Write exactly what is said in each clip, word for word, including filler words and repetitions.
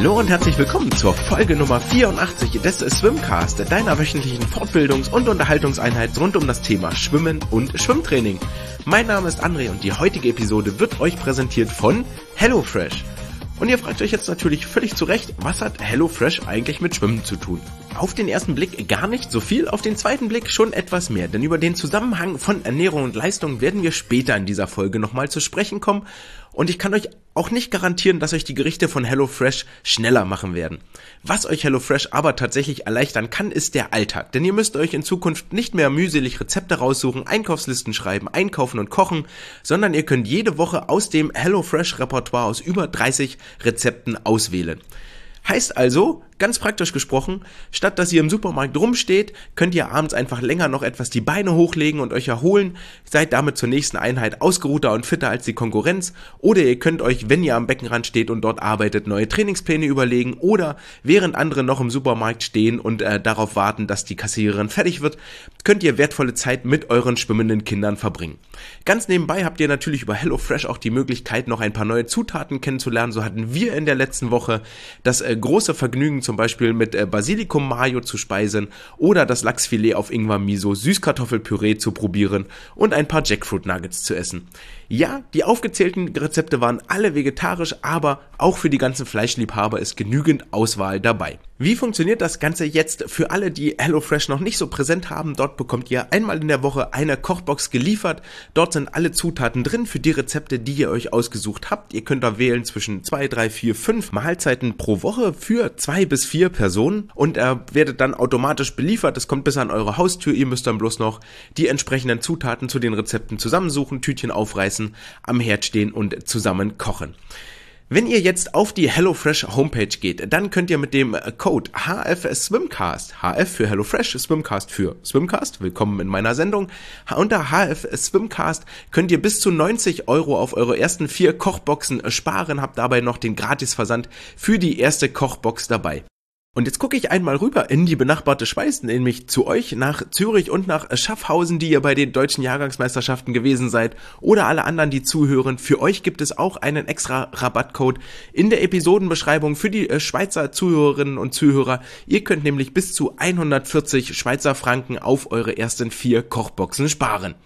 Hallo und herzlich willkommen zur Folge Nummer vierundachtzig des Swimcast, deiner wöchentlichen Fortbildungs- und Unterhaltungseinheit rund um das Thema Schwimmen und Schwimmtraining. Mein Name ist André und die heutige Episode wird euch präsentiert von HelloFresh. Und ihr fragt euch jetzt natürlich völlig zu Recht, was hat HelloFresh eigentlich mit Schwimmen zu tun? Auf den ersten Blick gar nicht so viel, auf den zweiten Blick schon etwas mehr, denn über den Zusammenhang von Ernährung und Leistung werden wir später in dieser Folge nochmal zu sprechen kommen und ich kann euch auch nicht garantieren, dass euch die Gerichte von HelloFresh schneller machen werden. Was euch HelloFresh aber tatsächlich erleichtern kann, ist der Alltag, denn ihr müsst euch in Zukunft nicht mehr mühselig Rezepte raussuchen, Einkaufslisten schreiben, einkaufen und kochen, sondern ihr könnt jede Woche aus dem HelloFresh-Repertoire aus über dreißig Rezepten auswählen. Heißt also, ganz praktisch gesprochen, statt dass ihr im Supermarkt rumsteht, könnt ihr abends einfach länger noch etwas die Beine hochlegen und euch erholen, seid damit zur nächsten Einheit ausgeruhter und fitter als die Konkurrenz, oder ihr könnt euch, wenn ihr am Beckenrand steht und dort arbeitet, neue Trainingspläne überlegen, oder während andere noch im Supermarkt stehen und äh, darauf warten, dass die Kassiererin fertig wird, könnt ihr wertvolle Zeit mit euren schwimmenden Kindern verbringen. Ganz nebenbei habt ihr natürlich über HelloFresh auch die Möglichkeit, noch ein paar neue Zutaten kennenzulernen. So hatten wir in der letzten Woche das äh, große Vergnügen, zum Beispiel mit äh, Basilikum Mayo zu speisen oder das Lachsfilet auf Ingwer Miso Süßkartoffelpüree zu probieren und ein paar Jackfruit Nuggets zu essen. Ja, die aufgezählten Rezepte waren alle vegetarisch, aber auch für die ganzen Fleischliebhaber ist genügend Auswahl dabei. Wie funktioniert das Ganze jetzt für alle, die HelloFresh noch nicht so präsent haben? Dort bekommt ihr einmal in der Woche eine Kochbox geliefert. Dort sind alle Zutaten drin für die Rezepte, die ihr euch ausgesucht habt. Ihr könnt da wählen zwischen zwei, drei, vier, fünf Mahlzeiten pro Woche für zwei bis vier Personen und er werdet dann automatisch beliefert. Es kommt bis an eure Haustür. Ihr müsst dann bloß noch die entsprechenden Zutaten zu den Rezepten zusammensuchen, Tütchen aufreißen, am Herd stehen und zusammen kochen. Wenn ihr jetzt auf die HelloFresh Homepage geht, dann könnt ihr mit dem Code H F Swimcast, H F für HelloFresh, Swimcast für Swimcast, willkommen in meiner Sendung, unter H F Swimcast könnt ihr bis zu neunzig Euro auf eure ersten vier Kochboxen sparen, habt dabei noch den Gratisversand für die erste Kochbox dabei. Und jetzt gucke ich einmal rüber in die benachbarte Schweiz, nämlich zu euch nach Zürich und nach Schaffhausen, die ihr bei den deutschen Jahrgangsmeisterschaften gewesen seid, oder alle anderen, die zuhören. Für euch gibt es auch einen extra Rabattcode in der Episodenbeschreibung für die Schweizer Zuhörerinnen und Zuhörer. Ihr könnt nämlich bis zu hundertvierzig Schweizer Franken auf eure ersten vier Kochboxen sparen.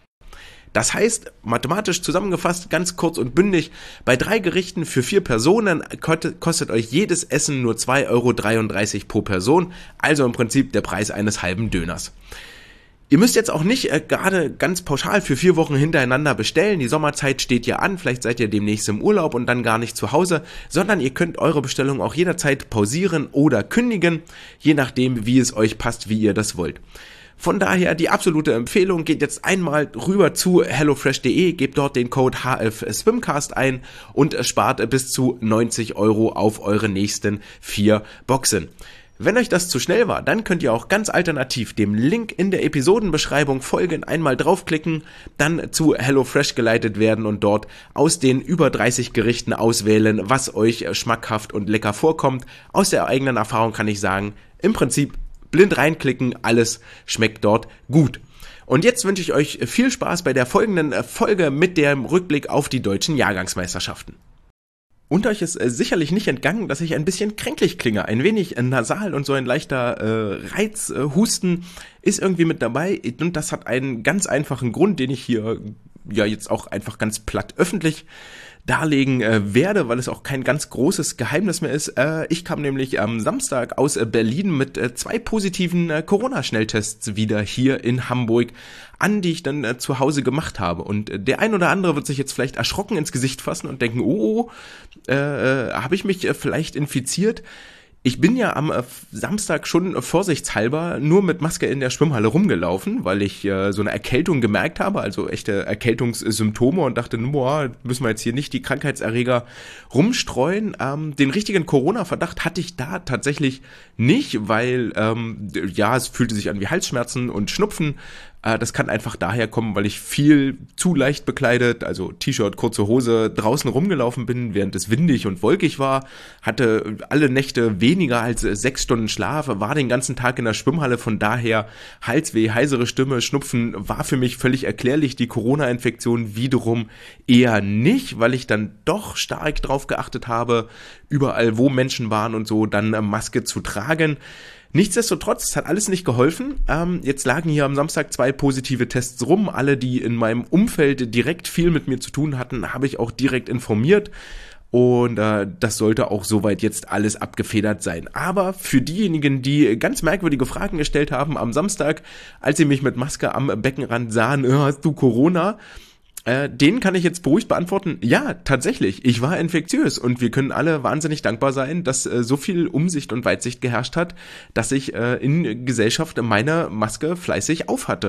Das heißt, mathematisch zusammengefasst, ganz kurz und bündig, bei drei Gerichten für vier Personen kostet euch jedes Essen nur zwei Euro dreiunddreißig pro Person, also im Prinzip der Preis eines halben Döners. Ihr müsst jetzt auch nicht äh, gerade ganz pauschal für vier Wochen hintereinander bestellen, die Sommerzeit steht ja an, vielleicht seid ihr demnächst im Urlaub und dann gar nicht zu Hause, sondern ihr könnt eure Bestellung auch jederzeit pausieren oder kündigen, je nachdem wie es euch passt, wie ihr das wollt. Von daher die absolute Empfehlung, geht jetzt einmal rüber zu hellofresh punkt de, gebt dort den Code H F Swimcast ein und spart bis zu neunzig Euro auf eure nächsten vier Boxen. Wenn euch das zu schnell war, dann könnt ihr auch ganz alternativ dem Link in der Episodenbeschreibung folgen, einmal draufklicken, dann zu HelloFresh geleitet werden und dort aus den über dreißig Gerichten auswählen, was euch schmackhaft und lecker vorkommt. Aus der eigenen Erfahrung kann ich sagen, im Prinzip blind reinklicken, alles schmeckt dort gut. Und jetzt wünsche ich euch viel Spaß bei der folgenden Folge mit dem Rückblick auf die deutschen Jahrgangsmeisterschaften. Und euch ist äh, sicherlich nicht entgangen, dass ich ein bisschen kränklich klinge, ein wenig äh, nasal und so ein leichter äh, Reizhusten äh, ist irgendwie mit dabei und das hat einen ganz einfachen Grund, den ich hier ja jetzt auch einfach ganz platt öffentlich darlegen äh, werde, weil es auch kein ganz großes Geheimnis mehr ist. Äh, ich kam nämlich am Samstag aus äh, Berlin mit äh, zwei positiven äh, Corona-Schnelltests wieder hier in Hamburg an, die ich dann äh, zu Hause gemacht habe. Und äh, der ein oder andere wird sich jetzt vielleicht erschrocken ins Gesicht fassen und denken, oh, äh, äh, habe ich mich äh, vielleicht infiziert? Ich bin ja am äh, Samstag schon äh, vorsichtshalber nur mit Maske in der Schwimmhalle rumgelaufen, weil ich äh, so eine Erkältung gemerkt habe, also echte Erkältungssymptome und dachte, boah, müssen wir jetzt hier nicht die Krankheitserreger rumstreuen. Ähm, den richtigen Corona-Verdacht hatte ich da tatsächlich nicht, weil ähm, ja, es fühlte sich an wie Halsschmerzen und Schnupfen. Äh, das kann einfach daher kommen, weil ich viel zu leicht bekleidet, also T-Shirt, kurze Hose, draußen rumgelaufen bin, während es windig und wolkig war, hatte alle Nächte weniger als sechs Stunden Schlaf, war den ganzen Tag in der Schwimmhalle, von daher Halsweh, heisere Stimme, Schnupfen war für mich völlig erklärlich, die Corona-Infektion wiederum eher nicht, weil ich dann doch stark drauf geachtet habe, überall wo Menschen waren und so, dann Maske zu tragen. Nichtsdestotrotz, es hat alles nicht geholfen. Ähm, jetzt lagen hier am Samstag zwei positive Tests rum. Alle, die in meinem Umfeld direkt viel mit mir zu tun hatten, habe ich auch direkt informiert. Und äh, das sollte auch soweit jetzt alles abgefedert sein. Aber für diejenigen, die ganz merkwürdige Fragen gestellt haben am Samstag, als sie mich mit Maske am Beckenrand sahen, äh, hast du Corona? Äh, den kann ich jetzt beruhigt beantworten. Ja, tatsächlich, ich war infektiös und wir können alle wahnsinnig dankbar sein, dass äh, so viel Umsicht und Weitsicht geherrscht hat, dass ich äh, in Gesellschaft meine Maske fleißig aufhatte.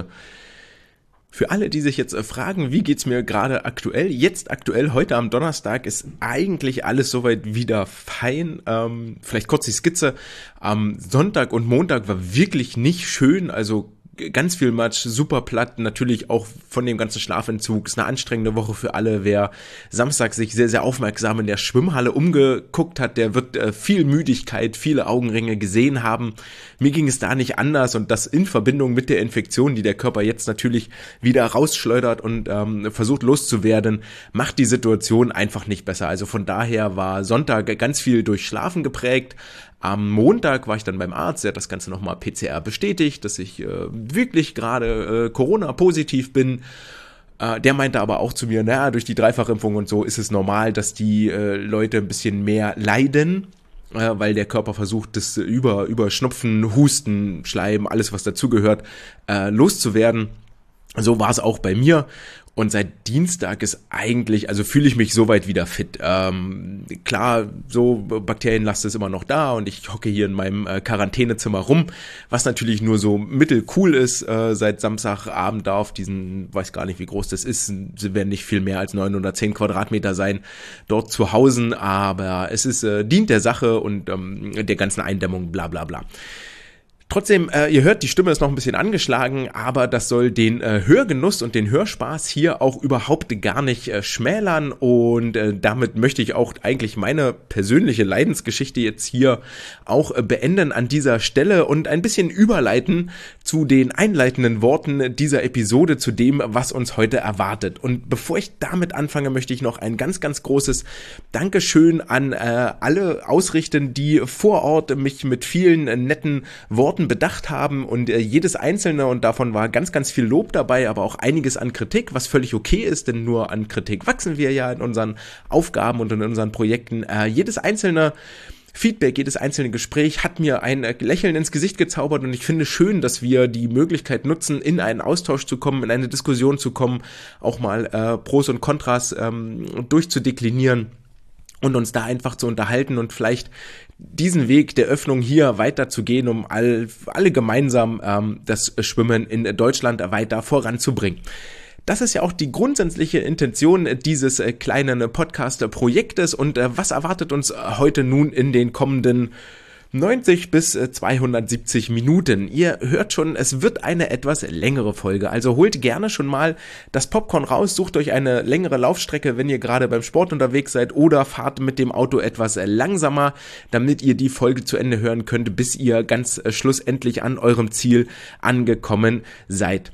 Für alle, die sich jetzt äh, fragen, wie geht's mir gerade aktuell? Jetzt aktuell, heute am Donnerstag, ist eigentlich alles soweit wieder fein. Ähm, vielleicht kurz die Skizze. Am Sonntag und Montag war wirklich nicht schön, also ganz viel Matsch, super platt, natürlich auch von dem ganzen Schlafentzug. Ist eine anstrengende Woche für alle. Wer Samstag sich sehr, sehr aufmerksam in der Schwimmhalle umgeguckt hat, der wird äh, viel Müdigkeit, viele Augenringe gesehen haben. Mir ging es da nicht anders und das in Verbindung mit der Infektion, die der Körper jetzt natürlich wieder rausschleudert und ähm, versucht loszuwerden, macht die Situation einfach nicht besser. Also von daher war Sonntag ganz viel durch Schlafen geprägt. Am Montag war ich dann beim Arzt, der hat das Ganze nochmal P C R bestätigt, dass ich äh, wirklich gerade äh, Corona-positiv bin. Äh, der meinte aber auch zu mir, naja, durch die Dreifachimpfung und so ist es normal, dass die äh, Leute ein bisschen mehr leiden, äh, weil der Körper versucht, das über, über Schnupfen, Husten, Schleim, alles was dazugehört, äh, loszuwerden. So war es auch bei mir. Und seit Dienstag ist eigentlich, also fühle ich mich soweit wieder fit. Ähm, klar, so Bakterienlast ist immer noch da und ich hocke hier in meinem äh, Quarantänezimmer rum, was natürlich nur so mittelcool ist. Äh, seit Samstagabend da auf diesen, weiß gar nicht wie groß das ist, sie werden nicht viel mehr als neun oder zehn Quadratmeter sein, dort zu Hause, aber es ist äh, dient der Sache und ähm, der ganzen Eindämmung, bla bla bla. Trotzdem, äh, ihr hört, die Stimme ist noch ein bisschen angeschlagen, aber das soll den äh, Hörgenuss und den Hörspaß hier auch überhaupt gar nicht äh, schmälern und äh, damit möchte ich auch eigentlich meine persönliche Leidensgeschichte jetzt hier auch äh, beenden an dieser Stelle und ein bisschen überleiten zu den einleitenden Worten dieser Episode, zu dem, was uns heute erwartet. Und bevor ich damit anfange, möchte ich noch ein ganz, ganz großes Dankeschön an äh, alle ausrichten, die vor Ort mich mit vielen äh, netten Worten bedacht haben und äh, jedes einzelne, und davon war ganz, ganz viel Lob dabei, aber auch einiges an Kritik, was völlig okay ist, denn nur an Kritik wachsen wir ja in unseren Aufgaben und in unseren Projekten. Äh, jedes einzelne Feedback, jedes einzelne Gespräch hat mir ein äh, Lächeln ins Gesicht gezaubert und ich finde schön, dass wir die Möglichkeit nutzen, in einen Austausch zu kommen, in eine Diskussion zu kommen, auch mal äh, Pros und Kontras ähm, durchzudeklinieren und uns da einfach zu unterhalten und vielleicht diesen Weg der Öffnung hier weiterzugehen, um all, alle gemeinsam ähm, das Schwimmen in Deutschland weiter voranzubringen. Das ist ja auch die grundsätzliche Intention dieses äh, kleinen Podcast-Projektes und äh, was erwartet uns heute nun in den kommenden neunzig bis zweihundertsiebzig Minuten. Ihr hört schon, es wird eine etwas längere Folge, also holt gerne schon mal das Popcorn raus, sucht euch eine längere Laufstrecke, wenn ihr gerade beim Sport unterwegs seid oder fahrt mit dem Auto etwas langsamer, damit ihr die Folge zu Ende hören könnt, bis ihr ganz schlussendlich an eurem Ziel angekommen seid.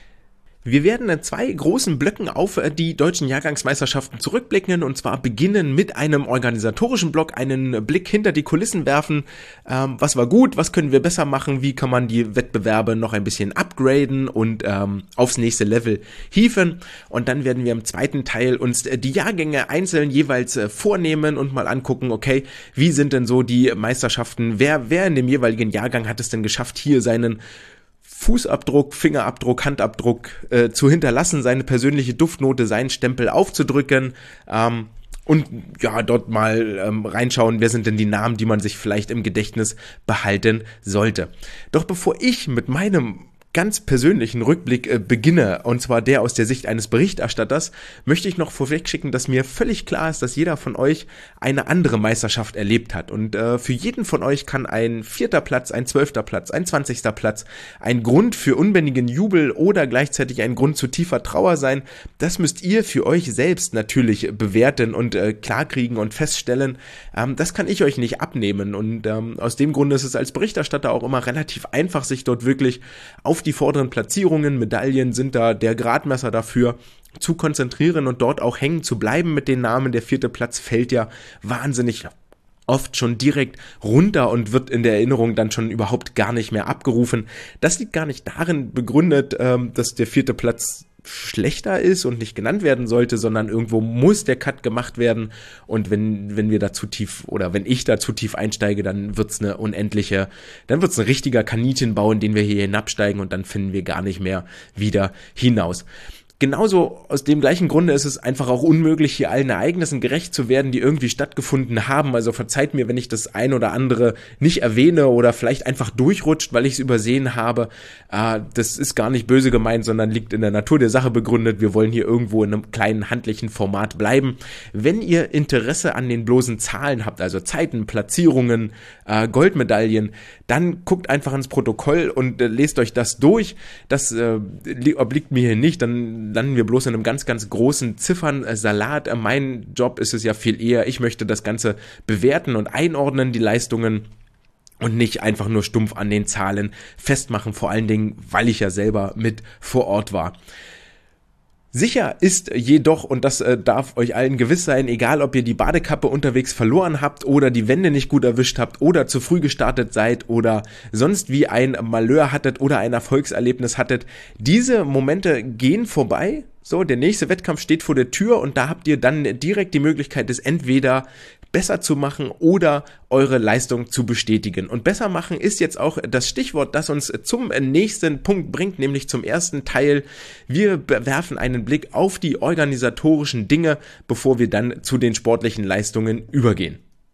Wir werden in zwei großen Blöcken auf die deutschen Jahrgangsmeisterschaften zurückblicken und zwar beginnen mit einem organisatorischen Block, einen Blick hinter die Kulissen werfen. Ähm, was war gut, was können wir besser machen, wie kann man die Wettbewerbe noch ein bisschen upgraden und ähm, aufs nächste Level hieven. Und dann werden wir im zweiten Teil uns die Jahrgänge einzeln jeweils äh, vornehmen und mal angucken, okay, wie sind denn so die Meisterschaften, wer, wer in dem jeweiligen Jahrgang hat es denn geschafft, hier seinen Fußabdruck, Fingerabdruck, Handabdruck äh, zu hinterlassen, seine persönliche Duftnote, seinen Stempel aufzudrücken ähm, und ja, dort mal ähm, reinschauen, wer sind denn die Namen, die man sich vielleicht im Gedächtnis behalten sollte. Doch bevor ich mit meinem ganz persönlichen Rückblick äh, beginne, und zwar der aus der Sicht eines Berichterstatters, möchte ich noch vorwegschicken, dass mir völlig klar ist, dass jeder von euch eine andere Meisterschaft erlebt hat. Und äh, für jeden von euch kann ein vierter Platz, ein zwölfter Platz, ein zwanzigster Platz ein Grund für unbändigen Jubel oder gleichzeitig ein Grund zu tiefer Trauer sein. Das müsst ihr für euch selbst natürlich bewerten und äh, klarkriegen und feststellen. Ähm, das kann ich euch nicht abnehmen. Und ähm, aus dem Grunde ist es als Berichterstatter auch immer relativ einfach, sich dort wirklich auf die vorderen Platzierungen, Medaillen sind da der Gradmesser dafür, zu konzentrieren und dort auch hängen zu bleiben mit den Namen. Der vierte Platz fällt ja wahnsinnig oft schon direkt runter und wird in der Erinnerung dann schon überhaupt gar nicht mehr abgerufen. Das liegt gar nicht darin begründet, ähm, dass der vierte Platz schlechter ist und nicht genannt werden sollte, sondern irgendwo muss der Cut gemacht werden, und wenn wenn wir da zu tief oder wenn ich da zu tief einsteige, dann wird's eine unendliche, dann wird's ein richtiger Kaninchenbau, in den wir hier hinabsteigen, und dann finden wir gar nicht mehr wieder hinaus. Genauso aus dem gleichen Grunde ist es einfach auch unmöglich, hier allen Ereignissen gerecht zu werden, die irgendwie stattgefunden haben. Also verzeiht mir, wenn ich das ein oder andere nicht erwähne oder vielleicht einfach durchrutscht, weil ich es übersehen habe. Äh, das ist gar nicht böse gemeint, sondern liegt in der Natur der Sache begründet. Wir wollen hier irgendwo in einem kleinen handlichen Format bleiben. Wenn ihr Interesse an den bloßen Zahlen habt, also Zeiten, Platzierungen, äh, Goldmedaillen, dann guckt einfach ins Protokoll und äh, lest euch das durch. Das äh, obliegt mir hier nicht, dann landen wir bloß in einem ganz, ganz großen Ziffernsalat. Mein Job ist es ja viel eher, ich möchte das Ganze bewerten und einordnen, die Leistungen, und nicht einfach nur stumpf an den Zahlen festmachen, vor allen Dingen, weil ich ja selber mit vor Ort war. Sicher ist jedoch, und das äh, darf euch allen gewiss sein, egal ob ihr die Badekappe unterwegs verloren habt oder die Wände nicht gut erwischt habt oder zu früh gestartet seid oder sonst wie ein Malheur hattet oder ein Erfolgserlebnis hattet, diese Momente gehen vorbei. So, der nächste Wettkampf steht vor der Tür, und da habt ihr dann direkt die Möglichkeit, es entweder besser zu machen oder eure Leistung zu bestätigen. Und besser machen ist jetzt auch das Stichwort, das uns zum nächsten Punkt bringt, nämlich zum ersten Teil. Wir werfen einen Blick auf die organisatorischen Dinge, bevor wir dann zu den sportlichen Leistungen übergehen.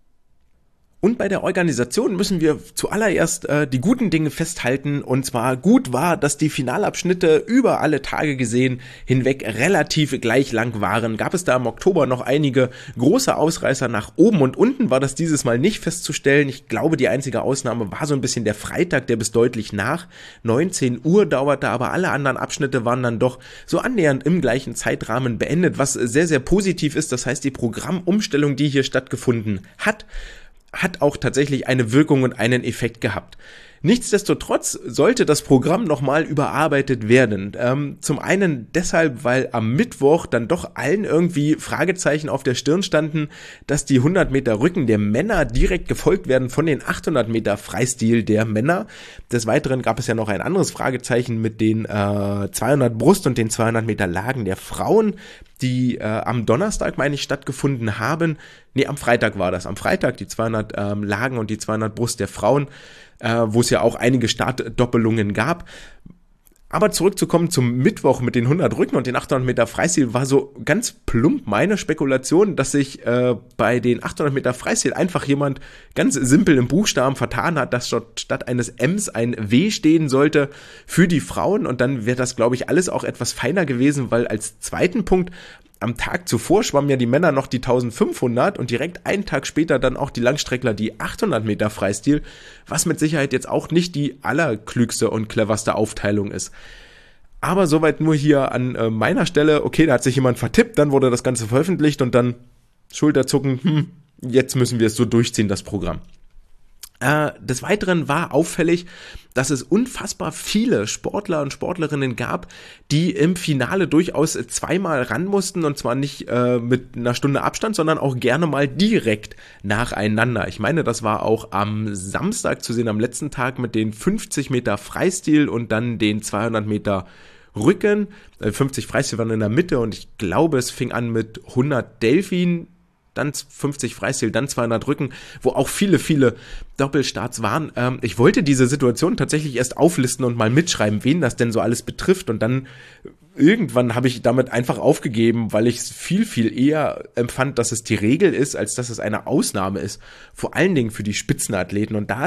Und bei der Organisation müssen wir zuallererst äh, die guten Dinge festhalten, und zwar gut war, dass die Finalabschnitte über alle Tage gesehen hinweg relativ gleich lang waren. Gab es da im Oktober noch einige große Ausreißer nach oben und unten, war das dieses Mal nicht festzustellen. Ich glaube, die einzige Ausnahme war so ein bisschen der Freitag, der bis deutlich nach neunzehn Uhr dauerte, aber alle anderen Abschnitte waren dann doch so annähernd im gleichen Zeitrahmen beendet, was sehr, sehr positiv ist. Das heißt, die Programmumstellung, die hier stattgefunden hat, hat auch tatsächlich eine Wirkung und einen Effekt gehabt. Nichtsdestotrotz sollte das Programm nochmal überarbeitet werden. Ähm, zum einen deshalb, weil am Mittwoch dann doch allen irgendwie Fragezeichen auf der Stirn standen, dass die hundert Meter Rücken der Männer direkt gefolgt werden von den achthundert Meter Freistil der Männer. Des Weiteren gab es ja noch ein anderes Fragezeichen mit den äh, zweihundert Brust und den zweihundert Meter Lagen der Frauen, die äh, am Donnerstag, meine ich, stattgefunden haben. Nee, am Freitag war das. Am Freitag die zweihundert ähm, Lagen und die zweihundert Brust der Frauen, äh, wo es ja auch einige Startdoppelungen gab. Aber zurückzukommen zum Mittwoch mit den hundert Rücken und den achthundert Meter Freistil, war so ganz plump meine Spekulation, dass sich äh, bei den achthundert Meter Freistil einfach jemand ganz simpel im Buchstaben vertan hat, dass dort statt eines M's ein W stehen sollte für die Frauen, und dann wäre das, glaube ich, alles auch etwas feiner gewesen, weil als zweiten Punkt am Tag zuvor schwammen ja die Männer noch die eintausendfünfhundert und direkt einen Tag später dann auch die Langstreckler die achthundert Meter Freistil, was mit Sicherheit jetzt auch nicht die allerklügste und cleverste Aufteilung ist. Aber soweit nur hier an äh, meiner Stelle. Okay, da hat sich jemand vertippt, dann wurde das Ganze veröffentlicht und dann Schulterzucken, hm, jetzt müssen wir es so durchziehen, das Programm. Äh, des Weiteren war auffällig, dass es unfassbar viele Sportler und Sportlerinnen gab, die im Finale durchaus zweimal ran mussten, und zwar nicht äh, mit einer Stunde Abstand, sondern auch gerne mal direkt nacheinander. Ich meine, das war auch am Samstag zu sehen, am letzten Tag mit den fünfzig Meter Freistil und dann den zweihundert Meter Rücken. Äh, fünfzig Freistil waren in der Mitte, und ich glaube, es fing an mit hundert Delfin, dann fünfzig Freistil, dann zweihundert Rücken, wo auch viele, viele Doppelstarts waren. Ähm, ich wollte diese Situation tatsächlich erst auflisten und mal mitschreiben, wen das denn so alles betrifft, und dann irgendwann habe ich damit einfach aufgegeben, weil ich es viel, viel eher empfand, dass es die Regel ist, als dass es eine Ausnahme ist. Vor allen Dingen für die Spitzenathleten, und da ist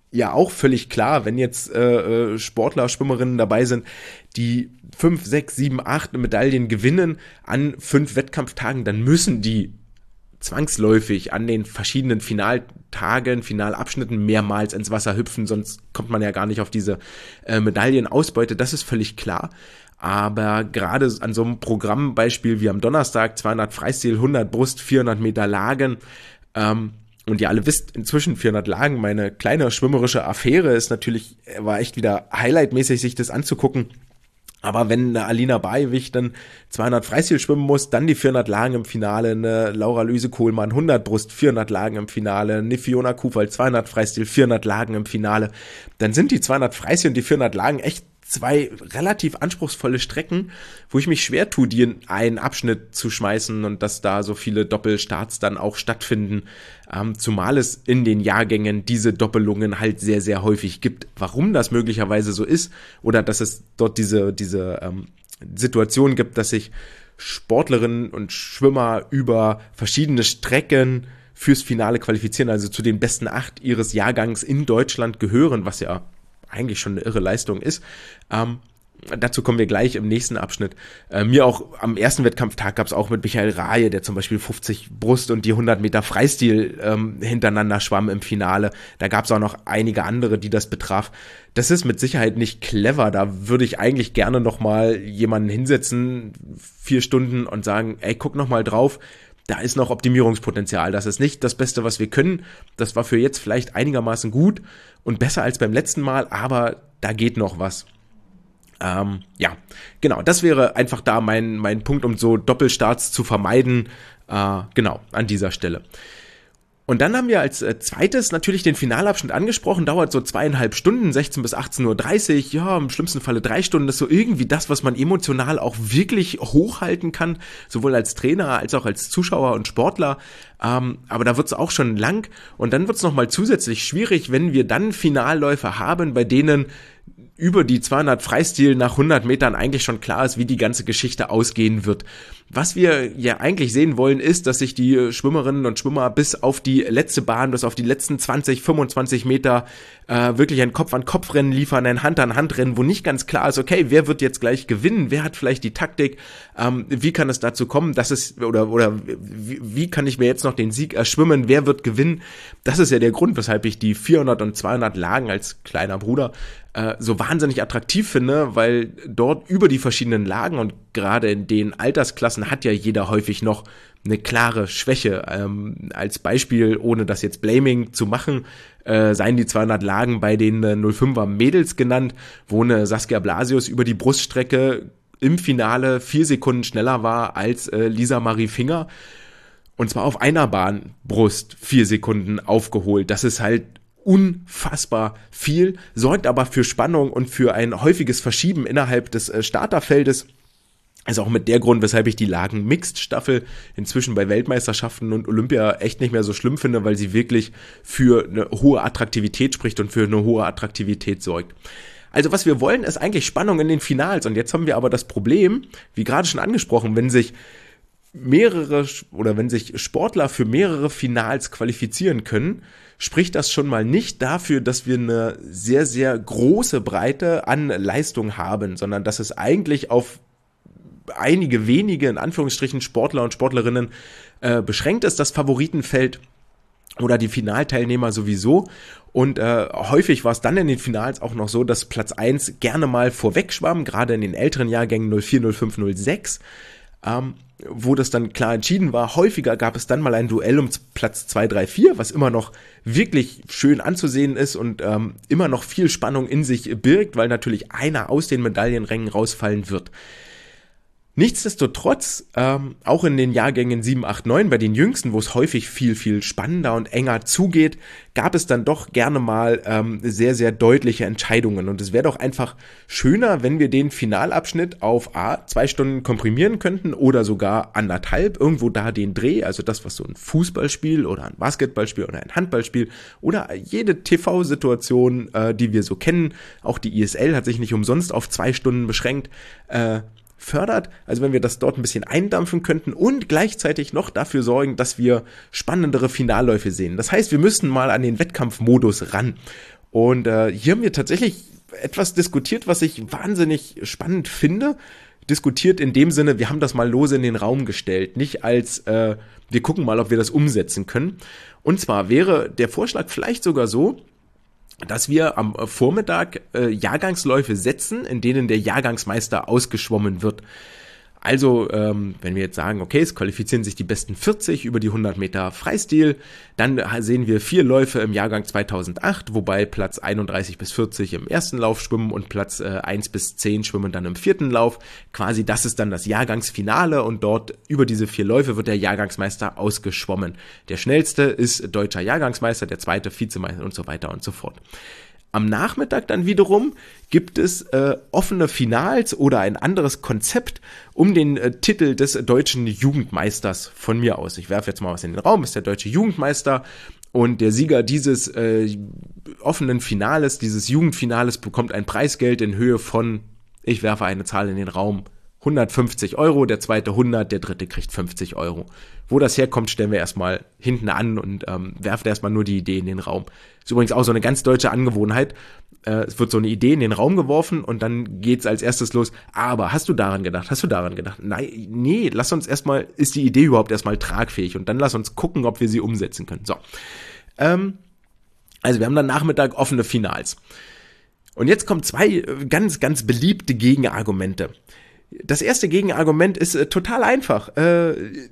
ja auch völlig klar, wenn jetzt äh, Sportler, Schwimmerinnen dabei sind, die fünf, sechs, sieben, acht Medaillen gewinnen an fünf Wettkampftagen, dann müssen die zwangsläufig an den verschiedenen Finaltagen, Finalabschnitten mehrmals ins Wasser hüpfen, sonst kommt man ja gar nicht auf diese äh, Medaillenausbeute, das ist völlig klar. Aber gerade an so einem Programmbeispiel wie am Donnerstag, zweihundert Freistil, hundert Brust, vierhundert Meter Lagen, ähm, und ihr alle wisst inzwischen vierhundert Lagen, meine kleine schwimmerische Affäre ist natürlich, war echt wieder highlightmäßig, sich das anzugucken. Aber wenn eine Alina Bajewich dann zweihundert Freistil schwimmen muss, dann die vierhundert Lagen im Finale, eine Laura-Luise Kohlmann hundert Brust, vierhundert Lagen im Finale, eine Fiona Kufal zweihundert Freistil, vierhundert Lagen im Finale, dann sind die zweihundert Freistil und die vierhundert Lagen echt zwei relativ anspruchsvolle Strecken, wo ich mich schwer tue, die in einen Abschnitt zu schmeißen und dass da so viele Doppelstarts dann auch stattfinden, ähm, zumal es in den Jahrgängen diese Doppelungen halt sehr, sehr häufig gibt. Warum das möglicherweise so ist oder dass es dort diese, diese ähm, Situation gibt, dass sich Sportlerinnen und Schwimmer über verschiedene Strecken fürs Finale qualifizieren, also zu den besten acht ihres Jahrgangs in Deutschland gehören, was ja eigentlich schon eine irre Leistung ist. Ähm, dazu kommen wir gleich im nächsten Abschnitt. Äh, mir auch am ersten Wettkampftag gab es auch mit Michael Rahe, der zum Beispiel fünfzig Brust und die hundert Meter Freistil ähm, hintereinander schwamm im Finale. Da gab es auch noch einige andere, die das betraf. Das ist mit Sicherheit nicht clever. Da würde ich eigentlich gerne nochmal jemanden hinsetzen, vier Stunden und sagen, ey, guck nochmal drauf. Da ist noch Optimierungspotenzial. Das ist nicht das Beste, was wir können. Das war für jetzt vielleicht einigermaßen gut und besser als beim letzten Mal, aber da geht noch was. Ähm, ja, genau. Das wäre einfach da mein, mein Punkt, um so Doppelstarts zu vermeiden. Äh, genau, an dieser Stelle. Und dann haben wir als äh, zweites natürlich den Finalabschnitt angesprochen, dauert so zweieinhalb Stunden, sechzehn bis achtzehn Uhr dreißig, ja, im schlimmsten Falle drei Stunden, das ist so irgendwie das, was man emotional auch wirklich hochhalten kann, sowohl als Trainer als auch als Zuschauer und Sportler, ähm, aber da wird's auch schon lang und dann wird's nochmal zusätzlich schwierig, wenn wir dann Finalläufe haben, bei denen über die zweihundert Freistil nach hundert Metern eigentlich schon klar ist, wie die ganze Geschichte ausgehen wird. Was wir ja eigentlich sehen wollen, ist, dass sich die Schwimmerinnen und Schwimmer bis auf die letzte Bahn, bis auf die letzten zwanzig, fünfundzwanzig Meter äh, wirklich ein Kopf-an-Kopf-Rennen liefern, ein Hand-an-Hand-Rennen, wo nicht ganz klar ist, okay, wer wird jetzt gleich gewinnen, wer hat vielleicht die Taktik, ähm, wie kann es dazu kommen, dass es, oder oder wie, wie kann ich mir jetzt noch den Sieg erschwimmen, wer wird gewinnen? Das ist ja der Grund, weshalb ich die vierhundert und zweihundert Lagen als kleiner Bruder äh, so wahnsinnig attraktiv finde, weil dort über die verschiedenen Lagen und gerade in den Altersklassen hat ja jeder häufig noch eine klare Schwäche. Ähm, als Beispiel, ohne das jetzt Blaming zu machen, äh, seien die zweihundert Lagen bei den äh, null fünfer Mädels genannt, wo eine Saskia Blasius über die Bruststrecke im Finale vier Sekunden schneller war als äh, Lisa Marie Finger. Und zwar auf einer Bahn Brust vier Sekunden aufgeholt. Das ist halt unfassbar viel, sorgt aber für Spannung und für ein häufiges Verschieben innerhalb des äh, Starterfeldes. Also auch mit der Grund, weshalb ich die Lagen-Mixed-Staffel inzwischen bei Weltmeisterschaften und Olympia echt nicht mehr so schlimm finde, weil sie wirklich für eine hohe Attraktivität spricht und für eine hohe Attraktivität sorgt. Also was wir wollen, ist eigentlich Spannung in den Finals. Und jetzt haben wir aber das Problem, wie gerade schon angesprochen, wenn sich mehrere oder wenn sich Sportler für mehrere Finals qualifizieren können, spricht das schon mal nicht dafür, dass wir eine sehr, sehr große Breite an Leistung haben, sondern dass es eigentlich auf einige wenige, in Anführungsstrichen, Sportler und Sportlerinnen äh, beschränkt ist, das Favoritenfeld oder die Finalteilnehmer sowieso. Und äh, häufig war es dann in den Finals auch noch so, dass Platz eins gerne mal vorweg schwamm, gerade in den älteren Jahrgängen null vier, null fünf, null sechs, ähm, wo das dann klar entschieden war. Häufiger gab es dann mal ein Duell um Platz zwei, drei, vier, was immer noch wirklich schön anzusehen ist und ähm, immer noch viel Spannung in sich birgt, weil natürlich einer aus den Medaillenrängen rausfallen wird. Nichtsdestotrotz, ähm, auch in den Jahrgängen sieben, acht, neun, bei den Jüngsten, wo es häufig viel, viel spannender und enger zugeht, gab es dann doch gerne mal ähm, sehr, sehr deutliche Entscheidungen. Und es wäre doch einfach schöner, wenn wir den Finalabschnitt auf A, zwei Stunden komprimieren könnten oder sogar anderthalb, irgendwo da den Dreh, also das, was so ein Fußballspiel oder ein Basketballspiel oder ein Handballspiel oder jede T V-Situation, äh, die wir so kennen, auch die I S L hat sich nicht umsonst auf zwei Stunden beschränkt, äh, fördert, also wenn wir das dort ein bisschen eindampfen könnten und gleichzeitig noch dafür sorgen, dass wir spannendere Finalläufe sehen. Das heißt, wir müssen mal an den Wettkampfmodus ran. Und äh, hier haben wir tatsächlich etwas diskutiert, was ich wahnsinnig spannend finde. Diskutiert in dem Sinne, wir haben das mal lose in den Raum gestellt, nicht als äh, wir gucken mal, ob wir das umsetzen können. Und zwar wäre der Vorschlag vielleicht sogar so, dass wir am Vormittag äh, Jahrgangsläufe setzen, in denen der Jahrgangsmeister ausgeschwommen wird. Also, ähm, wenn wir jetzt sagen, okay, es qualifizieren sich die besten vierzig über die hundert Meter Freistil, dann sehen wir vier Läufe im Jahrgang zweitausendacht, wobei Platz einunddreißig bis vierzig im ersten Lauf schwimmen und Platz äh, eins bis zehn schwimmen dann im vierten Lauf. Quasi das ist dann das Jahrgangsfinale und dort über diese vier Läufe wird der Jahrgangsmeister ausgeschwommen. Der schnellste ist deutscher Jahrgangsmeister, der zweite Vizemeister und so weiter und so fort. Am Nachmittag dann wiederum gibt es äh, offene Finals oder ein anderes Konzept um den äh, Titel des deutschen Jugendmeisters von mir aus. Ich werfe jetzt mal was in den Raum, ist der deutsche Jugendmeister und der Sieger dieses äh, offenen Finales, dieses Jugendfinales bekommt ein Preisgeld in Höhe von, ich werfe eine Zahl in den Raum, hundertfünfzig Euro, der zweite hundert, der dritte kriegt fünfzig Euro. Wo das herkommt, stellen wir erstmal hinten an und ähm, werfen erstmal nur die Idee in den Raum. Ist übrigens auch so eine ganz deutsche Angewohnheit. Äh, es wird so eine Idee in den Raum geworfen und dann geht's als erstes los. Aber hast du daran gedacht? Hast du daran gedacht? Nein, nee, lass uns erstmal, ist die Idee überhaupt erstmal tragfähig? Und dann lass uns gucken, ob wir sie umsetzen können. So. Ähm, also wir haben dann Nachmittag offene Finals. Und jetzt kommen zwei ganz, ganz beliebte Gegenargumente. Das erste Gegenargument ist äh, total einfach. Äh,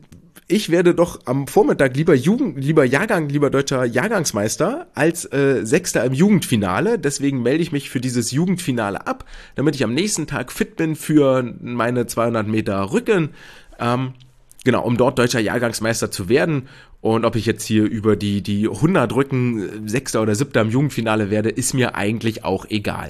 ich werde doch am Vormittag lieber Jugend, lieber Jahrgang, lieber deutscher Jahrgangsmeister als äh, Sechster im Jugendfinale. Deswegen melde ich mich für dieses Jugendfinale ab, damit ich am nächsten Tag fit bin für meine zweihundert Meter Rücken. Ähm, genau, um dort deutscher Jahrgangsmeister zu werden. Und ob ich jetzt hier über die, die hundert Rücken Sechster oder Siebter im Jugendfinale werde, ist mir eigentlich auch egal.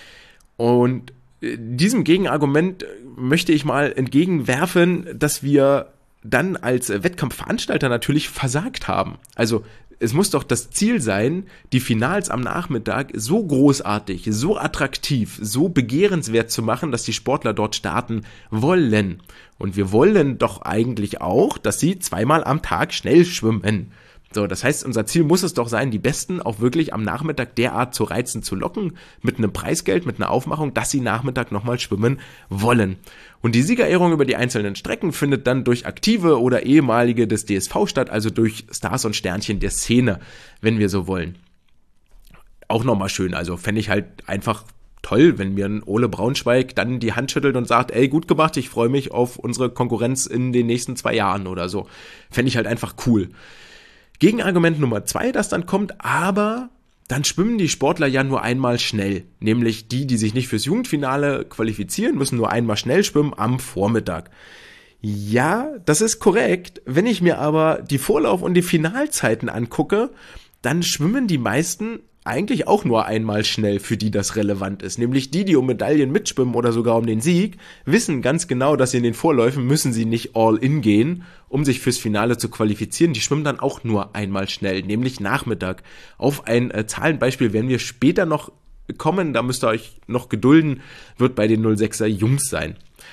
Und diesem Gegenargument möchte ich mal entgegenwerfen, dass wir dann als Wettkampfveranstalter natürlich versagt haben. Also es muss doch das Ziel sein, die Finals am Nachmittag so großartig, so attraktiv, so begehrenswert zu machen, dass die Sportler dort starten wollen. Und wir wollen doch eigentlich auch, dass sie zweimal am Tag schnell schwimmen. So, das heißt, unser Ziel muss es doch sein, die Besten auch wirklich am Nachmittag derart zu reizen, zu locken, mit einem Preisgeld, mit einer Aufmachung, dass sie Nachmittag nochmal schwimmen wollen. Und die Siegerehrung über die einzelnen Strecken findet dann durch aktive oder ehemalige des D S V statt, also durch Stars und Sternchen der Szene, wenn wir so wollen. Auch nochmal schön, also fände ich halt einfach toll, wenn mir ein Ole Braunschweig dann die Hand schüttelt und sagt, ey, gut gemacht, ich freue mich auf unsere Konkurrenz in den nächsten zwei Jahren oder so. Fände ich halt einfach cool. Gegenargument Nummer zwei, das dann kommt, aber dann schwimmen die Sportler ja nur einmal schnell. Nämlich die, die sich nicht fürs Jugendfinale qualifizieren, müssen nur einmal schnell schwimmen am Vormittag. Ja, das ist korrekt. Wenn ich mir aber die Vorlauf- und die Finalzeiten angucke, dann schwimmen die meisten eigentlich auch nur einmal schnell, für die das relevant ist. Nämlich die, die um Medaillen mitschwimmen oder sogar um den Sieg, wissen ganz genau, dass sie in den Vorläufen müssen sie nicht all in gehen, um sich fürs Finale zu qualifizieren. Die schwimmen dann auch nur einmal schnell, nämlich Nachmittag. Auf ein äh, Zahlenbeispiel werden wir später noch kommen, da müsst ihr euch noch gedulden, wird bei den null sechser Jungs sein.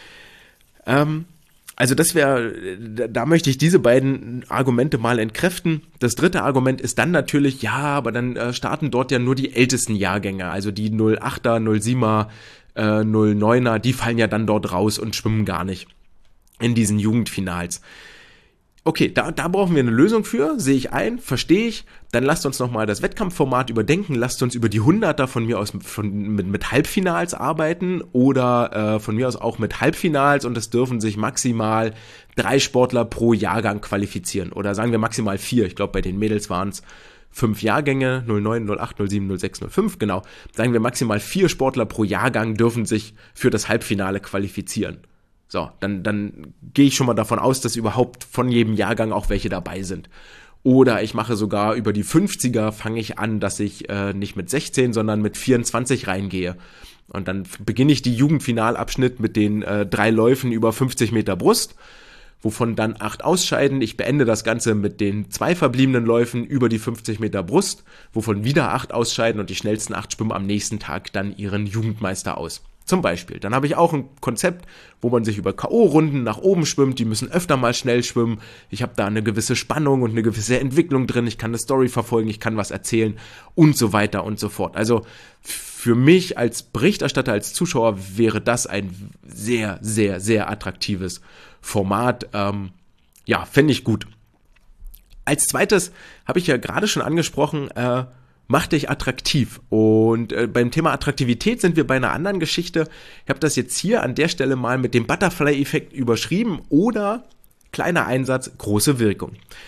Ähm, Also das wäre, da möchte ich diese beiden Argumente mal entkräften. Das dritte Argument ist dann natürlich, ja, aber dann äh, starten dort ja nur die ältesten Jahrgänge, also die null achter, null siebener, äh, null neuner, die fallen ja dann dort raus und schwimmen gar nicht in diesen Jugendfinals. Okay, da, da brauchen wir eine Lösung für, sehe ich ein, verstehe ich. Dann lasst uns nochmal das Wettkampfformat überdenken, lasst uns über die hunderter von mir aus von, mit, mit Halbfinals arbeiten oder äh, von mir aus auch mit Halbfinals und es dürfen sich maximal drei Sportler pro Jahrgang qualifizieren oder sagen wir maximal vier. Ich glaube, bei den Mädels waren es fünf Jahrgänge, null neun, null acht, null sieben, null sechs, null fünf, genau. Sagen wir maximal vier Sportler pro Jahrgang dürfen sich für das Halbfinale qualifizieren. So, dann, dann gehe ich schon mal davon aus, dass überhaupt von jedem Jahrgang auch welche dabei sind. Oder ich mache sogar über die fünfziger, fange ich an, dass ich äh, nicht mit sechzehn, sondern mit vierundzwanzig reingehe. Und dann beginne ich die Jugendfinalabschnitt mit den äh, drei Läufen über fünfzig Meter Brust, wovon dann acht ausscheiden. Ich beende das Ganze mit den zwei verbliebenen Läufen über die fünfzig Meter Brust, wovon wieder acht ausscheiden und die schnellsten acht schwimmen am nächsten Tag dann ihren Jugendmeister aus. Zum Beispiel. Dann habe ich auch ein Konzept, wo man sich über K O-Runden nach oben schwimmt. Die müssen öfter mal schnell schwimmen. Ich habe da eine gewisse Spannung und eine gewisse Entwicklung drin. Ich kann eine Story verfolgen, ich kann was erzählen und so weiter und so fort. Also für mich als Berichterstatter, als Zuschauer wäre das ein sehr, sehr, sehr attraktives Format. Ähm, ja, fände ich gut. Als zweites habe ich ja gerade schon angesprochen, äh, mach dich attraktiv. Und äh, beim Thema Attraktivität sind wir bei einer anderen Geschichte. Ich habe das jetzt hier an der Stelle mal mit dem Butterfly-Effekt überschrieben oder kleiner Einsatz, große Wirkung.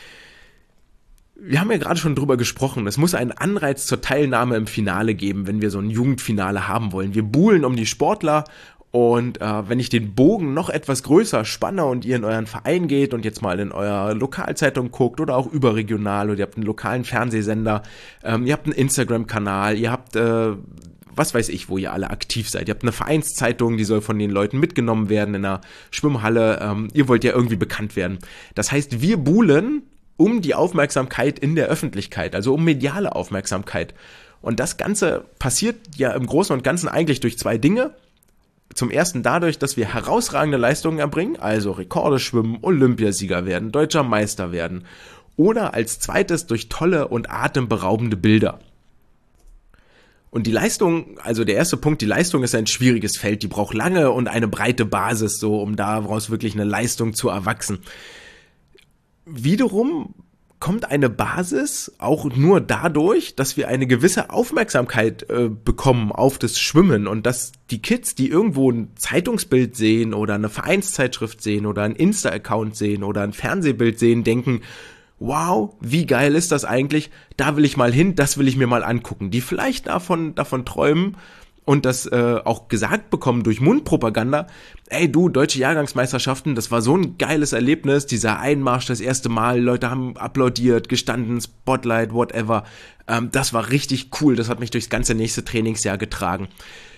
Wir haben ja gerade schon drüber gesprochen, es muss einen Anreiz zur Teilnahme im Finale geben, wenn wir so ein Jugendfinale haben wollen. Wir buhlen um die Sportler. Und äh, wenn ich den Bogen noch etwas größer spanne und ihr in euren Verein geht und jetzt mal in eurer Lokalzeitung guckt oder auch überregional oder ihr habt einen lokalen Fernsehsender, ähm, ihr habt einen Instagram-Kanal, ihr habt, äh, was weiß ich, wo ihr alle aktiv seid. Ihr habt eine Vereinszeitung, die soll von den Leuten mitgenommen werden in einer Schwimmhalle. Ähm, ihr wollt ja irgendwie bekannt werden. Das heißt, wir buhlen um die Aufmerksamkeit in der Öffentlichkeit, also um mediale Aufmerksamkeit. Und das Ganze passiert ja im Großen und Ganzen eigentlich durch zwei Dinge. Zum ersten dadurch, dass wir herausragende Leistungen erbringen, also Rekorde schwimmen, Olympiasieger werden, deutscher Meister werden. Oder als zweites durch tolle und atemberaubende Bilder. Und die Leistung, also der erste Punkt, die Leistung ist ein schwieriges Feld, die braucht lange und eine breite Basis, so um daraus wirklich eine Leistung zu erwachsen. Wiederum kommt eine Basis auch nur dadurch, dass wir eine gewisse Aufmerksamkeit äh, bekommen auf das Schwimmen und dass die Kids, die irgendwo ein Zeitungsbild sehen oder eine Vereinszeitschrift sehen oder ein Insta-Account sehen oder ein Fernsehbild sehen, denken, wow, wie geil ist das eigentlich, da will ich mal hin, das will ich mir mal angucken, die vielleicht davon, davon träumen und das äh, auch gesagt bekommen durch Mundpropaganda, ey du, deutsche Jahrgangsmeisterschaften, das war so ein geiles Erlebnis, dieser Einmarsch das erste Mal, Leute haben applaudiert, gestanden, Spotlight, whatever, ähm, das war richtig cool, das hat mich durchs ganze nächste Trainingsjahr getragen.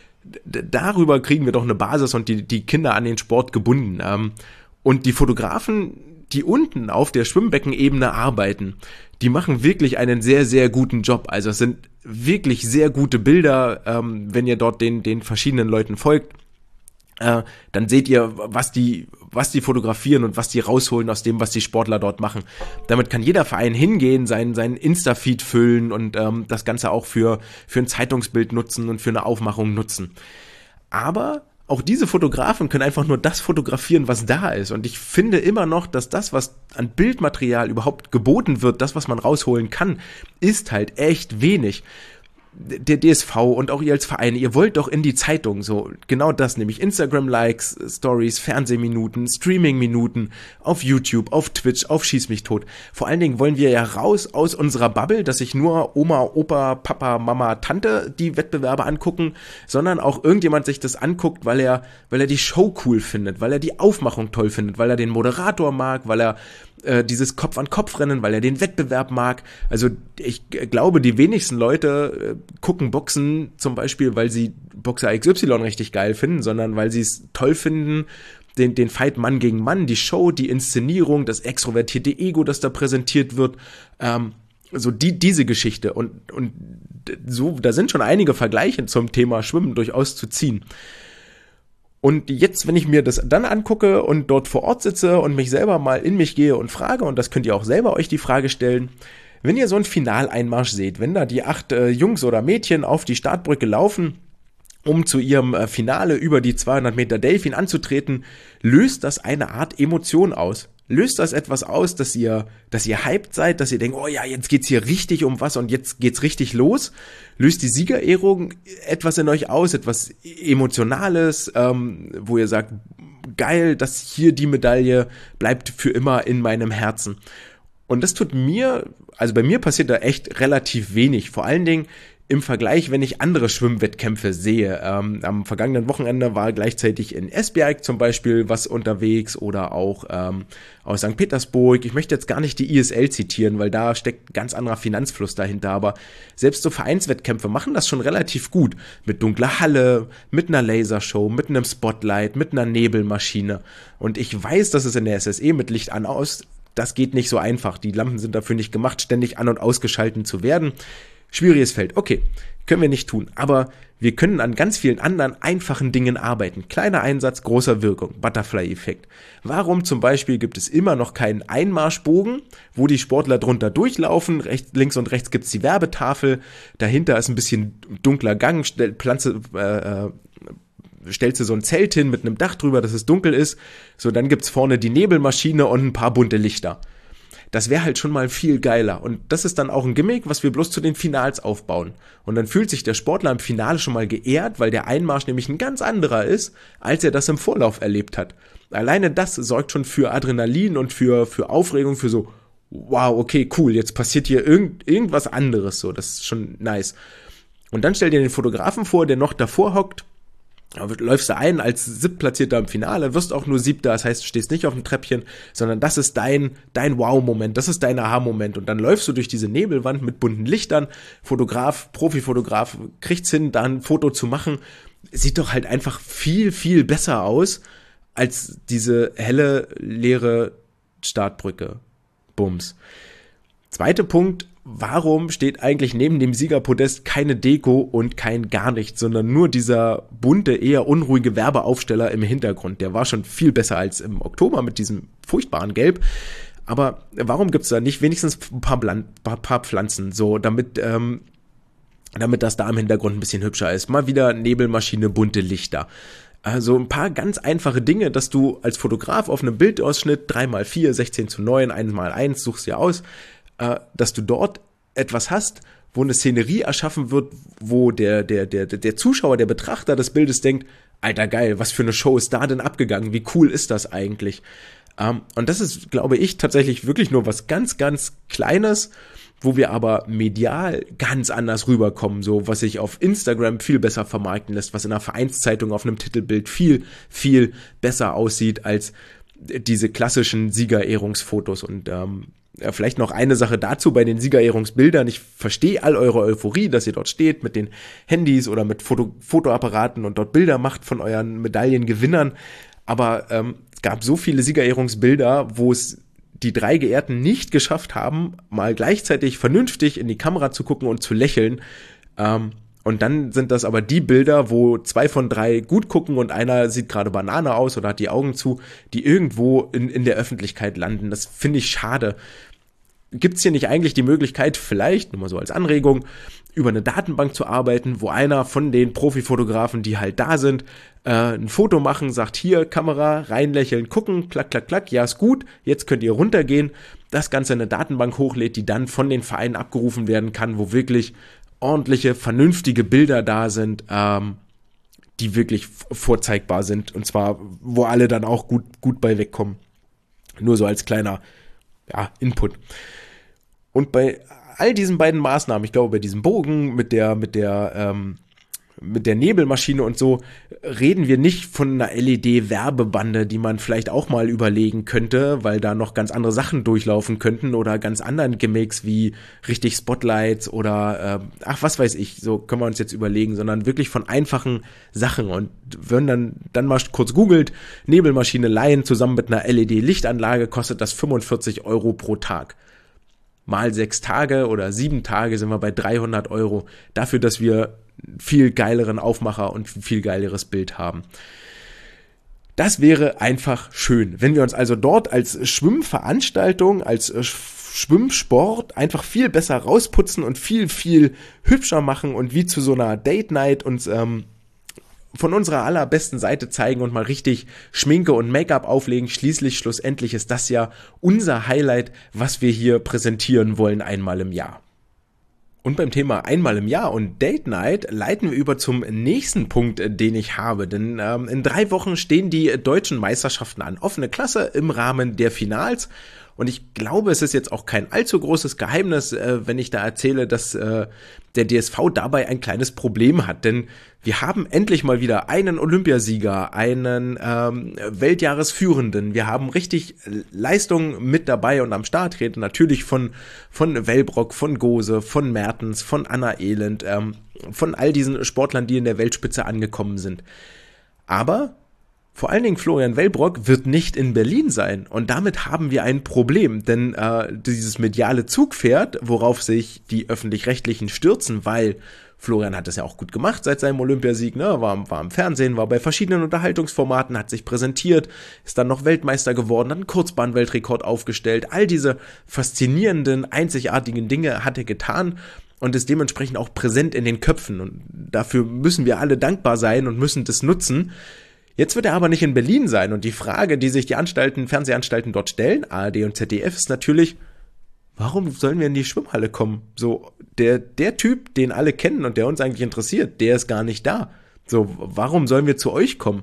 D- darüber kriegen wir doch eine Basis und die, die Kinder an den Sport gebunden. Ähm, und die Fotografen, die unten auf der Schwimmbeckenebene arbeiten, die machen wirklich einen sehr, sehr guten Job. Also es sind wirklich sehr gute Bilder, ähm, wenn ihr dort den, den verschiedenen Leuten folgt, äh, dann seht ihr, was die, was die fotografieren und was die rausholen aus dem, was die Sportler dort machen. Damit kann jeder Verein hingehen, seinen, seinen Insta-Feed füllen und ähm, das Ganze auch für, für ein Zeitungsbild nutzen und für eine Aufmachung nutzen. Aber auch diese Fotografen können einfach nur das fotografieren, was da ist. Und ich finde immer noch, dass das, was an Bildmaterial überhaupt geboten wird, das, was man rausholen kann, ist halt echt wenig. Der D S V und auch ihr als Verein, ihr wollt doch in die Zeitung, so genau das, nämlich Instagram-Likes, Stories, Fernsehminuten, Streaming-Minuten, auf YouTube, auf Twitch, auf Schieß mich tot. Vor allen Dingen wollen wir ja raus aus unserer Bubble, dass sich nur Oma, Opa, Papa, Mama, Tante die Wettbewerbe angucken, sondern auch irgendjemand sich das anguckt, weil er, weil er die Show cool findet, weil er die Aufmachung toll findet, weil er den Moderator mag, weil er äh, dieses Kopf-an-Kopf-Rennen, weil er den Wettbewerb mag. Also ich g- glaube, die wenigsten Leute äh, gucken Boxen zum Beispiel, weil sie Boxer X Y richtig geil finden, sondern weil sie es toll finden, den, den Fight Mann gegen Mann, die Show, die Inszenierung, das extrovertierte Ego, das da präsentiert wird, ähm, so die, diese Geschichte. Und, und so, da sind schon einige Vergleiche zum Thema Schwimmen durchaus zu ziehen. Und jetzt, wenn ich mir das dann angucke und dort vor Ort sitze und mich selber mal in mich gehe und frage, und das könnt ihr auch selber euch die Frage stellen, wenn ihr so einen Finaleinmarsch seht, wenn da die acht äh, Jungs oder Mädchen auf die Startbrücke laufen, um zu ihrem äh, Finale über die zweihundert Meter Delfin anzutreten, löst das eine Art Emotion aus. Löst das etwas aus, dass ihr, dass ihr hyped seid, dass ihr denkt, oh ja, jetzt geht's hier richtig um was und jetzt geht's richtig los? Löst die Siegerehrung etwas in euch aus, etwas Emotionales, ähm, wo ihr sagt, geil, dass hier die Medaille bleibt für immer in meinem Herzen. Und das tut mir, also bei mir passiert da echt relativ wenig, vor allen Dingen im Vergleich, wenn ich andere Schwimmwettkämpfe sehe. Ähm, am vergangenen Wochenende war gleichzeitig in Esbjerg zum Beispiel was unterwegs oder auch ähm, aus Sankt Petersburg. Ich möchte jetzt gar nicht die I S L zitieren, weil da steckt ein ganz anderer Finanzfluss dahinter, aber selbst so Vereinswettkämpfe machen das schon relativ gut. Mit dunkler Halle, mit einer Lasershow, mit einem Spotlight, mit einer Nebelmaschine. Und ich weiß, dass es in der S S E mit Licht an aus, das geht nicht so einfach. Die Lampen sind dafür nicht gemacht, ständig an- und ausgeschalten zu werden. Schwieriges Feld, okay, können wir nicht tun, aber wir können an ganz vielen anderen einfachen Dingen arbeiten. Kleiner Einsatz, großer Wirkung, Butterfly-Effekt. Warum zum Beispiel gibt es immer noch keinen Einmarschbogen, wo die Sportler drunter durchlaufen? Rechts, links und rechts gibt's die Werbetafel, dahinter ist ein bisschen dunkler Gang, Pflanze, äh, stellst du so ein Zelt hin mit einem Dach drüber, dass es dunkel ist. So, dann gibt's vorne die Nebelmaschine und ein paar bunte Lichter. Das wäre halt schon mal viel geiler. Und das ist dann auch ein Gimmick, was wir bloß zu den Finals aufbauen. Und dann fühlt sich der Sportler im Finale schon mal geehrt, weil der Einmarsch nämlich ein ganz anderer ist, als er das im Vorlauf erlebt hat. Alleine das sorgt schon für Adrenalin und für, für Aufregung, für so, wow, okay, cool, jetzt passiert hier irgend, irgendwas anderes. So, das ist schon nice. Und dann stell dir den Fotografen vor, der noch davor hockt. Aber läufst du ein als Siebtplatzierter im Finale, wirst auch nur Siebter, das heißt, du stehst nicht auf dem Treppchen, sondern das ist dein, dein Wow-Moment, das ist dein Aha-Moment. Und dann läufst du durch diese Nebelwand mit bunten Lichtern, Fotograf, Profifotograf, kriegt's hin, da ein Foto zu machen. Sieht doch halt einfach viel, viel besser aus, als diese helle, leere Startbrücke. Bums. Zweiter Punkt, warum steht eigentlich neben dem Siegerpodest keine Deko und kein gar nichts, sondern nur dieser bunte, eher unruhige Werbeaufsteller im Hintergrund? Der war schon viel besser als im Oktober mit diesem furchtbaren Gelb. Aber warum gibt's da nicht wenigstens ein paar, Blan- paar, paar Pflanzen, so damit, ähm, damit das da im Hintergrund ein bisschen hübscher ist? Mal wieder Nebelmaschine, bunte Lichter. Also ein paar ganz einfache Dinge, dass du als Fotograf auf einem Bildausschnitt drei mal vier, sechzehn zu neun, eins mal eins, suchst dir aus, dass du dort etwas hast, wo eine Szenerie erschaffen wird, wo der, der, der, der Zuschauer, der Betrachter des Bildes denkt, Alter geil, was für eine Show ist da denn abgegangen? Wie cool ist das eigentlich? Um, und das ist, glaube ich, tatsächlich wirklich nur was ganz, ganz Kleines, wo wir aber medial ganz anders rüberkommen, so was sich auf Instagram viel besser vermarkten lässt, was in einer Vereinszeitung auf einem Titelbild viel, viel besser aussieht als diese klassischen Siegerehrungsfotos. Und ähm, ja, vielleicht noch eine Sache dazu bei den Siegerehrungsbildern. Ich verstehe all eure Euphorie, dass ihr dort steht mit den Handys oder mit Foto- Fotoapparaten und dort Bilder macht von euren Medaillengewinnern. Aber ähm, es gab so viele Siegerehrungsbilder, wo es die drei Geehrten nicht geschafft haben, mal gleichzeitig vernünftig in die Kamera zu gucken und zu lächeln. Ähm, und dann sind das aber die Bilder, wo zwei von drei gut gucken und einer sieht gerade Banane aus oder hat die Augen zu, die irgendwo in, in der Öffentlichkeit landen. Das finde ich schade. Gibt's hier nicht eigentlich die Möglichkeit, vielleicht, nur mal so als Anregung, über eine Datenbank zu arbeiten, wo einer von den Profifotografen, die halt da sind, äh, ein Foto machen, sagt, hier, Kamera, reinlächeln, gucken, klack, klack, klack, ja, ist gut, jetzt könnt ihr runtergehen, das Ganze in eine Datenbank hochlädt, die dann von den Vereinen abgerufen werden kann, wo wirklich ordentliche, vernünftige Bilder da sind, ähm, die wirklich vorzeigbar sind, und zwar, wo alle dann auch gut, gut bei wegkommen. Nur so als kleiner, ja, Input. Und bei all diesen beiden Maßnahmen, ich glaube, bei diesem Bogen mit der, mit der, ähm, mit der Nebelmaschine und so, reden wir nicht von einer L E D-Werbebande, die man vielleicht auch mal überlegen könnte, weil da noch ganz andere Sachen durchlaufen könnten oder ganz anderen Gimmicks wie richtig Spotlights oder, äh, ach, was weiß ich, so können wir uns jetzt überlegen, sondern wirklich von einfachen Sachen. Und wenn dann, dann mal kurz googelt, Nebelmaschine leihen zusammen mit einer L E D-Lichtanlage, kostet das fünfundvierzig Euro pro Tag. Mal sechs Tage oder sieben Tage sind wir bei dreihundert Euro dafür, dass wir viel geileren Aufmacher und viel geileres Bild haben. Das wäre einfach schön, wenn wir uns also dort als Schwimmveranstaltung, als Schwimmsport einfach viel besser rausputzen und viel, viel hübscher machen und wie zu so einer Date Night uns ähm, von unserer allerbesten Seite zeigen und mal richtig Schminke und Make-up auflegen. Schließlich, schlussendlich ist das ja unser Highlight, was wir hier präsentieren wollen einmal im Jahr. Und beim Thema einmal im Jahr und Date Night leiten wir über zum nächsten Punkt, den ich habe. Denn ähm, in drei Wochen stehen die deutschen Meisterschaften an. Offene Klasse im Rahmen der Finals. Und ich glaube, es ist jetzt auch kein allzu großes Geheimnis, äh, wenn ich da erzähle, dass äh, der D S V dabei ein kleines Problem hat. Denn wir haben endlich mal wieder einen Olympiasieger, einen ähm, Weltjahresführenden. Wir haben richtig Leistungen mit dabei und am Start treten. Natürlich von von Wellbrock, von Gose, von Mertens, von Anna Elend, ähm, von all diesen Sportlern, die in der Weltspitze angekommen sind. Aber Vor allen Dingen Florian Wellbrock wird nicht in Berlin sein und damit haben wir ein Problem, denn äh, dieses mediale Zugpferd, worauf sich die Öffentlich-Rechtlichen stürzen, weil Florian hat das ja auch gut gemacht seit seinem Olympiasieg, ne? war, war im Fernsehen, war bei verschiedenen Unterhaltungsformaten, hat sich präsentiert, ist dann noch Weltmeister geworden, hat einen Kurzbahn-Weltrekord aufgestellt, all diese faszinierenden, einzigartigen Dinge hat er getan und ist dementsprechend auch präsent in den Köpfen und dafür müssen wir alle dankbar sein und müssen das nutzen. Jetzt wird er aber nicht in Berlin sein und die Frage, die sich die Anstalten, Fernsehanstalten dort stellen, A R D und Z D F, ist natürlich, warum sollen wir in die Schwimmhalle kommen? So, der, der Typ, den alle kennen und der uns eigentlich interessiert, der ist gar nicht da. So, warum sollen wir zu euch kommen?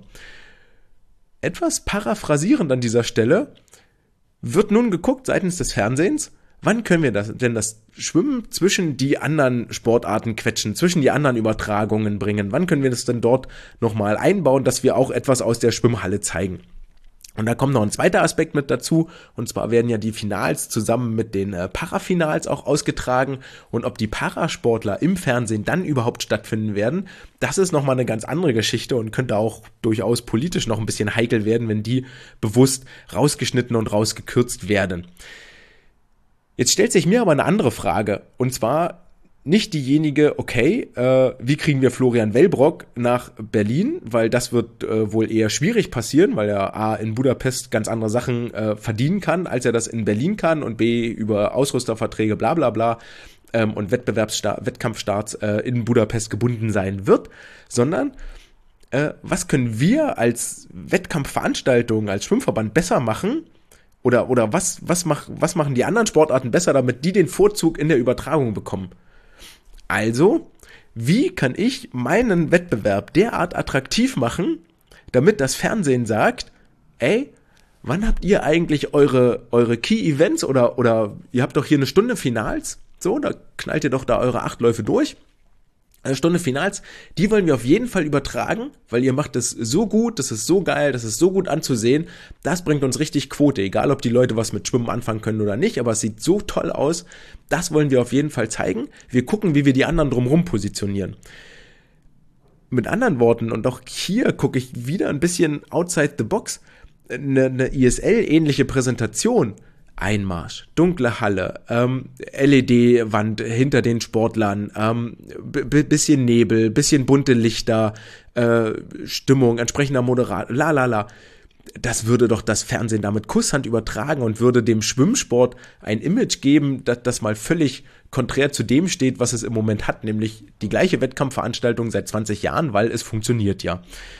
Etwas paraphrasierend an dieser Stelle wird nun geguckt seitens des Fernsehens, wann können wir das, denn das Schwimmen zwischen die anderen Sportarten quetschen, zwischen die anderen Übertragungen bringen? Wann können wir das denn dort nochmal einbauen, dass wir auch etwas aus der Schwimmhalle zeigen? Und da kommt noch ein zweiter Aspekt mit dazu, und zwar werden ja die Finals zusammen mit den äh, Parafinals auch ausgetragen und ob die Parasportler im Fernsehen dann überhaupt stattfinden werden, das ist nochmal eine ganz andere Geschichte und könnte auch durchaus politisch noch ein bisschen heikel werden, wenn die bewusst rausgeschnitten und rausgekürzt werden. Jetzt stellt sich mir aber eine andere Frage, und zwar nicht diejenige, okay, äh, wie kriegen wir Florian Wellbrock nach Berlin, weil das wird äh, wohl eher schwierig passieren, weil er A, in Budapest ganz andere Sachen äh, verdienen kann, als er das in Berlin kann und B, über Ausrüsterverträge bla bla bla ähm, und Wettbewerbsstart, Wettkampfstarts äh, in Budapest gebunden sein wird, sondern äh, was können wir als Wettkampfveranstaltung, als Schwimmverband besser machen, oder, oder was, was, mach, was machen die anderen Sportarten besser, damit die den Vorzug in der Übertragung bekommen? Also, wie kann ich meinen Wettbewerb derart attraktiv machen, damit das Fernsehen sagt, ey, wann habt ihr eigentlich eure, eure Key-Events oder, oder ihr habt doch hier eine Stunde Finals, so, da knallt ihr doch da eure acht Läufe durch. Eine Stunde Finals, die wollen wir auf jeden Fall übertragen, weil ihr macht es so gut, das ist so geil, das ist so gut anzusehen, das bringt uns richtig Quote, egal ob die Leute was mit Schwimmen anfangen können oder nicht, aber es sieht so toll aus, das wollen wir auf jeden Fall zeigen. Wir gucken, wie wir die anderen drumherum positionieren. Mit anderen Worten, und auch hier gucke ich wieder ein bisschen outside the box, eine, eine I S L-ähnliche Präsentation. Einmarsch, dunkle Halle, ähm, L E D-Wand hinter den Sportlern, ähm, b- bisschen Nebel, bisschen bunte Lichter, äh, Stimmung, entsprechender Moderator, la la la. Das würde doch das Fernsehen damit Kusshand übertragen und würde dem Schwimmsport ein Image geben, das, das mal völlig konträr zu dem steht, was es im Moment hat, nämlich die gleiche Wettkampfveranstaltung seit zwanzig Jahren, weil es funktioniert ja.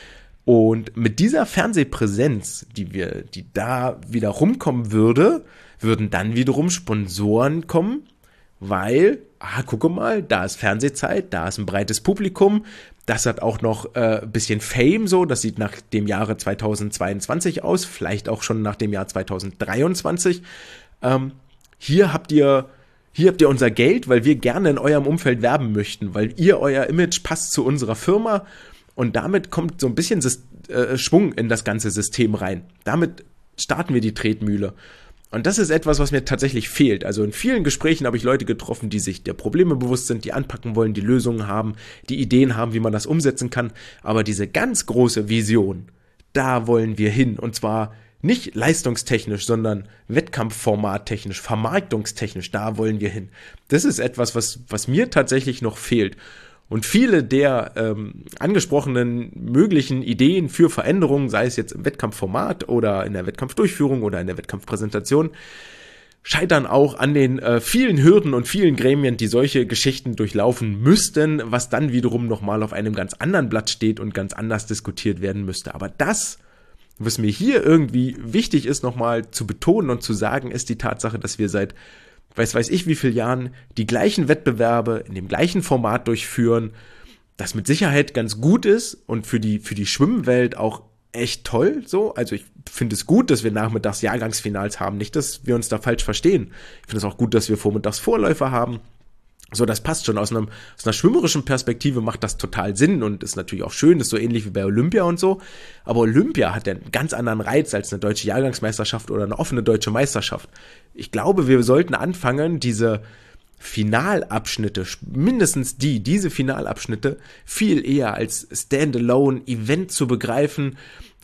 Und mit dieser Fernsehpräsenz, die wir, die da wieder rumkommen würde, würden dann wiederum Sponsoren kommen, weil, ah, gucke mal, da ist Fernsehzeit, da ist ein breites Publikum, das hat auch noch äh, ein bisschen Fame so, das sieht nach dem Jahre zweitausendzweiundzwanzig aus, vielleicht auch schon nach dem Jahr zweitausenddreiundzwanzig. Ähm, hier habt ihr Hier habt ihr unser Geld, weil wir gerne in eurem Umfeld werben möchten, weil ihr, euer Image passt zu unserer Firma. Und damit kommt so ein bisschen äh, Schwung in das ganze System rein. Damit starten wir die Tretmühle. Und das ist etwas, was mir tatsächlich fehlt. Also in vielen Gesprächen habe ich Leute getroffen, die sich der Probleme bewusst sind, die anpacken wollen, die Lösungen haben, die Ideen haben, wie man das umsetzen kann. Aber diese ganz große Vision, da wollen wir hin. Und zwar nicht leistungstechnisch, sondern wettkampfformattechnisch, vermarktungstechnisch, da wollen wir hin. Das ist etwas, was, was mir tatsächlich noch fehlt. Und viele der ähm, angesprochenen möglichen Ideen für Veränderungen, sei es jetzt im Wettkampfformat oder in der Wettkampfdurchführung oder in der Wettkampfpräsentation, scheitern auch an den äh, vielen Hürden und vielen Gremien, die solche Geschichten durchlaufen müssten, was dann wiederum nochmal auf einem ganz anderen Blatt steht und ganz anders diskutiert werden müsste. Aber das, was mir hier irgendwie wichtig ist, nochmal zu betonen und zu sagen, ist die Tatsache, dass wir seit weiß weiß ich wie viele Jahren die gleichen Wettbewerbe in dem gleichen Format durchführen, das mit Sicherheit ganz gut ist und für die für die Schwimmwelt auch echt toll so. Also ich finde es gut, dass wir nachmittags Jahrgangsfinals haben, nicht, dass wir uns da falsch verstehen. Ich finde es auch gut, dass wir vormittags Vorläufer haben. So, das passt schon. Aus, einem, aus einer schwimmerischen Perspektive macht das total Sinn und ist natürlich auch schön, ist so ähnlich wie bei Olympia und so. Aber Olympia hat ja einen ganz anderen Reiz als eine deutsche Jahrgangsmeisterschaft oder eine offene deutsche Meisterschaft. Ich glaube, wir sollten anfangen, diese Finalabschnitte, mindestens die, diese Finalabschnitte viel eher als Standalone-Event zu begreifen,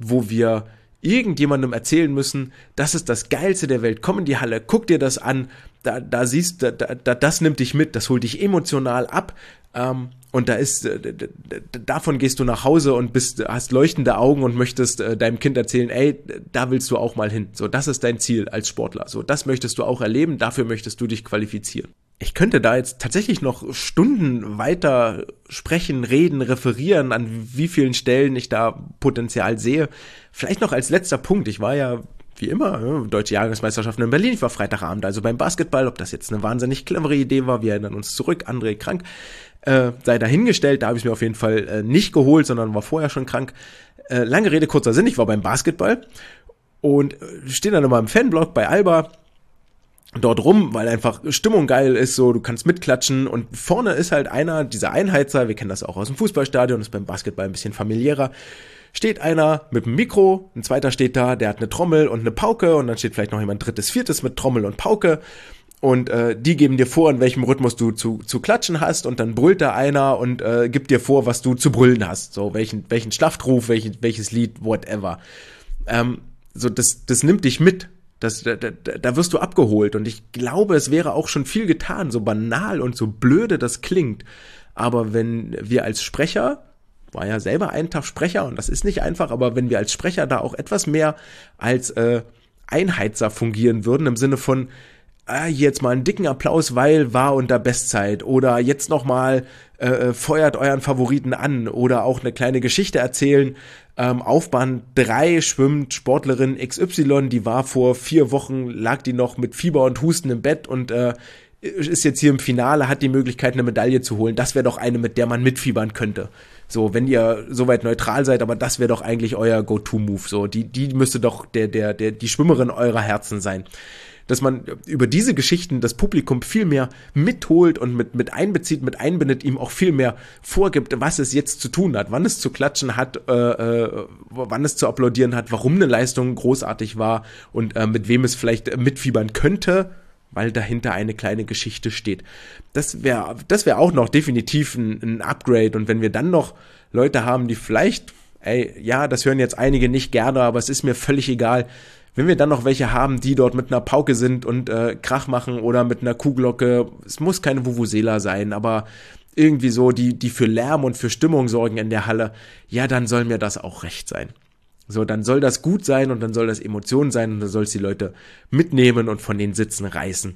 wo wir irgendjemandem erzählen müssen, das ist das Geilste der Welt, komm in die Halle, guck dir das an, da, da siehst du, da, da, das nimmt dich mit, das holt dich emotional ab, ähm, und da ist, äh, davon gehst du nach Hause und bist, hast leuchtende Augen und möchtest äh, deinem Kind erzählen, ey, da willst du auch mal hin, so, das ist dein Ziel als Sportler, so, das möchtest du auch erleben, dafür möchtest du dich qualifizieren. Ich könnte da jetzt tatsächlich noch Stunden weiter sprechen, reden, referieren, an wie vielen Stellen ich da Potenzial sehe. Vielleicht noch als letzter Punkt. Ich war ja, wie immer, ja, Deutsche Jahrgangsmeisterschaften in Berlin. Ich war Freitagabend also beim Basketball. Ob das jetzt eine wahnsinnig clevere Idee war, wir erinnern uns zurück. André krank, äh, sei dahingestellt. Da habe ich es mir auf jeden Fall äh, nicht geholt, sondern war vorher schon krank. Äh, lange Rede, kurzer Sinn. Ich war beim Basketball und äh, stehe dann immer im Fanblock bei Alba dort rum, weil einfach Stimmung geil ist, so, du kannst mitklatschen und vorne ist halt einer, dieser Einheizer, wir kennen das auch aus dem Fußballstadion, ist beim Basketball ein bisschen familiärer, steht einer mit einem Mikro, ein zweiter steht da, der hat eine Trommel und eine Pauke und dann steht vielleicht noch jemand drittes, viertes mit Trommel und Pauke und äh, die geben dir vor, in welchem Rhythmus du zu, zu klatschen hast und dann brüllt da einer und äh, gibt dir vor, was du zu brüllen hast, so, welchen, welchen Schlachtruf, welchen, welches Lied, whatever. Ähm, so, das, das nimmt dich mit. Das, da, da, da wirst du abgeholt und ich glaube, es wäre auch schon viel getan, so banal und so blöde das klingt, aber wenn wir als Sprecher, war ja selber einen Tag Sprecher und das ist nicht einfach, aber wenn wir als Sprecher da auch etwas mehr als äh, Einheizer fungieren würden, im Sinne von, ah, jetzt mal einen dicken Applaus, weil war unter Bestzeit oder jetzt nochmal äh, feuert euren Favoriten an oder auch eine kleine Geschichte erzählen. Ähm, auf Bahn drei schwimmt Sportlerin X Y, die war vor vier Wochen, lag die noch mit Fieber und Husten im Bett und äh, ist jetzt hier im Finale, hat die Möglichkeit, eine Medaille zu holen. Das wäre doch eine, mit der man mitfiebern könnte. So, wenn ihr soweit neutral seid, aber das wäre doch eigentlich euer Go-To-Move. So, die, die müsste doch der, der, der, die Schwimmerin eurer Herzen sein. Dass man über diese Geschichten das Publikum viel mehr mitholt und mit, mit einbezieht, mit einbindet, ihm auch viel mehr vorgibt, was es jetzt zu tun hat, wann es zu klatschen hat, äh, äh, wann es zu applaudieren hat, warum eine Leistung großartig war und äh, mit wem es vielleicht mitfiebern könnte, weil dahinter eine kleine Geschichte steht. Das wäre das wäre auch noch definitiv ein, ein Upgrade und wenn wir dann noch Leute haben, die vielleicht, ey, ja, das hören jetzt einige nicht gerne, aber es ist mir völlig egal, wenn wir dann noch welche haben, die dort mit einer Pauke sind und äh, Krach machen oder mit einer Kuhglocke, es muss keine Vuvuzela sein, aber irgendwie so, die die für Lärm und für Stimmung sorgen in der Halle, ja, dann soll mir das auch recht sein. So, dann soll das gut sein und dann soll das Emotion sein und dann soll es die Leute mitnehmen und von den Sitzen reißen.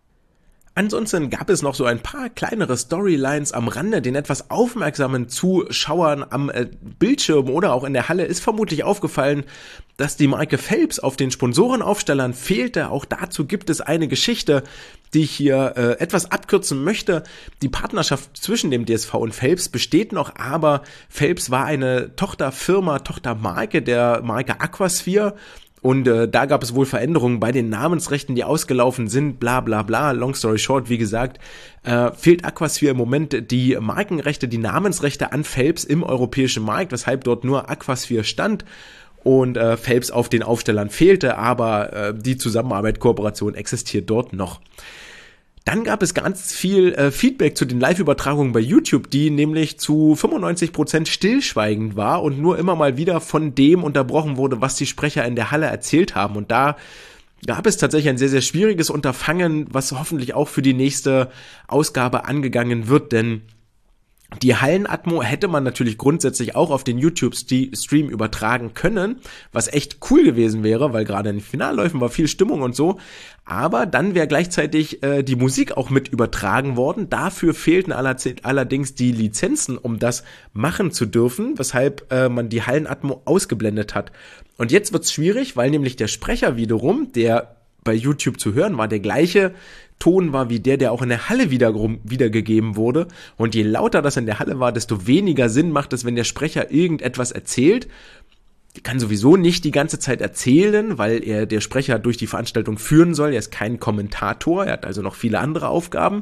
Ansonsten gab es noch so ein paar kleinere Storylines am Rande. Den etwas aufmerksamen Zuschauern am äh, Bildschirm oder auch in der Halle ist vermutlich aufgefallen, dass die Marke Phelps auf den Sponsorenaufstellern fehlte. Auch dazu gibt es eine Geschichte, die ich hier äh, etwas abkürzen möchte. Die Partnerschaft zwischen dem D S V und Phelps besteht noch, aber Phelps war eine Tochterfirma, Tochtermarke der Marke Aquasphere. Und äh, da gab es wohl Veränderungen bei den Namensrechten, die ausgelaufen sind, bla bla bla, long story short, wie gesagt, äh, fehlt Aquasphere im Moment die Markenrechte, die Namensrechte an Phelps im europäischen Markt, weshalb dort nur Aquasphere stand und äh, Phelps auf den Aufstellern fehlte, aber äh, die Zusammenarbeit, Kooperation existiert dort noch. Dann gab es ganz viel äh, Feedback zu den Live-Übertragungen bei YouTube, die nämlich zu fünfundneunzig Prozent stillschweigend war und nur immer mal wieder von dem unterbrochen wurde, was die Sprecher in der Halle erzählt haben. Und da gab es tatsächlich ein sehr, sehr schwieriges Unterfangen, was hoffentlich auch für die nächste Ausgabe angegangen wird, denn die Hallenatmo hätte man natürlich grundsätzlich auch auf den YouTube-Stream übertragen können, was echt cool gewesen wäre, weil gerade in den Finalläufen war viel Stimmung und so, aber dann wäre gleichzeitig äh, die Musik auch mit übertragen worden. Dafür fehlten allerdings die Lizenzen, um das machen zu dürfen, weshalb äh, man die Hallenatmo ausgeblendet hat. Und jetzt wird's schwierig, weil nämlich der Sprecher wiederum, der bei YouTube zu hören war, der gleiche Ton war wie der, der auch in der Halle wiederum wiedergegeben wurde. Und je lauter das in der Halle war, desto weniger Sinn macht es, wenn der Sprecher irgendetwas erzählt. Der kann sowieso nicht die ganze Zeit erzählen, weil er der Sprecher durch die Veranstaltung führen soll. Er ist kein Kommentator, er hat also noch viele andere Aufgaben.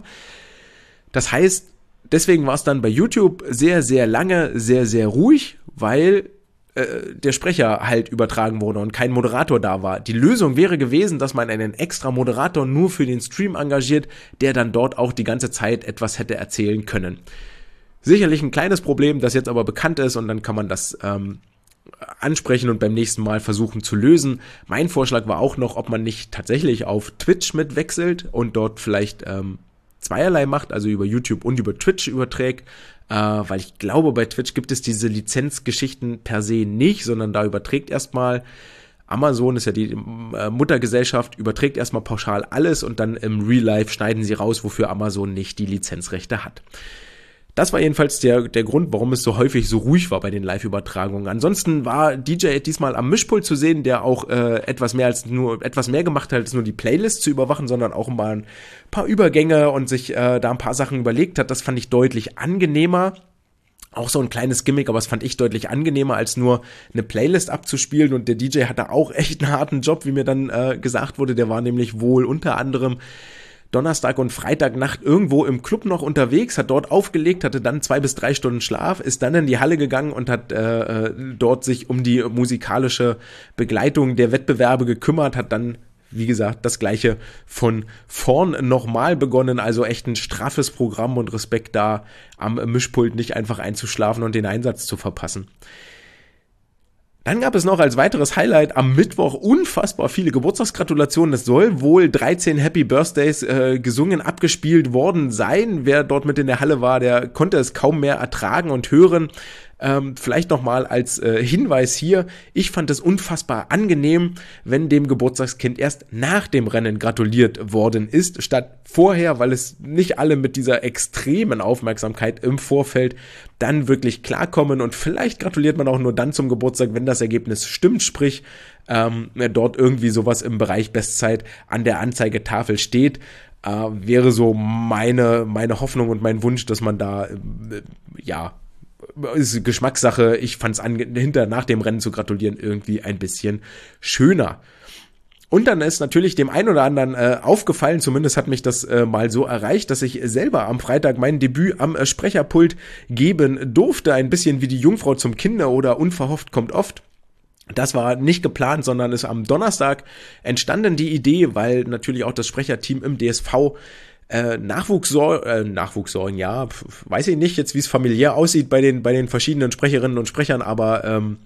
Das heißt, deswegen war es dann bei YouTube sehr, sehr lange, sehr, sehr ruhig, weil der Sprecher halt übertragen wurde und kein Moderator da war. Die Lösung wäre gewesen, dass man einen extra Moderator nur für den Stream engagiert, der dann dort auch die ganze Zeit etwas hätte erzählen können. Sicherlich ein kleines Problem, das jetzt aber bekannt ist und dann kann man das ähm, ansprechen und beim nächsten Mal versuchen zu lösen. Mein Vorschlag war auch noch, ob man nicht tatsächlich auf Twitch mitwechselt und dort vielleicht ähm, zweierlei macht, also über YouTube und über Twitch überträgt, äh, weil ich glaube, bei Twitch gibt es diese Lizenzgeschichten per se nicht, sondern da überträgt erstmal Amazon, ist ja die äh, Muttergesellschaft, überträgt erstmal pauschal alles und dann im Real Life schneiden sie raus, wofür Amazon nicht die Lizenzrechte hat. Das war jedenfalls der, der Grund, warum es so häufig so ruhig war bei den Live-Übertragungen. Ansonsten war D J diesmal am Mischpult zu sehen, der auch äh, etwas mehr als nur etwas mehr gemacht hat, als nur die Playlist zu überwachen, sondern auch mal ein paar Übergänge und sich äh, da ein paar Sachen überlegt hat. Das fand ich deutlich angenehmer. Auch so ein kleines Gimmick, aber das fand ich deutlich angenehmer, als nur eine Playlist abzuspielen. Und der D J hatte auch echt einen harten Job, wie mir dann äh, gesagt wurde. Der war nämlich wohl unter anderem Donnerstag und Freitagnacht irgendwo im Club noch unterwegs, hat dort aufgelegt, hatte dann zwei bis drei Stunden Schlaf, ist dann in die Halle gegangen und hat äh, dort sich um die musikalische Begleitung der Wettbewerbe gekümmert, hat dann, wie gesagt, das Gleiche von vorn nochmal begonnen, also echt ein straffes Programm und Respekt da am Mischpult nicht einfach einzuschlafen und den Einsatz zu verpassen. Dann gab es noch als weiteres Highlight am Mittwoch unfassbar viele Geburtstagsgratulationen. Es soll wohl dreizehn Happy Birthdays äh, gesungen, abgespielt worden sein. Wer dort mit in der Halle war, der konnte es kaum mehr ertragen und hören. Ähm, vielleicht nochmal als äh, Hinweis hier, ich fand es unfassbar angenehm, wenn dem Geburtstagskind erst nach dem Rennen gratuliert worden ist, statt vorher, weil es nicht alle mit dieser extremen Aufmerksamkeit im Vorfeld dann wirklich klarkommen und vielleicht gratuliert man auch nur dann zum Geburtstag, wenn das Ergebnis stimmt, sprich ähm, dort irgendwie sowas im Bereich Bestzeit an der Anzeigetafel steht. Äh, wäre so meine, meine Hoffnung und mein Wunsch, dass man da, äh, ja, ist Geschmackssache, ich fand es hinter nach dem Rennen zu gratulieren irgendwie ein bisschen schöner. Und dann ist natürlich dem einen oder anderen äh, aufgefallen, zumindest hat mich das äh, mal so erreicht, dass ich selber am Freitag mein Debüt am äh, Sprecherpult geben durfte, ein bisschen wie die Jungfrau zum Kinde oder unverhofft kommt oft. Das war nicht geplant, sondern ist am Donnerstag entstanden, die Idee, weil natürlich auch das Sprecherteam im D S V Äh, Nachwuchssorgen, äh, Nachwuchssorgen, ja, weiß ich nicht jetzt, wie es familiär aussieht bei den bei den verschiedenen Sprecherinnen und Sprechern, aber ähm,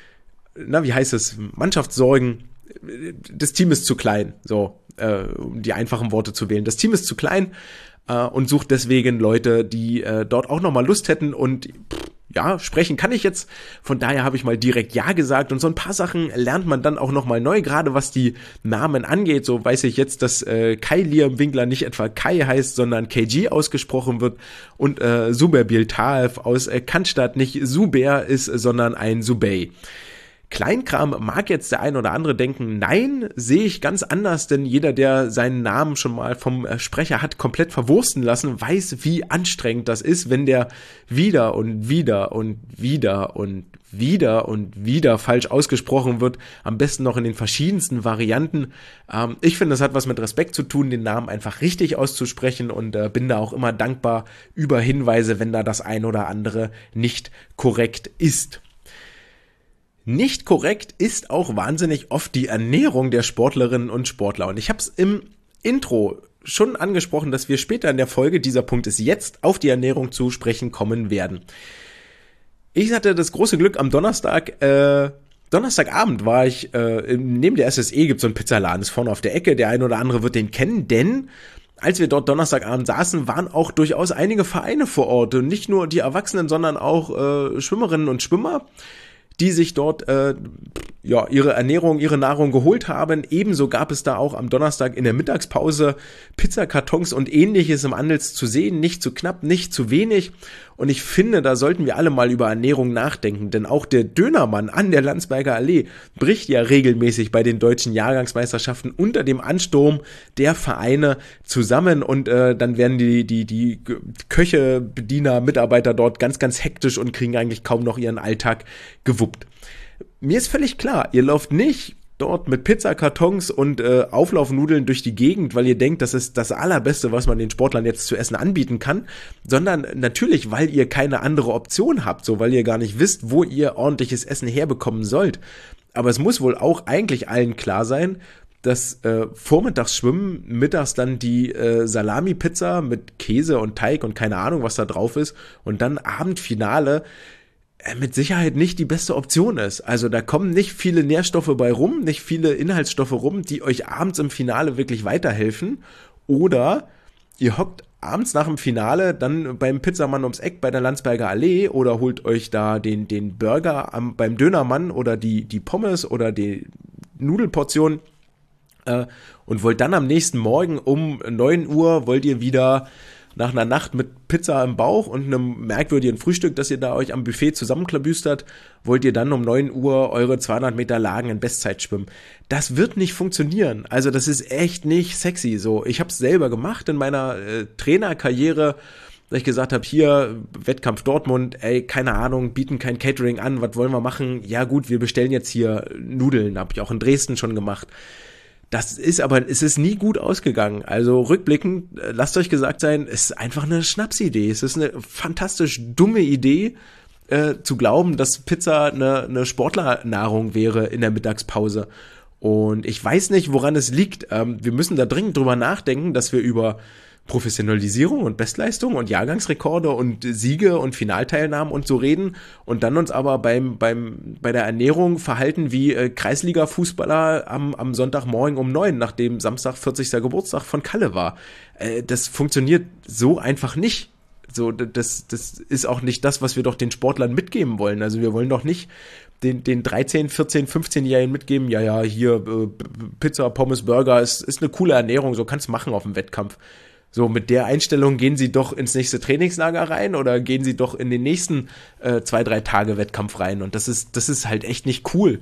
na, wie heißt es, Mannschaftssorgen, das Team ist zu klein, so, äh, um die einfachen Worte zu wählen. Das Team ist zu klein äh, und sucht deswegen Leute, die äh, dort auch nochmal Lust hätten und pff, ja, sprechen kann ich jetzt, von daher habe ich mal direkt Ja gesagt und so ein paar Sachen lernt man dann auch nochmal neu, gerade was die Namen angeht, so weiß ich jetzt, dass äh, Kai Liam Winkler nicht etwa Kai heißt, sondern K G ausgesprochen wird und äh, Suber Biltaev aus äh, Cannstatt nicht Suber ist, sondern ein Subey. Kleinkram mag jetzt der ein oder andere denken, nein, sehe ich ganz anders, denn jeder, der seinen Namen schon mal vom Sprecher hat komplett verwursten lassen, weiß, wie anstrengend das ist, wenn der wieder und wieder und wieder und wieder und wieder falsch ausgesprochen wird, am besten noch in den verschiedensten Varianten. Ähm, ich finde, das hat was mit Respekt zu tun, den Namen einfach richtig auszusprechen und äh, bin da auch immer dankbar über Hinweise, wenn da das ein oder andere nicht korrekt ist. Nicht korrekt ist auch wahnsinnig oft die Ernährung der Sportlerinnen und Sportler. Und ich habe es im Intro schon angesprochen, dass wir später in der Folge, dieser Punkt ist jetzt, auf die Ernährung zu sprechen kommen werden. Ich hatte das große Glück am Donnerstag, äh, Donnerstagabend war ich, äh, neben der S S E gibt es so einen Pizzaladen, ist vorne auf der Ecke, der ein oder andere wird den kennen, denn als wir dort Donnerstagabend saßen, waren auch durchaus einige Vereine vor Ort. Und nicht nur die Erwachsenen, sondern auch äh, Schwimmerinnen und Schwimmer, die sich dort äh, ja ihre Ernährung, ihre Nahrung geholt haben. Ebenso gab es da auch am Donnerstag in der Mittagspause Pizzakartons und Ähnliches im Andels zu sehen. Nicht zu knapp, nicht zu wenig. Und ich finde, da sollten wir alle mal über Ernährung nachdenken, denn auch der Dönermann an der Landsberger Allee bricht ja regelmäßig bei den deutschen Jahrgangsmeisterschaften unter dem Ansturm der Vereine zusammen und äh, dann werden die die die Köche, Bediener, Mitarbeiter dort ganz ganz hektisch und kriegen eigentlich kaum noch ihren Alltag gewuppt. Mir ist völlig klar, ihr lauft nicht dort mit Pizzakartons und äh, Auflaufnudeln durch die Gegend, weil ihr denkt, das ist das Allerbeste, was man den Sportlern jetzt zu essen anbieten kann, sondern natürlich, weil ihr keine andere Option habt, so weil ihr gar nicht wisst, wo ihr ordentliches Essen herbekommen sollt. Aber es muss wohl auch eigentlich allen klar sein, dass äh, vormittags schwimmen, mittags dann die äh, Salami-Pizza mit Käse und Teig und keine Ahnung, was da drauf ist und dann Abendfinale mit Sicherheit nicht die beste Option ist. Also da kommen nicht viele Nährstoffe bei rum, nicht viele Inhaltsstoffe rum, die euch abends im Finale wirklich weiterhelfen. Oder ihr hockt abends nach dem Finale dann beim Pizzamann ums Eck bei der Landsberger Allee oder holt euch da den, den Burger am, beim Dönermann oder die, die Pommes oder die Nudelportion äh, und wollt dann am nächsten Morgen um neun Uhr, wollt ihr wieder nach einer Nacht mit Pizza im Bauch und einem merkwürdigen Frühstück, das ihr da euch am Buffet zusammenklabüstert, wollt ihr dann um neun Uhr eure zweihundert Meter Lagen in Bestzeit schwimmen. Das wird nicht funktionieren. Also das ist echt nicht sexy. So, ich habe es selber gemacht in meiner äh, Trainerkarriere, dass ich gesagt habe, hier Wettkampf Dortmund, ey, keine Ahnung, bieten kein Catering an, was wollen wir machen? Ja gut, wir bestellen jetzt hier Nudeln, habe ich auch in Dresden schon gemacht. Das ist aber, es ist nie gut ausgegangen. Also rückblickend, lasst euch gesagt sein, es ist einfach eine Schnapsidee. Es ist eine fantastisch dumme Idee, äh, zu glauben, dass Pizza eine, eine Sportlernahrung wäre in der Mittagspause. Und ich weiß nicht, woran es liegt. Ähm, wir müssen da dringend drüber nachdenken, dass wir über Professionalisierung und Bestleistung und Jahrgangsrekorde und Siege und Finalteilnahmen und so reden und dann uns aber beim beim bei der Ernährung verhalten wie äh, Kreisliga-Fußballer am am Sonntagmorgen um neun, nachdem Samstag vierzigster Geburtstag von Kalle war. Äh, das funktioniert so einfach nicht. So, das das ist auch nicht das, was wir doch den Sportlern mitgeben wollen. Also wir wollen doch nicht den den dreizehn, vierzehn, fünfzehnjährigen mitgeben, ja ja, hier äh, Pizza, Pommes, Burger ist ist eine coole Ernährung, so kannst du machen auf dem Wettkampf. So, mit der Einstellung gehen sie doch ins nächste Trainingslager rein oder gehen sie doch in den nächsten äh, zwei, drei Tage Wettkampf rein. Und das ist, das ist halt echt nicht cool.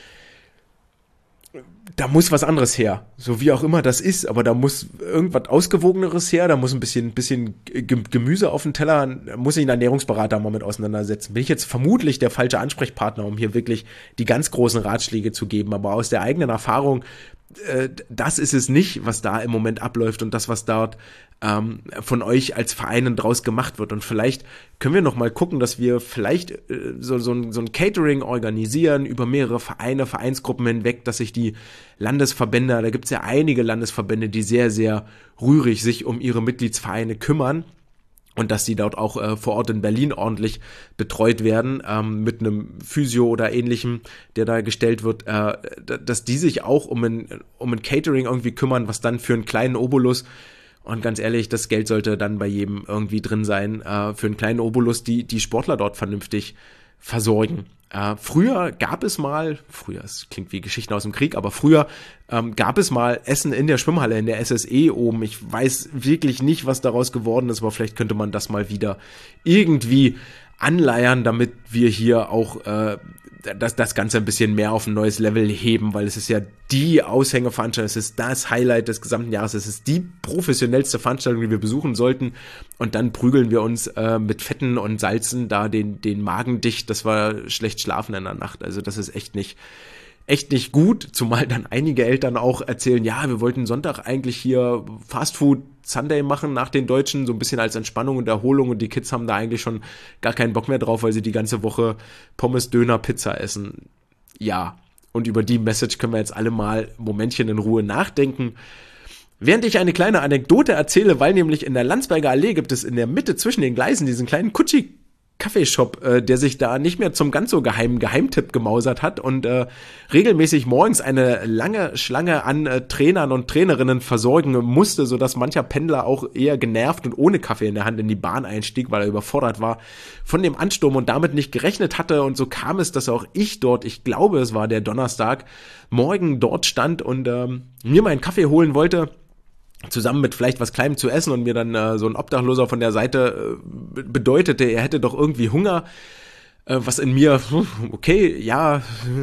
Da muss was anderes her. So wie auch immer das ist, aber da muss irgendwas Ausgewogeneres her, da muss ein bisschen, bisschen Gemüse auf den Teller, da muss sich ein Ernährungsberater mal mit auseinandersetzen. Bin ich jetzt vermutlich der falsche Ansprechpartner, um hier wirklich die ganz großen Ratschläge zu geben, aber aus der eigenen Erfahrung, äh, das ist es nicht, was da im Moment abläuft und das, was dort ähm, von euch als Vereinen draus gemacht wird. Und vielleicht können wir noch mal gucken, dass wir vielleicht äh, so, so, ein, so ein Catering organisieren über mehrere Vereine, Vereinsgruppen hinweg, dass sich die Landesverbände, da gibt es ja einige Landesverbände, die sehr, sehr rührig sich um ihre Mitgliedsvereine kümmern. Und dass die dort auch äh, vor Ort in Berlin ordentlich betreut werden, ähm, mit einem Physio oder ähnlichem, der da gestellt wird, äh, dass die sich auch um ein, um ein Catering irgendwie kümmern, was dann für einen kleinen Obolus, und ganz ehrlich, das Geld sollte dann bei jedem irgendwie drin sein, äh, für einen kleinen Obolus die, die Sportler dort vernünftig versorgen. Äh, früher gab es mal, früher, es klingt wie Geschichten aus dem Krieg, aber früher ähm, gab es mal Essen in der Schwimmhalle, in der S S E oben. Ich weiß wirklich nicht, was daraus geworden ist, aber vielleicht könnte man das mal wieder irgendwie anleiern, damit wir hier auch äh, das, das Ganze ein bisschen mehr auf ein neues Level heben, weil es ist ja die Aushängeveranstaltung, es ist das Highlight des gesamten Jahres, es ist die professionellste Veranstaltung, die wir besuchen sollten, und dann prügeln wir uns äh, mit Fetten und Salzen da den, den Magen dicht, dass wir schlecht schlafen in der Nacht. Also das ist echt nicht echt nicht gut, zumal dann einige Eltern auch erzählen, ja, wir wollten Sonntag eigentlich hier Fastfood Sunday machen nach den Deutschen, so ein bisschen als Entspannung und Erholung, und die Kids haben da eigentlich schon gar keinen Bock mehr drauf, weil sie die ganze Woche Pommes, Döner, Pizza essen. Ja, und über die Message können wir jetzt alle mal ein Momentchen in Ruhe nachdenken. Während ich eine kleine Anekdote erzähle, weil nämlich in der Landsberger Allee gibt es in der Mitte zwischen den Gleisen diesen kleinen Kutschi Kaffeeshop, äh, der sich da nicht mehr zum ganz so geheimen Geheimtipp gemausert hat und äh, regelmäßig morgens eine lange Schlange an äh, Trainern und Trainerinnen versorgen musste, sodass mancher Pendler auch eher genervt und ohne Kaffee in der Hand in die Bahn einstieg, weil er überfordert war von dem Ansturm und damit nicht gerechnet hatte. Und so kam es, dass auch ich dort, ich glaube, es war der Donnerstag, morgen dort stand und ähm, mir meinen Kaffee holen wollte, zusammen mit vielleicht was Kleinem zu essen, und mir dann äh, so ein Obdachloser von der Seite äh, bedeutete, er hätte doch irgendwie Hunger, äh, was in mir, okay, ja,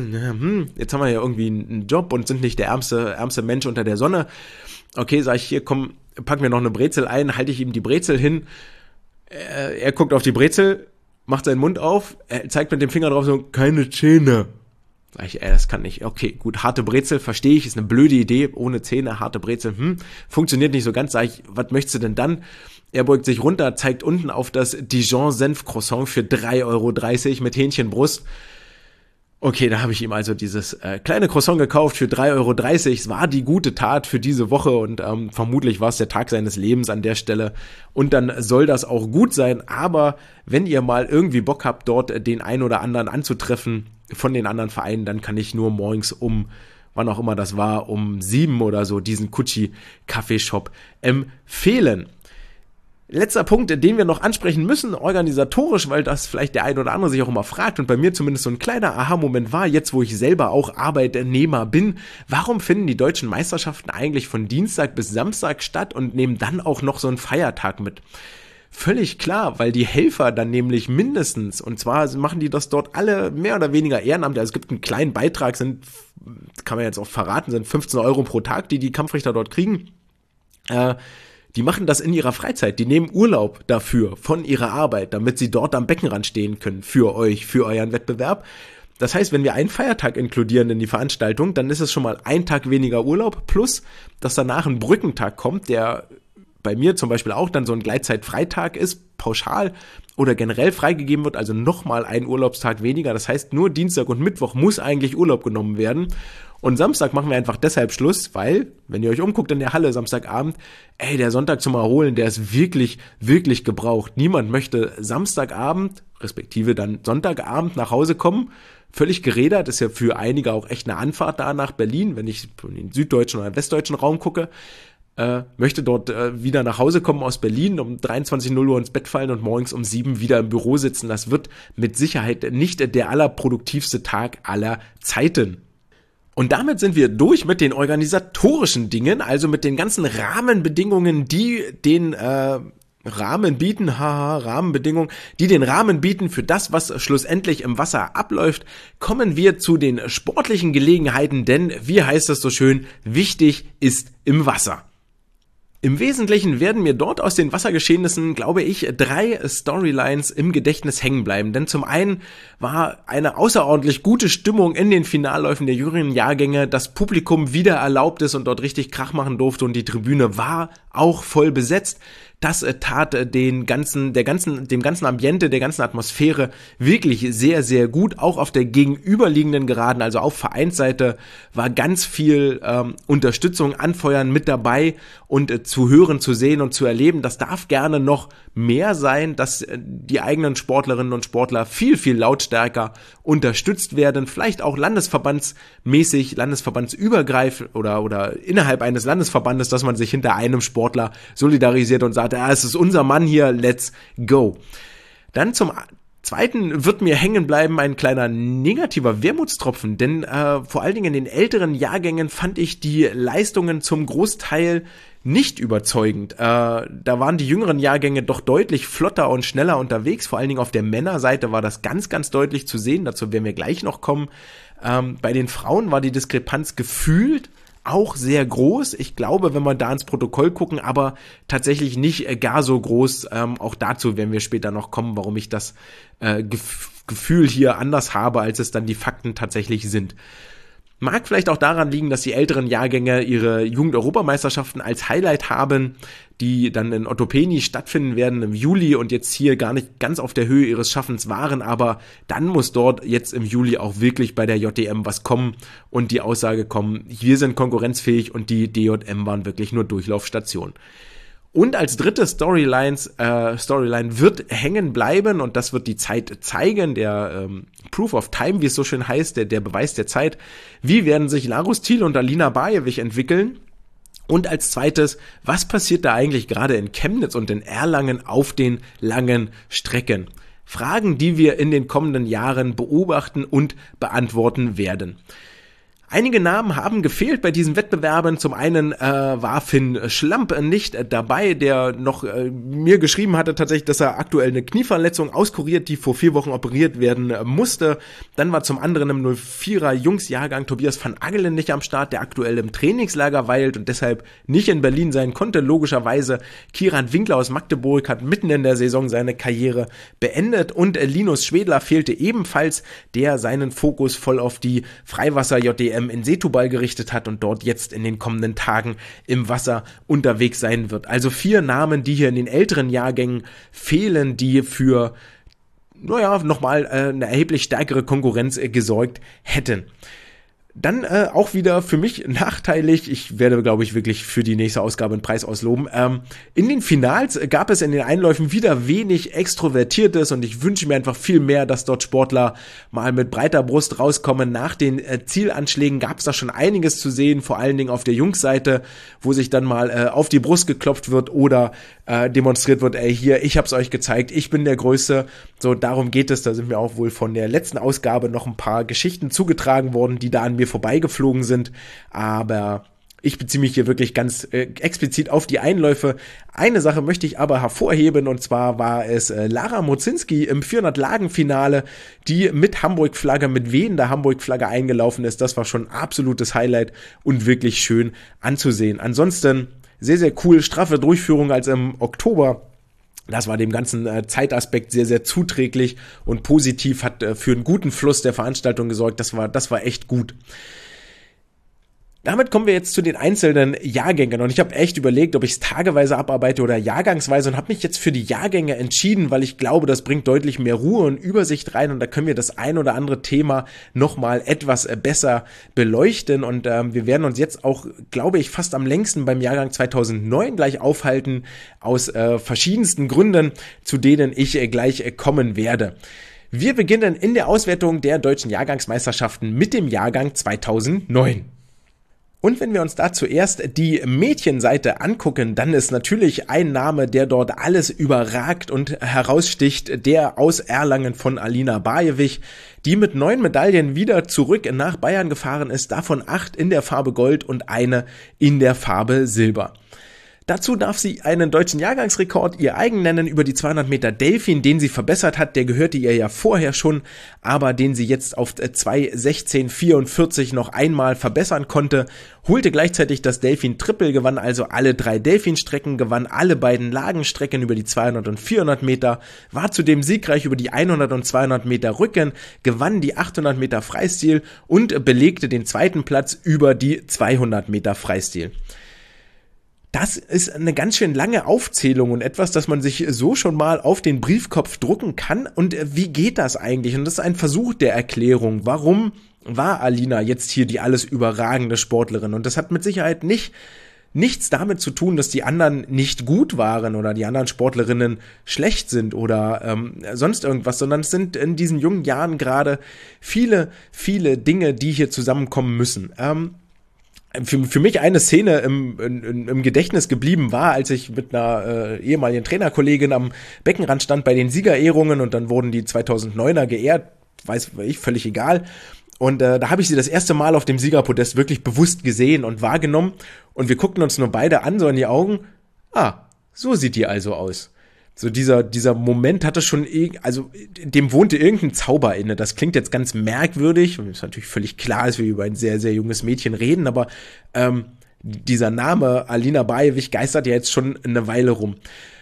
hm, jetzt haben wir ja irgendwie einen Job und sind nicht der ärmste, ärmste Mensch unter der Sonne. Okay, sag ich, hier, komm, pack mir noch eine Brezel ein, halte ich ihm die Brezel hin, äh, er guckt auf die Brezel, macht seinen Mund auf, er zeigt mit dem Finger drauf so, keine Zähne. Sag ich, ey, das kann nicht. Okay, gut, harte Brezel, verstehe ich, ist eine blöde Idee, ohne Zähne, harte Brezel, hm, funktioniert nicht so ganz. Sag ich, was möchtest du denn dann? Er beugt sich runter, zeigt unten auf das Dijon-Senf-Croissant für drei Euro dreißig mit Hähnchenbrust. Okay, da habe ich ihm also dieses äh, kleine Croissant gekauft für drei Euro dreißig. Es war die gute Tat für diese Woche und ähm, vermutlich war es der Tag seines Lebens an der Stelle. Und dann soll das auch gut sein. Aber wenn ihr mal irgendwie Bock habt, dort den einen oder anderen anzutreffen von den anderen Vereinen, dann kann ich nur morgens um, wann auch immer das war, um sieben oder so diesen Kutschi-Kaffeeshop empfehlen. Letzter Punkt, den wir noch ansprechen müssen, organisatorisch, weil das vielleicht der ein oder andere sich auch immer fragt und bei mir zumindest so ein kleiner Aha-Moment war, jetzt wo ich selber auch Arbeitnehmer bin, warum finden die deutschen Meisterschaften eigentlich von Dienstag bis Samstag statt und nehmen dann auch noch so einen Feiertag mit? Völlig klar, weil die Helfer dann nämlich mindestens, und zwar machen die das dort alle mehr oder weniger ehrenamtlich, also es gibt einen kleinen Beitrag, sind, kann man jetzt auch verraten, sind fünfzehn Euro pro Tag, die die Kampfrichter dort kriegen, äh, die machen das in ihrer Freizeit, die nehmen Urlaub dafür, von ihrer Arbeit, damit sie dort am Beckenrand stehen können, für euch, für euren Wettbewerb. Das heißt, wenn wir einen Feiertag inkludieren in die Veranstaltung, dann ist es schon mal ein Tag weniger Urlaub, plus, dass danach ein Brückentag kommt, der bei mir zum Beispiel auch dann so ein Gleitzeitfreitag ist, pauschal oder generell freigegeben wird, also nochmal ein Urlaubstag weniger. Das heißt, nur Dienstag und Mittwoch muss eigentlich Urlaub genommen werden. Und Samstag machen wir einfach deshalb Schluss, weil, wenn ihr euch umguckt in der Halle Samstagabend, ey, der Sonntag zum Erholen, der ist wirklich, wirklich gebraucht. Niemand möchte Samstagabend, respektive dann Sonntagabend nach Hause kommen, völlig gerädert, ist ja für einige auch echt eine Anfahrt da nach Berlin, wenn ich in den süddeutschen oder westdeutschen Raum gucke, äh, möchte dort äh, wieder nach Hause kommen aus Berlin, um dreiundzwanzig Uhr ins Bett fallen und morgens um sieben wieder im Büro sitzen. Das wird mit Sicherheit nicht der allerproduktivste Tag aller Zeiten. Und damit sind wir durch mit den organisatorischen Dingen, also mit den ganzen Rahmenbedingungen, die den äh, Rahmen bieten, haha, Rahmenbedingungen, die den Rahmen bieten für das, was schlussendlich im Wasser abläuft. Kommen wir zu den sportlichen Gelegenheiten, denn, wie heißt es so schön, wichtig ist im Wasser. Im Wesentlichen werden mir dort aus den Wassergeschehnissen, glaube ich, drei Storylines im Gedächtnis hängen bleiben. Denn zum einen war eine außerordentlich gute Stimmung in den Finalläufen der jüngeren Jahrgänge, das Publikum wieder erlaubt ist und dort richtig Krach machen durfte und die Tribüne war auch voll besetzt. Das tat den ganzen, der ganzen, dem ganzen Ambiente, der ganzen Atmosphäre wirklich sehr, sehr gut. Auch auf der gegenüberliegenden Geraden, also auf Vereinsseite, war ganz viel ähm, Unterstützung, Anfeuern mit dabei und äh, zu hören, zu sehen und zu erleben. Das darf gerne noch mehr sein, dass äh, die eigenen Sportlerinnen und Sportler viel, viel lautstärker unterstützt werden. Vielleicht auch landesverbandsmäßig, landesverbandsübergreifend oder, oder innerhalb eines Landesverbandes, dass man sich hinter einem Sportler solidarisiert und sagt, ja, es ist unser Mann hier, let's go. Dann zum Zweiten wird mir hängen bleiben ein kleiner negativer Wermutstropfen, denn äh, vor allen Dingen in den älteren Jahrgängen fand ich die Leistungen zum Großteil nicht überzeugend. Äh, da waren die jüngeren Jahrgänge doch deutlich flotter und schneller unterwegs, vor allen Dingen auf der Männerseite war das ganz, ganz deutlich zu sehen, dazu werden wir gleich noch kommen. Ähm, bei den Frauen war die Diskrepanz gefühlt auch sehr groß. Ich glaube, wenn wir da ins Protokoll gucken, aber tatsächlich nicht gar so groß. Ähm, auch dazu werden wir später noch kommen, warum ich das äh, Gef- Gefühl hier anders habe, als es dann die Fakten tatsächlich sind. Mag vielleicht auch daran liegen, dass die älteren Jahrgänge ihre Jugend-Europameisterschaften als Highlight haben, die dann in Ottopeni stattfinden werden im Juli und jetzt hier gar nicht ganz auf der Höhe ihres Schaffens waren, aber dann muss dort jetzt im Juli auch wirklich bei der J D M was kommen und die Aussage kommen, wir sind konkurrenzfähig und die D J M waren wirklich nur Durchlaufstation. Und als dritte Storylines, äh, Storyline wird hängen bleiben und das wird die Zeit zeigen, der ähm, Proof of Time, wie es so schön heißt, der, der Beweis der Zeit. Wie werden sich Larus Thiel und Alina Bajewicz entwickeln? Und als zweites, was passiert da eigentlich gerade in Chemnitz und in Erlangen auf den langen Strecken? Fragen, die wir in den kommenden Jahren beobachten und beantworten werden. Einige Namen haben gefehlt bei diesen Wettbewerben. Zum einen äh, war Finn Schlamp nicht äh, dabei, der noch äh, mir geschrieben hatte tatsächlich, dass er aktuell eine Knieverletzung auskuriert, die vor vier Wochen operiert werden äh, musste. Dann war zum anderen im null vierer Jungsjahrgang Tobias van Agelen nicht am Start, der aktuell im Trainingslager weilt und deshalb nicht in Berlin sein konnte. Logischerweise Kieran Winkler aus Magdeburg hat mitten in der Saison seine Karriere beendet und äh, Linus Schwedler fehlte ebenfalls, der seinen Fokus voll auf die Freiwasser-J D M in Setubal gerichtet hat und dort jetzt in den kommenden Tagen im Wasser unterwegs sein wird. Also vier Namen, die hier in den älteren Jahrgängen fehlen, die für naja, nochmal äh, eine erheblich stärkere Konkurrenz äh, gesorgt hätten. Dann äh, auch wieder für mich nachteilig, ich werde, glaube ich, wirklich für die nächste Ausgabe einen Preis ausloben. Ähm, in den Finals gab es in den Einläufen wieder wenig Extrovertiertes und ich wünsche mir einfach viel mehr, dass dort Sportler mal mit breiter Brust rauskommen. Nach den äh, Zielanschlägen gab es da schon einiges zu sehen, vor allen Dingen auf der Jungsseite, wo sich dann mal äh, auf die Brust geklopft wird oder äh, demonstriert wird, ey, hier, ich hab's euch gezeigt, ich bin der Größte. So, darum geht es, da sind mir auch wohl von der letzten Ausgabe noch ein paar Geschichten zugetragen worden, die da an mir vorbeigeflogen sind, aber ich beziehe mich hier wirklich ganz äh, explizit auf die Einläufe. Eine Sache möchte ich aber hervorheben, und zwar war es äh, Lara Mozinski im vierhundert-Lagen-Finale, die mit Hamburg-Flagge, mit wehender Hamburg-Flagge eingelaufen ist. Das war schon ein absolutes Highlight und wirklich schön anzusehen. Ansonsten sehr, sehr cool, straffe Durchführung als im Oktober. Das war dem ganzen äh, Zeitaspekt sehr, sehr zuträglich und positiv, hat äh, für einen guten Fluss der Veranstaltung gesorgt. Das war, das war echt gut. Damit kommen wir jetzt zu den einzelnen Jahrgängen und ich habe echt überlegt, ob ich es tageweise abarbeite oder jahrgangsweise und habe mich jetzt für die Jahrgänge entschieden, weil ich glaube, das bringt deutlich mehr Ruhe und Übersicht rein und da können wir das ein oder andere Thema nochmal etwas besser beleuchten und ähm, wir werden uns jetzt auch, glaube ich, fast am längsten beim Jahrgang zweitausendneun gleich aufhalten, aus äh, verschiedensten Gründen, zu denen ich äh, gleich äh, kommen werde. Wir beginnen in der Auswertung der deutschen Jahrgangsmeisterschaften mit dem Jahrgang zweitausendneun. Und wenn wir uns da zuerst die Mädchenseite angucken, dann ist natürlich ein Name, der dort alles überragt und heraussticht, der aus Erlangen von Alina Bajewich, die mit neun Medaillen wieder zurück nach Bayern gefahren ist, davon acht in der Farbe Gold und eine in der Farbe Silber. Dazu darf sie einen deutschen Jahrgangsrekord ihr eigen nennen über die zweihundert Meter Delfin, den sie verbessert hat. Der gehörte ihr ja vorher schon, aber den sie jetzt auf zwei sechzehn vierundvierzig noch einmal verbessern konnte. Holte gleichzeitig das Delfin Triple, gewann also alle drei Delfin-Strecken, gewann alle beiden Lagenstrecken über die zweihundert und vierhundert Meter, war zudem siegreich über die hundert und zweihundert Meter Rücken, gewann die achthundert Meter Freistil und belegte den zweiten Platz über die zweihundert Meter Freistil. Das ist eine ganz schön lange Aufzählung und etwas, das man sich so schon mal auf den Briefkopf drucken kann. Und wie geht das eigentlich? Und das ist ein Versuch der Erklärung. Warum war Alina jetzt hier die alles überragende Sportlerin? Und das hat mit Sicherheit nicht nichts damit zu tun, dass die anderen nicht gut waren oder die anderen Sportlerinnen schlecht sind oder ähm, sonst irgendwas, sondern es sind in diesen jungen Jahren gerade viele, viele Dinge, die hier zusammenkommen müssen. Ähm, Für, für mich eine Szene im, im, im Gedächtnis geblieben war, als ich mit einer äh, ehemaligen Trainerkollegin am Beckenrand stand bei den Siegerehrungen und dann wurden die zweitausenddneuner geehrt, weiß ich, völlig egal. Und äh, da habe ich sie das erste Mal auf dem Siegerpodest wirklich bewusst gesehen und wahrgenommen und wir guckten uns nur beide an, so in die Augen. Ah, so sieht die also aus. So dieser dieser Moment hatte schon, also dem wohnte irgendein Zauber inne. Das klingt jetzt ganz merkwürdig und ist natürlich völlig klar, dass wir über ein sehr, sehr junges Mädchen reden, aber ähm, dieser Name Alina Bajewich geistert ja jetzt schon eine Weile rum.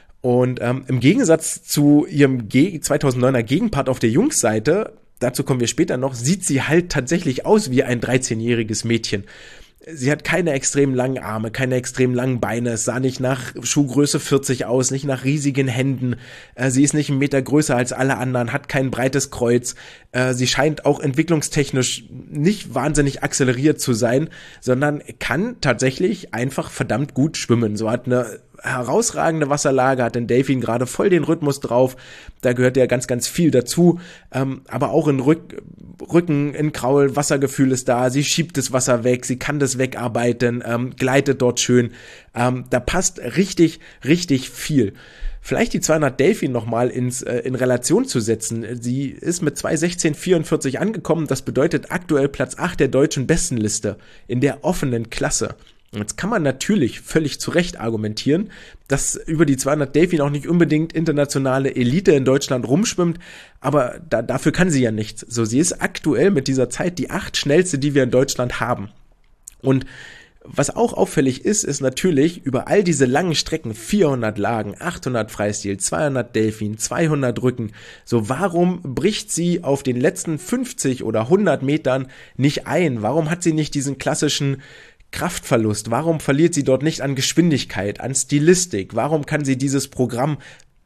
Und ähm, im Gegensatz zu ihrem Ge- zweitausenddneuner Gegenpart auf der Jungsseite, dazu kommen wir später noch, sieht sie halt tatsächlich aus wie ein dreizehnjähriges Mädchen. Sie hat keine extrem langen Arme, keine extrem langen Beine, es sah nicht nach Schuhgröße vierzig aus, nicht nach riesigen Händen, äh, sie ist nicht einen Meter größer als alle anderen, hat kein breites Kreuz, äh, sie scheint auch entwicklungstechnisch nicht wahnsinnig akzeleriert zu sein, sondern kann tatsächlich einfach verdammt gut schwimmen. So hat eine herausragende Wasserlage, hat den Delfin gerade voll den Rhythmus drauf, da gehört ja ganz, ganz viel dazu, ähm, aber auch in Rück, Rücken, in Kraul, Wassergefühl ist da, sie schiebt das Wasser weg, sie kann das wegarbeiten, ähm, gleitet dort schön, ähm, da passt richtig, richtig viel. Vielleicht die zweihundert Delfin nochmal ins äh, in Relation zu setzen. Sie ist mit zwei sechzehn vierundvierzig angekommen, das bedeutet aktuell Platz acht der deutschen Bestenliste in der offenen Klasse. Jetzt kann man natürlich völlig zu Recht argumentieren, dass über die zweihundert Delfin auch nicht unbedingt internationale Elite in Deutschland rumschwimmt, aber da, dafür kann sie ja nichts. So, sie ist aktuell mit dieser Zeit die acht schnellste, die wir in Deutschland haben. Und was auch auffällig ist, ist natürlich über all diese langen Strecken, vierhundert Lagen, achthundert Freistil, zweihundert Delfin, zweihundert Rücken, so warum bricht sie auf den letzten fünfzig oder hundert Metern nicht ein? Warum hat sie nicht diesen klassischen Kraftverlust? Warum verliert sie dort nicht an Geschwindigkeit, an Stilistik? Warum kann sie dieses Programm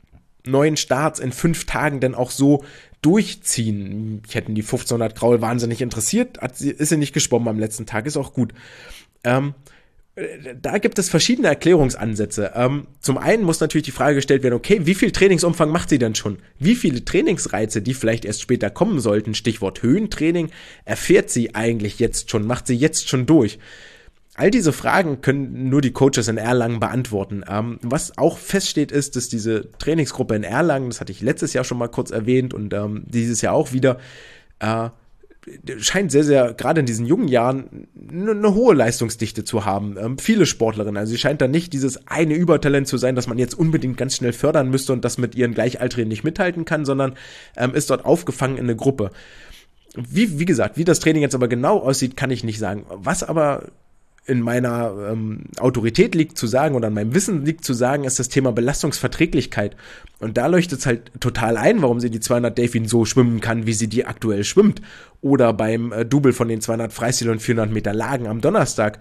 neun Starts in fünf Tagen denn auch so durchziehen? Ich hätte die fünfzehnhundert Kraul wahnsinnig interessiert, hat sie, ist sie nicht geschwommen am letzten Tag, ist auch gut. Ähm, Da gibt es verschiedene Erklärungsansätze. Ähm, zum einen muss natürlich die Frage gestellt werden, okay, wie viel Trainingsumfang macht sie denn schon? Wie viele Trainingsreize, die vielleicht erst später kommen sollten, Stichwort Höhentraining, erfährt sie eigentlich jetzt schon, macht sie jetzt schon durch? All diese Fragen können nur die Coaches in Erlangen beantworten. Ähm, was auch feststeht ist, dass diese Trainingsgruppe in Erlangen, das hatte ich letztes Jahr schon mal kurz erwähnt und ähm, dieses Jahr auch wieder, äh, scheint sehr, sehr, gerade in diesen jungen Jahren, eine, eine hohe Leistungsdichte zu haben. Ähm, viele Sportlerinnen, also sie scheint da nicht dieses eine Übertalent zu sein, das man jetzt unbedingt ganz schnell fördern müsste und das mit ihren Gleichaltrigen nicht mithalten kann, sondern ähm, ist dort aufgefangen in eine Gruppe. Wie, wie gesagt, wie das Training jetzt aber genau aussieht, kann ich nicht sagen. Was aber in meiner ähm, Autorität liegt zu sagen oder in meinem Wissen liegt zu sagen, ist das Thema Belastungsverträglichkeit. Und da leuchtet es halt total ein, warum sie die zweihundert Delfin so schwimmen kann, wie sie die aktuell schwimmt. Oder beim äh, Double von den zweihundert Freistil und vierhundert Meter Lagen am Donnerstag.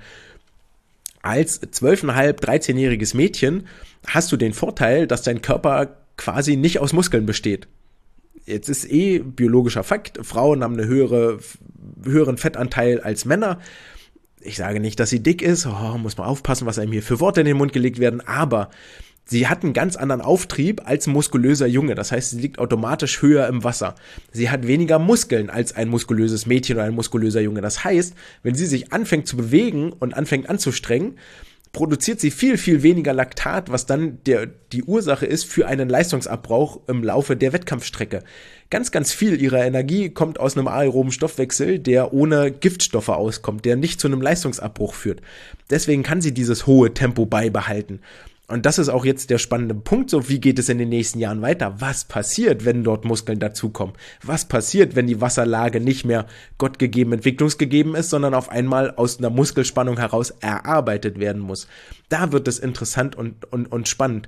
Als zwölf Komma fünf, dreizehnjähriges Mädchen hast du den Vorteil, dass dein Körper quasi nicht aus Muskeln besteht. Jetzt ist eh biologischer Fakt, Frauen haben einen höhere, höheren Fettanteil als Männer. Ich sage nicht, dass sie dick ist, oh, muss man aufpassen, was einem hier für Worte in den Mund gelegt werden, aber sie hat einen ganz anderen Auftrieb als ein muskulöser Junge, das heißt, sie liegt automatisch höher im Wasser. Sie hat weniger Muskeln als ein muskulöses Mädchen oder ein muskulöser Junge, das heißt, wenn sie sich anfängt zu bewegen und anfängt anzustrengen, produziert sie viel, viel weniger Laktat, was dann der, die Ursache ist für einen Leistungsabbruch im Laufe der Wettkampfstrecke. Ganz, ganz viel ihrer Energie kommt aus einem aeroben Stoffwechsel, der ohne Giftstoffe auskommt, der nicht zu einem Leistungsabbruch führt. Deswegen kann sie dieses hohe Tempo beibehalten. Und das ist auch jetzt der spannende Punkt, so wie geht es in den nächsten Jahren weiter? Was passiert, wenn dort Muskeln dazukommen? Was passiert, wenn die Wasserlage nicht mehr gottgegeben, entwicklungsgegeben ist, sondern auf einmal aus einer Muskelspannung heraus erarbeitet werden muss? Da wird es interessant und, und, und spannend.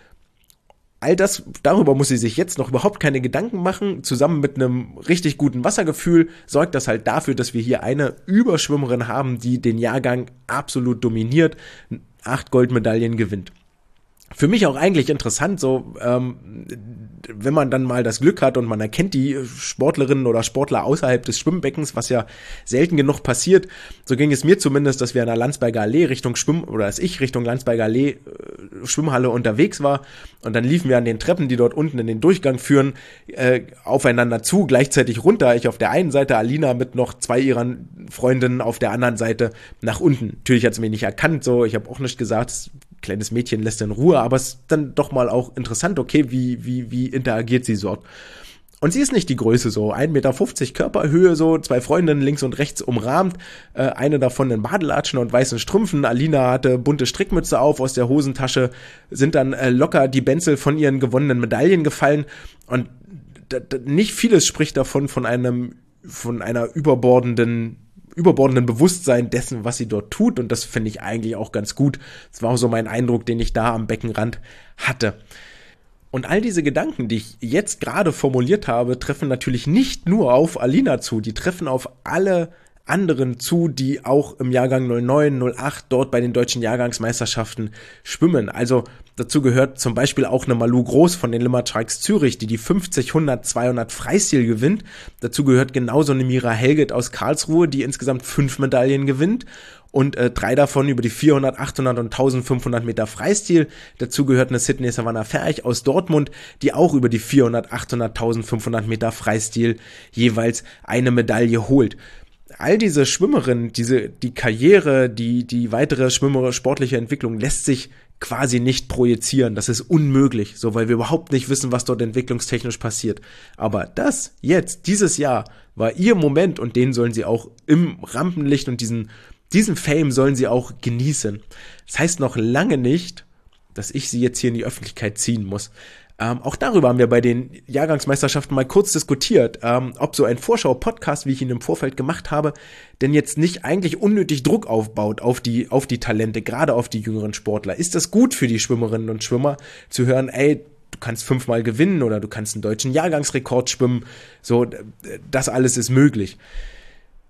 All das, darüber muss sie sich jetzt noch überhaupt keine Gedanken machen. Zusammen mit einem richtig guten Wassergefühl sorgt das halt dafür, dass wir hier eine Überschwimmerin haben, die den Jahrgang absolut dominiert, acht Goldmedaillen gewinnt. Für mich auch eigentlich interessant, so ähm, wenn man dann mal das Glück hat und man erkennt die Sportlerinnen oder Sportler außerhalb des Schwimmbeckens, was ja selten genug passiert, so ging es mir zumindest, dass wir an der Landsberger Allee Richtung Schwimm, oder dass ich Richtung Landsberger Allee äh, Schwimmhalle unterwegs war und dann liefen wir an den Treppen, die dort unten in den Durchgang führen, äh, aufeinander zu, gleichzeitig runter, ich auf der einen Seite, Alina mit noch zwei ihrer Freundinnen auf der anderen Seite nach unten. Natürlich hat sie mich nicht erkannt, so, ich habe auch nicht gesagt, kleines Mädchen lässt in Ruhe, aber es ist dann doch mal auch interessant, okay, wie, wie, wie interagiert sie so. Und sie ist nicht die Größe so, ein Meter fünfzig Körperhöhe so, zwei Freundinnen links und rechts umrahmt, äh, eine davon in Badelatschen und weißen Strümpfen, Alina hatte bunte Strickmütze auf, aus der Hosentasche sind dann äh, locker die Benzel von ihren gewonnenen Medaillen gefallen und d- d- nicht vieles spricht davon von einem, von einer überbordenden überbordenden Bewusstsein dessen, was sie dort tut und das finde ich eigentlich auch ganz gut. Das war auch so mein Eindruck, den ich da am Beckenrand hatte. Und all diese Gedanken, die ich jetzt gerade formuliert habe, treffen natürlich nicht nur auf Alina zu, die treffen auf alle anderen zu, die auch im Jahrgang null neun, null acht dort bei den deutschen Jahrgangsmeisterschaften schwimmen. Also dazu gehört zum Beispiel auch eine Malou Groß von den Limmat Sharks Zürich, die die fünfzig, hundert, zweihundert Freistil gewinnt. Dazu gehört genauso eine Mira Helget aus Karlsruhe, die insgesamt fünf Medaillen gewinnt und äh, drei davon über die vierhundert, achthundert und eintausendfünfhundert Meter Freistil. Dazu gehört eine Sydney Savannah Ferch aus Dortmund, die auch über die vierhundert, achthundert, eintausendfünfhundert Meter Freistil jeweils eine Medaille holt. All diese Schwimmerinnen, diese, die Karriere, die, die weitere Schwimmer, sportliche Entwicklung lässt sich quasi nicht projizieren. Das ist unmöglich, so, weil wir überhaupt nicht wissen, was dort entwicklungstechnisch passiert. Aber das jetzt, dieses Jahr, war ihr Moment und den sollen sie auch im Rampenlicht und diesen, diesen Fame sollen sie auch genießen. Das heißt noch lange nicht, dass ich sie jetzt hier in die Öffentlichkeit ziehen muss. Ähm, auch darüber haben wir bei den Jahrgangsmeisterschaften mal kurz diskutiert, ähm, ob so ein Vorschau-Podcast, wie ich ihn im Vorfeld gemacht habe, denn jetzt nicht eigentlich unnötig Druck aufbaut auf die, auf die Talente, gerade auf die jüngeren Sportler. Ist das gut für die Schwimmerinnen und Schwimmer, zu hören, ey, du kannst fünfmal gewinnen oder du kannst einen deutschen Jahrgangsrekord schwimmen, so, das alles ist möglich.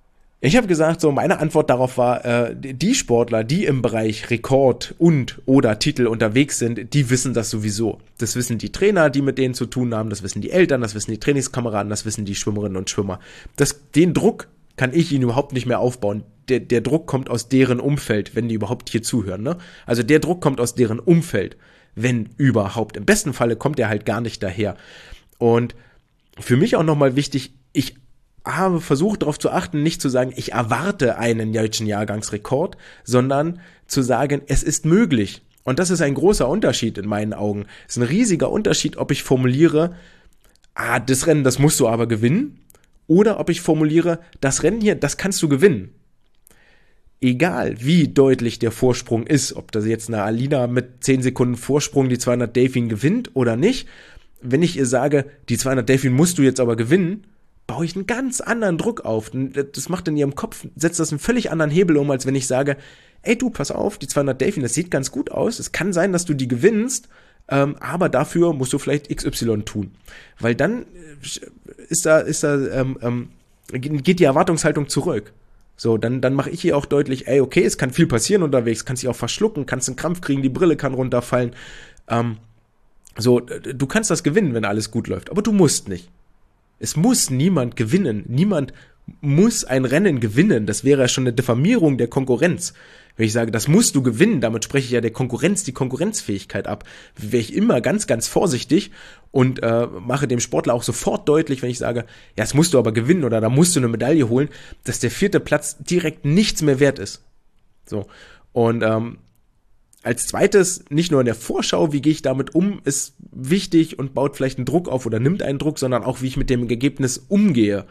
Ich habe gesagt, so meine Antwort darauf war, äh, die Sportler, die im Bereich Rekord und oder Titel unterwegs sind, die wissen das sowieso. Das wissen die Trainer, die mit denen zu tun haben, das wissen die Eltern, das wissen die Trainingskameraden, das wissen die Schwimmerinnen und Schwimmer. Das, den Druck kann ich ihnen überhaupt nicht mehr aufbauen. Der, der Druck kommt aus deren Umfeld, wenn die überhaupt hier zuhören. Ne? Also der Druck kommt aus deren Umfeld, wenn überhaupt. Im besten Falle kommt er halt gar nicht daher. Und für mich auch nochmal wichtig, ich habe versucht darauf zu achten, nicht zu sagen, ich erwarte einen deutschen Jahrgangsrekord, sondern zu sagen, es ist möglich. Und das ist ein großer Unterschied in meinen Augen. Es ist ein riesiger Unterschied, ob ich formuliere, ah, das Rennen, das musst du aber gewinnen, oder ob ich formuliere, das Rennen hier, das kannst du gewinnen. Egal, wie deutlich der Vorsprung ist, ob das jetzt eine Alina mit zehn Sekunden Vorsprung die zweihundert Delfin gewinnt oder nicht, wenn ich ihr sage, die zweihundert Delfin musst du jetzt aber gewinnen, baue ich einen ganz anderen Druck auf. Das macht in ihrem Kopf, setzt das einen völlig anderen Hebel um, als wenn ich sage, ey du, pass auf, die zweihundert Delfin, das sieht ganz gut aus, es kann sein, dass du die gewinnst, ähm, aber dafür musst du vielleicht X Y tun. Weil dann ist da, ist da, ähm, ähm, geht die Erwartungshaltung zurück. So, dann, dann mache ich ihr auch deutlich, ey, okay, es kann viel passieren unterwegs, kannst dich auch verschlucken, kannst einen Krampf kriegen, die Brille kann runterfallen. Ähm, so, du kannst das gewinnen, wenn alles gut läuft, aber du musst nicht. Es muss niemand gewinnen. Niemand muss ein Rennen gewinnen. Das wäre ja schon eine Diffamierung der Konkurrenz. Wenn ich sage, das musst du gewinnen, damit spreche ich ja der Konkurrenz die Konkurrenzfähigkeit ab. Wäre ich immer ganz, ganz vorsichtig und äh, mache dem Sportler auch sofort deutlich, wenn ich sage, ja, das musst du aber gewinnen oder da musst du eine Medaille holen, dass der vierte Platz direkt nichts mehr wert ist. So. Und ähm, als zweites, nicht nur in der Vorschau, wie gehe ich damit um, ist wichtig und baut vielleicht einen Druck auf oder nimmt einen Druck, sondern auch, wie ich mit dem Ergebnis umgehe,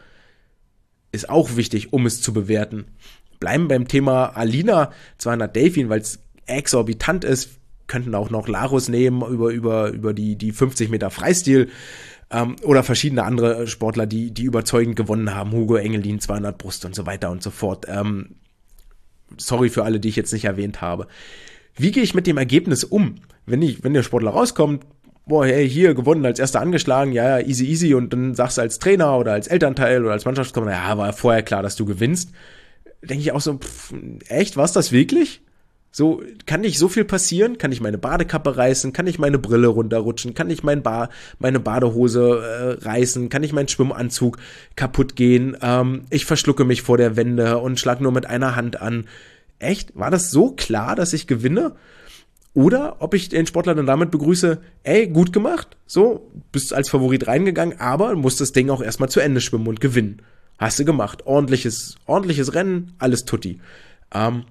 ist auch wichtig, um es zu bewerten. Bleiben beim Thema Alina zweihundert Delfin, weil es exorbitant ist, könnten auch noch Larus nehmen über, über, über die, die fünfzig Meter Freistil ähm, oder verschiedene andere Sportler, die, die überzeugend gewonnen haben, Hugo Engelin, zweihundert Brust und so weiter und so fort. Ähm, sorry für alle, die ich jetzt nicht erwähnt habe. Wie gehe ich mit dem Ergebnis um? Wenn ich, wenn der Sportler rauskommt, boah, hey, hier gewonnen, als erster angeschlagen, ja, ja, easy, easy, und dann sagst du als Trainer oder als Elternteil oder als Mannschaftskommandeur, ja, war vorher klar, dass du gewinnst. Denke ich auch so, pff, echt, war's das wirklich? So, kann nicht so viel passieren? Kann ich meine Badekappe reißen? Kann ich meine Brille runterrutschen? Kann ich mein ba- meine Badehose äh, reißen? Kann ich meinen Schwimmanzug kaputt gehen? Ähm, ich verschlucke mich vor der Wende und schlag nur mit einer Hand an. Echt? War das so klar, dass ich gewinne? Oder ob ich den Sportler dann damit begrüße, ey, gut gemacht, so, bist als Favorit reingegangen, aber musst das Ding auch erstmal zu Ende schwimmen und gewinnen. Hast du gemacht. Ordentliches, ordentliches Rennen, alles tutti. Ähm,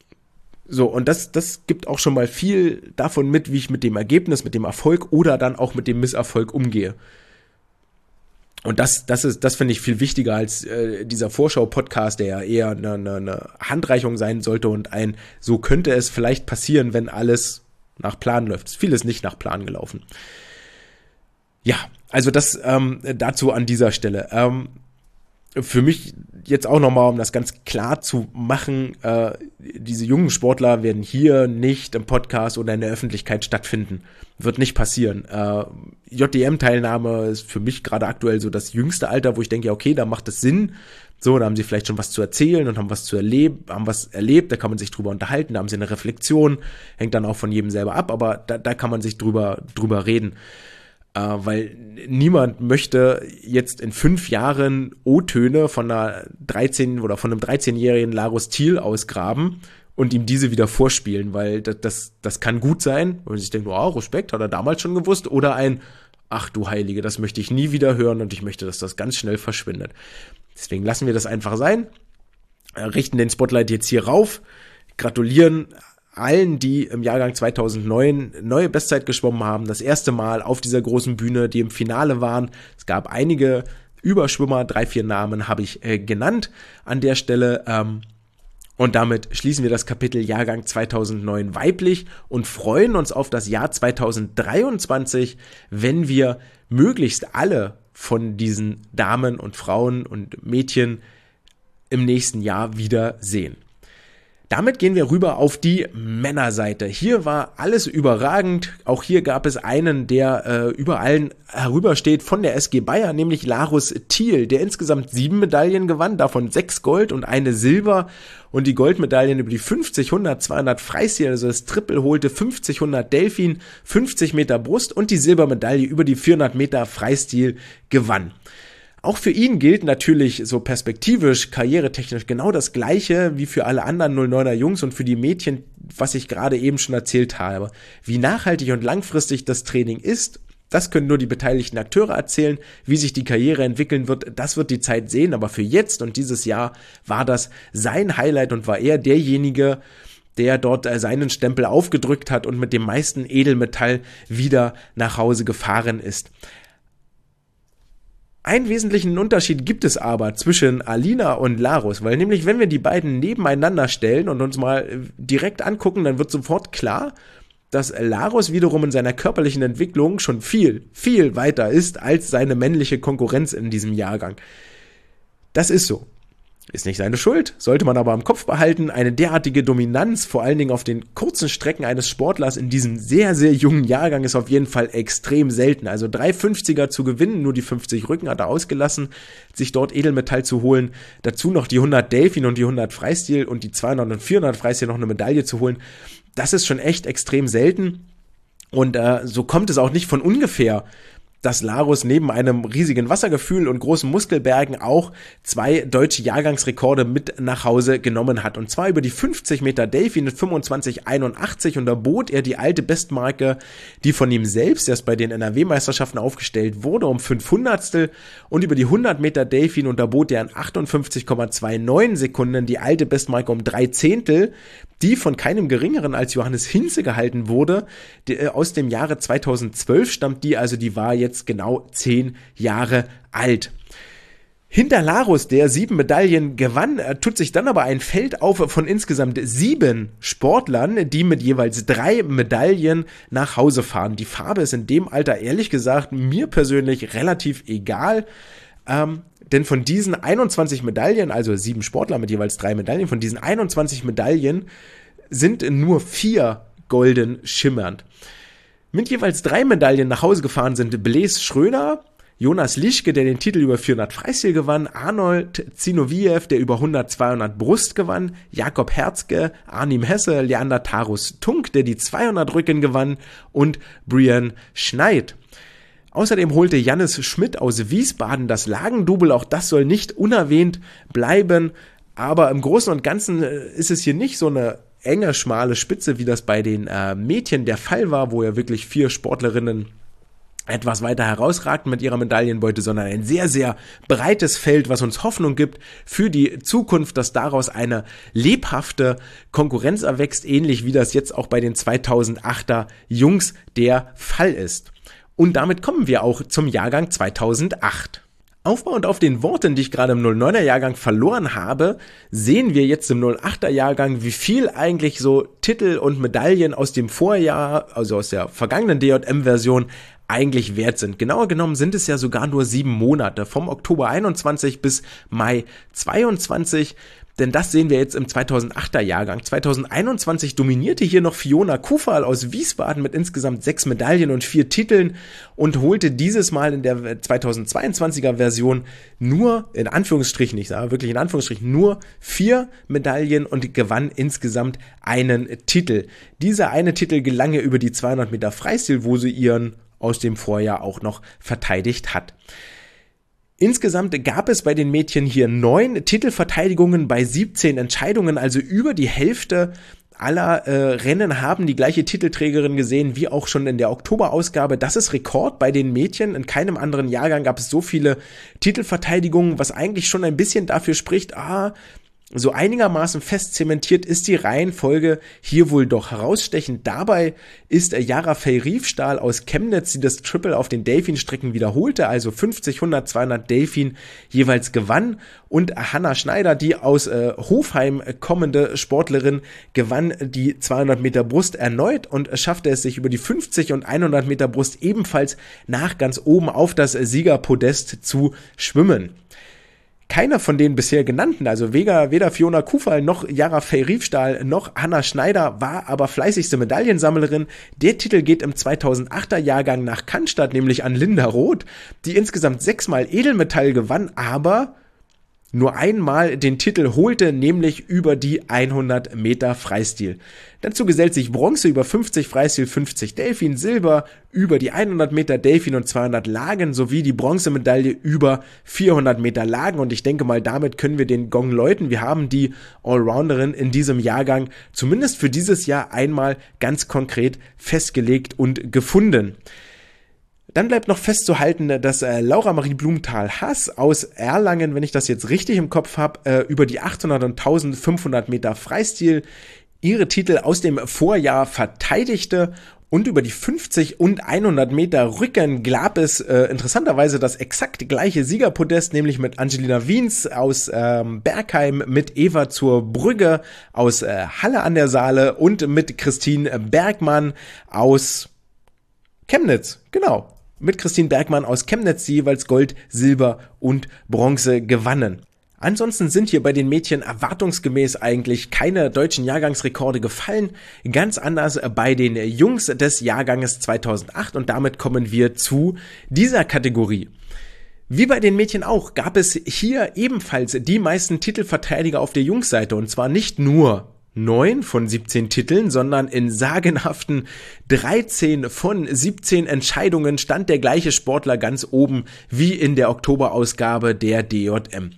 so, und das, das gibt auch schon mal viel davon mit, wie ich mit dem Ergebnis, mit dem Erfolg oder dann auch mit dem Misserfolg umgehe. Und das, das ist, das finde ich viel wichtiger als äh, dieser Vorschau-Podcast, der ja eher eine, eine, eine Handreichung sein sollte und ein, so könnte es vielleicht passieren, wenn alles nach Plan läuft. Ist vieles nicht nach Plan gelaufen. Ja, also das ähm, dazu an dieser Stelle. Ähm, für mich jetzt auch nochmal, um das ganz klar zu machen, äh, diese jungen Sportler werden hier nicht im Podcast oder in der Öffentlichkeit stattfinden. Wird nicht passieren. Äh, J D M-Teilnahme ist für mich gerade aktuell so das jüngste Alter, wo ich denke, ja, okay, da macht es Sinn. So, da haben sie vielleicht schon was zu erzählen und haben was zu erleben, haben was erlebt, da kann man sich drüber unterhalten, da haben sie eine Reflexion, hängt dann auch von jedem selber ab, aber da, da kann man sich drüber, drüber reden. Uh, weil niemand möchte jetzt in fünf Jahren O-Töne von einer dreizehn oder von einem dreizehnjährigen Larus Thiel ausgraben und ihm diese wieder vorspielen, weil das, das, das kann gut sein, und ich denke, oh, Respekt, hat er damals schon gewusst, oder ein, ach du Heilige, das möchte ich nie wieder hören und ich möchte, dass das ganz schnell verschwindet. Deswegen lassen wir das einfach sein, richten den Spotlight jetzt hier rauf, gratulieren allen, die im Jahrgang zweitausendneun neue Bestzeit geschwommen haben, das erste Mal auf dieser großen Bühne, die im Finale waren. Es gab einige Überschwimmer, drei, vier Namen habe ich äh, genannt an der Stelle. Ähm, und damit schließen wir das Kapitel Jahrgang zweitausendneun weiblich und freuen uns auf das Jahr zweitausenddreiundzwanzig, wenn wir möglichst alle von diesen Damen und Frauen und Mädchen im nächsten Jahr wieder sehen. Damit gehen wir rüber auf die Männerseite. Hier war alles überragend. Auch hier gab es einen, der äh, über allen herübersteht von der S G Bayer, nämlich Larus Thiel, der insgesamt sieben Medaillen gewann, davon sechs Gold und eine Silber. Und die Goldmedaillen über die fünfzig, hundert, zweihundert Freistil, also das Triple holte, fünfzig, hundert Delfin, fünfzig Meter Brust und die Silbermedaille über die vierhundert Meter Freistil gewann. Auch für ihn gilt natürlich so perspektivisch, karrieretechnisch genau das Gleiche wie für alle anderen null neuner Jungs und für die Mädchen, was ich gerade eben schon erzählt habe. Wie nachhaltig und langfristig das Training ist, das können nur die beteiligten Akteure erzählen. Wie sich die Karriere entwickeln wird, das wird die Zeit sehen. Aber für jetzt und dieses Jahr war das sein Highlight und war er derjenige, der dort seinen Stempel aufgedrückt hat und mit dem meisten Edelmetall wieder nach Hause gefahren ist. Einen wesentlichen Unterschied gibt es aber zwischen Alina und Larus, weil nämlich, wenn wir die beiden nebeneinander stellen und uns mal direkt angucken, dann wird sofort klar, dass Larus wiederum in seiner körperlichen Entwicklung schon viel, viel weiter ist als seine männliche Konkurrenz in diesem Jahrgang. Das ist so. Ist nicht seine Schuld, sollte man aber im Kopf behalten. Eine derartige Dominanz, vor allen Dingen auf den kurzen Strecken eines Sportlers in diesem sehr, sehr jungen Jahrgang, ist auf jeden Fall extrem selten. Also drei fünfziger zu gewinnen, nur die fünfzig Rücken hat er ausgelassen, sich dort Edelmetall zu holen. Dazu noch die hundert Delfin und die hundert Freistil und die zweihundert und vierhundert Freistil noch eine Medaille zu holen. Das ist schon echt extrem selten. Und äh, so kommt es auch nicht von ungefähr, dass Larus neben einem riesigen Wassergefühl und großen Muskelbergen auch zwei deutsche Jahrgangsrekorde mit nach Hause genommen hat. Und zwar über die fünfzig Meter Delfin mit fünfundzwanzig einundachtzig, und da bot er die alte Bestmarke, die von ihm selbst erst bei den N R W-Meisterschaften aufgestellt wurde, um fünf Hundertstel, und über die hundert Meter Delfin, und da bot er in achtundfünfzig Komma neunundzwanzig Sekunden die alte Bestmarke um drei Zehntel, die von keinem geringeren als Johannes Hinze gehalten wurde. Die, äh, aus dem Jahre zweitausendzwölf stammt die, also die war jetzt genau zehn Jahre alt. Hinter Larus, der sieben Medaillen gewann, tut sich dann aber ein Feld auf von insgesamt sieben Sportlern, die mit jeweils drei Medaillen nach Hause fahren. Die Farbe ist in dem Alter ehrlich gesagt mir persönlich relativ egal, ähm, denn von diesen einundzwanzig Medaillen, also sieben Sportler mit jeweils drei Medaillen, von diesen einundzwanzig Medaillen sind nur vier golden schimmernd. Mit jeweils drei Medaillen nach Hause gefahren sind Blaise Schröder, Jonas Lischke, der den Titel über vierhundert Freistil gewann, Arnold Zinoviev, der über hundert, zweihundert Brust gewann, Jakob Herzke, Arnim Hesse, Leander Tarus Tunk, der die zweihundert Rücken gewann, und Brian Schneid. Außerdem holte Jannis Schmidt aus Wiesbaden das Lagendouble, auch das soll nicht unerwähnt bleiben, aber im Großen und Ganzen ist es hier nicht so eine enge, schmale Spitze, wie das bei den äh, Mädchen der Fall war, wo ja wirklich vier Sportlerinnen etwas weiter herausragten mit ihrer Medaillenbeute, sondern ein sehr, sehr breites Feld, was uns Hoffnung gibt für die Zukunft, dass daraus eine lebhafte Konkurrenz erwächst, ähnlich wie das jetzt auch bei den zweitausendachter Jungs der Fall ist. Und damit kommen wir auch zum Jahrgang zweitausendacht. Aufbauend auf den Worten, die ich gerade im null neuner Jahrgang verloren habe, sehen wir jetzt im null achter Jahrgang, wie viel eigentlich so Titel und Medaillen aus dem Vorjahr, also aus der vergangenen D J M-Version, eigentlich wert sind. Genauer genommen sind es ja sogar nur sieben Monate, vom Oktober einundzwanzig bis Mai zweiundzwanzig. Denn das sehen wir jetzt im zweitausendachter Jahrgang. zweitausendeinundzwanzig dominierte hier noch Fiona Kufal aus Wiesbaden mit insgesamt sechs Medaillen und vier Titeln und holte dieses Mal in der zweitausendzweiundzwanziger Version nur, in Anführungsstrichen, ich sage wirklich in Anführungsstrichen, nur vier Medaillen und gewann insgesamt einen Titel. Dieser eine Titel gelang ihr über die zweihundert Meter Freistil, wo sie ihren aus dem Vorjahr auch noch verteidigt hat. Insgesamt gab es bei den Mädchen hier neun Titelverteidigungen bei siebzehn Entscheidungen, also über die Hälfte aller äh, Rennen haben die gleiche Titelträgerin gesehen wie auch schon in der Oktoberausgabe. Das ist Rekord bei den Mädchen. In keinem anderen Jahrgang gab es so viele Titelverteidigungen, was eigentlich schon ein bisschen dafür spricht, ah, so einigermaßen fest zementiert ist die Reihenfolge hier wohl doch herausstechend. Dabei ist Yara Fey-Riefstahl aus Chemnitz, die das Triple auf den Delfin-Strecken wiederholte, also fünfzig, hundert, zweihundert Delfin jeweils gewann, und Hanna Schneider, die aus äh, Hofheim kommende Sportlerin, gewann die zweihundert Meter Brust erneut und schaffte es sich über die fünfzig und hundert Meter Brust ebenfalls nach ganz oben auf das Siegerpodest zu schwimmen. keiner von den bisher genannten, also weder, weder Fiona Kufal noch Yara Fey-Riefstahl noch Hanna Schneider war aber fleißigste Medaillensammlerin. Der Titel geht im zweitausendachter Jahrgang nach Cannstatt, nämlich an Linda Roth, die insgesamt sechsmal Edelmetall gewann, aber nur einmal den Titel holte, nämlich über die hundert Meter Freistil. Dazu gesellt sich Bronze über fünfzig Freistil, fünfzig Delfin, Silber über die hundert Meter Delfin und zweihundert Lagen sowie die Bronzemedaille über vierhundert Meter Lagen. Und ich denke mal, damit können wir den Gong läuten. Wir haben die Allrounderin in diesem Jahrgang zumindest für dieses Jahr einmal ganz konkret festgelegt und gefunden. Dann bleibt noch festzuhalten, dass äh, Laura Marie Blumenthal-Hass aus Erlangen, wenn ich das jetzt richtig im Kopf habe, äh, über die achthundert und eintausendfünfhundert Meter Freistil ihre Titel aus dem Vorjahr verteidigte. Und über die fünfzig und hundert Meter Rücken gab es äh, interessanterweise das exakt gleiche Siegerpodest, nämlich mit Angelina Wiens aus ähm, Bergheim, mit Eva zur Brügge aus äh, Halle an der Saale und mit Christine Bergmann aus Chemnitz, genau. Mit Christine Bergmann aus Chemnitz, die jeweils Gold, Silber und Bronze gewannen. Ansonsten sind hier bei den Mädchen erwartungsgemäß eigentlich keine deutschen Jahrgangsrekorde gefallen. Ganz anders bei den Jungs des Jahrganges zweitausendacht und damit kommen wir zu dieser Kategorie. Wie bei den Mädchen auch gab es hier ebenfalls die meisten Titelverteidiger auf der Jungsseite und zwar nicht nur neun von siebzehn Titeln, sondern in sagenhaften dreizehn von siebzehn Entscheidungen stand der gleiche Sportler ganz oben wie in der Oktoberausgabe der D J M.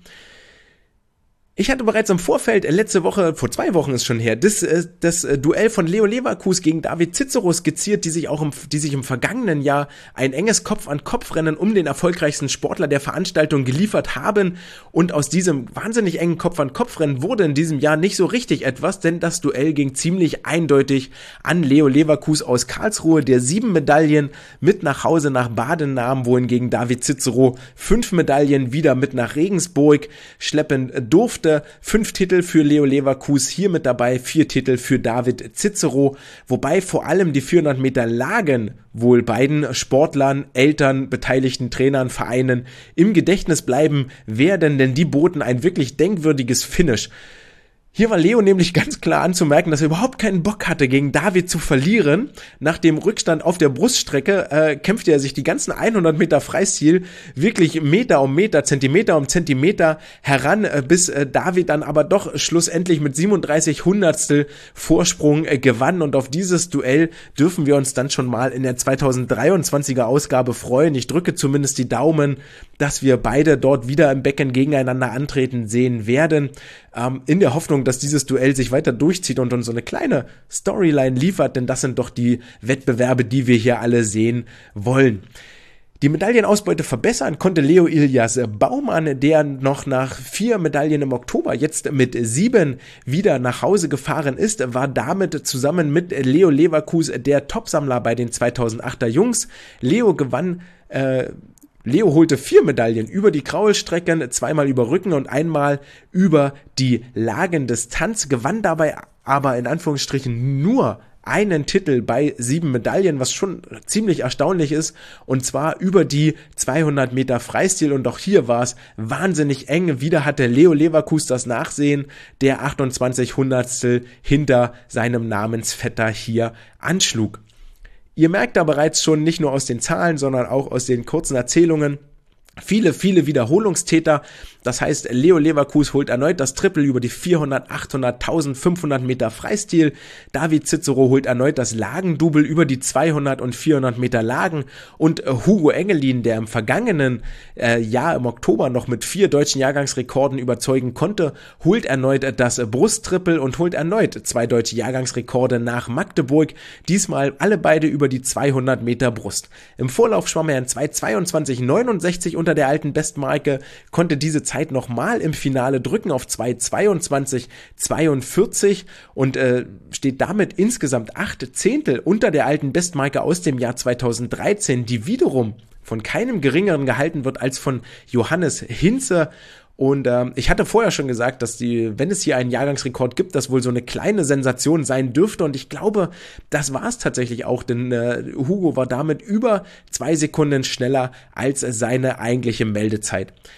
Ich hatte bereits im Vorfeld, letzte Woche, vor zwei Wochen ist schon her, das, das Duell von Leo Leverkus gegen David Cicero skizziert, die sich auch im, die sich im vergangenen Jahr ein enges Kopf-an-Kopf-Rennen um den erfolgreichsten Sportler der Veranstaltung geliefert haben. Und aus diesem wahnsinnig engen Kopf-an-Kopf-Rennen wurde in diesem Jahr nicht so richtig etwas, denn das Duell ging ziemlich eindeutig an Leo Leverkus aus Karlsruhe, der sieben Medaillen mit nach Hause nach Baden nahm, wohingegen David Cicero fünf Medaillen wieder mit nach Regensburg schleppen durfte. Fünf Titel für Leo Leverkus, hier mit dabei vier Titel für David Cicero, wobei vor allem die vierhundert Meter Lagen wohl beiden Sportlern, Eltern, beteiligten Trainern, Vereinen im Gedächtnis bleiben werden, denn die boten ein wirklich denkwürdiges Finish. Hier war Leo nämlich ganz klar anzumerken, dass er überhaupt keinen Bock hatte, gegen David zu verlieren. Nach dem Rückstand auf der Bruststrecke äh, kämpfte er sich die ganzen hundert Meter Freistil wirklich Meter um Meter, Zentimeter um Zentimeter heran, äh, bis äh, David dann aber doch schlussendlich mit siebenunddreißig Hundertstel Vorsprung äh, gewann. Und auf dieses Duell dürfen wir uns dann schon mal in der zweitausenddreiundzwanziger Ausgabe freuen. Ich drücke zumindest die Daumen, dass wir beide dort wieder im Becken gegeneinander antreten sehen werden, ähm, in der Hoffnung, dass dieses Duell sich weiter durchzieht und uns so eine kleine Storyline liefert, denn das sind doch die Wettbewerbe, die wir hier alle sehen wollen. Die Medaillenausbeute verbessern konnte Leo Ilias Baumann, der noch nach vier Medaillen im Oktober jetzt mit sieben wieder nach Hause gefahren ist, war damit zusammen mit Leo Leverkus der Topsammler bei den zweitausendachter Jungs. Leo gewann äh, Leo holte vier Medaillen über die Kraulstrecken, zweimal über Rücken und einmal über die Lagendistanz, gewann dabei aber in Anführungsstrichen nur einen Titel bei sieben Medaillen, was schon ziemlich erstaunlich ist, und zwar über die zweihundert Meter Freistil, und auch hier war es wahnsinnig eng. Wieder hatte Leo Leverkus das Nachsehen, der achtundzwanzig Hundertstel hinter seinem Namensvetter hier anschlug. Ihr merkt da bereits schon, nicht nur aus den Zahlen, sondern auch aus den kurzen Erzählungen, viele, viele Wiederholungstäter. Das heißt, Leo Leverkus holt erneut das Triple über die vierhundert, achthundert, eintausendfünfhundert Meter Freistil. David Cicero holt erneut das Lagendouble über die zweihundert und vierhundert Meter Lagen. Und Hugo Engelin, der im vergangenen äh, Jahr im Oktober noch mit vier deutschen Jahrgangsrekorden überzeugen konnte, holt erneut das Brusttriple und holt erneut zwei deutsche Jahrgangsrekorde nach Magdeburg. Diesmal alle beide über die zweihundert Meter Brust. Im Vorlauf schwamm er in zwei zweiundzwanzig neunundsechzig unter der alten Bestmarke, konnte diese Zeit nochmal im Finale drücken auf zwei zweiundzwanzig zweiundvierzig und äh, steht damit insgesamt acht Zehntel unter der alten Bestmarke aus dem Jahr zweitausenddreizehn, die wiederum von keinem geringeren gehalten wird als von Johannes Hinze. Und äh, ich hatte vorher schon gesagt, dass die, wenn es hier einen Jahrgangsrekord gibt, das wohl so eine kleine Sensation sein dürfte. Und ich glaube, das war es tatsächlich auch, denn äh, Hugo war damit über zwei Sekunden schneller als seine eigentliche Meldezeit.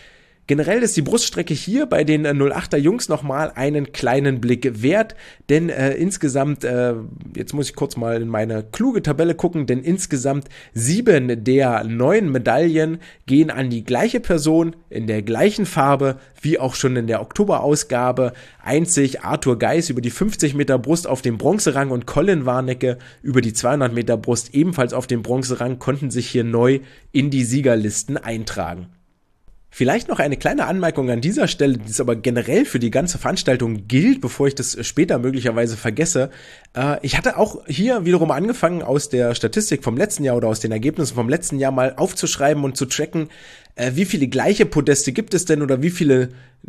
Generell ist die Bruststrecke hier bei den null achter Jungs nochmal einen kleinen Blick wert, denn äh, insgesamt, äh, jetzt muss ich kurz mal in meine kluge Tabelle gucken, denn insgesamt sieben der neun Medaillen gehen an die gleiche Person in der gleichen Farbe wie auch schon in der Oktoberausgabe. Einzig Arthur Geis über die fünfzig Meter Brust auf dem Bronzerang und Colin Warnecke über die zweihundert Meter Brust ebenfalls auf dem Bronzerang konnten sich hier neu in die Siegerlisten eintragen. Vielleicht noch eine kleine Anmerkung an dieser Stelle, die es aber generell für die ganze Veranstaltung gilt, bevor ich das später möglicherweise vergesse. Äh, ich hatte auch hier wiederum angefangen, aus der Statistik vom letzten Jahr oder aus den Ergebnissen vom letzten Jahr mal aufzuschreiben und zu tracken, äh, wie viele gleiche Podeste gibt es denn oder wie viele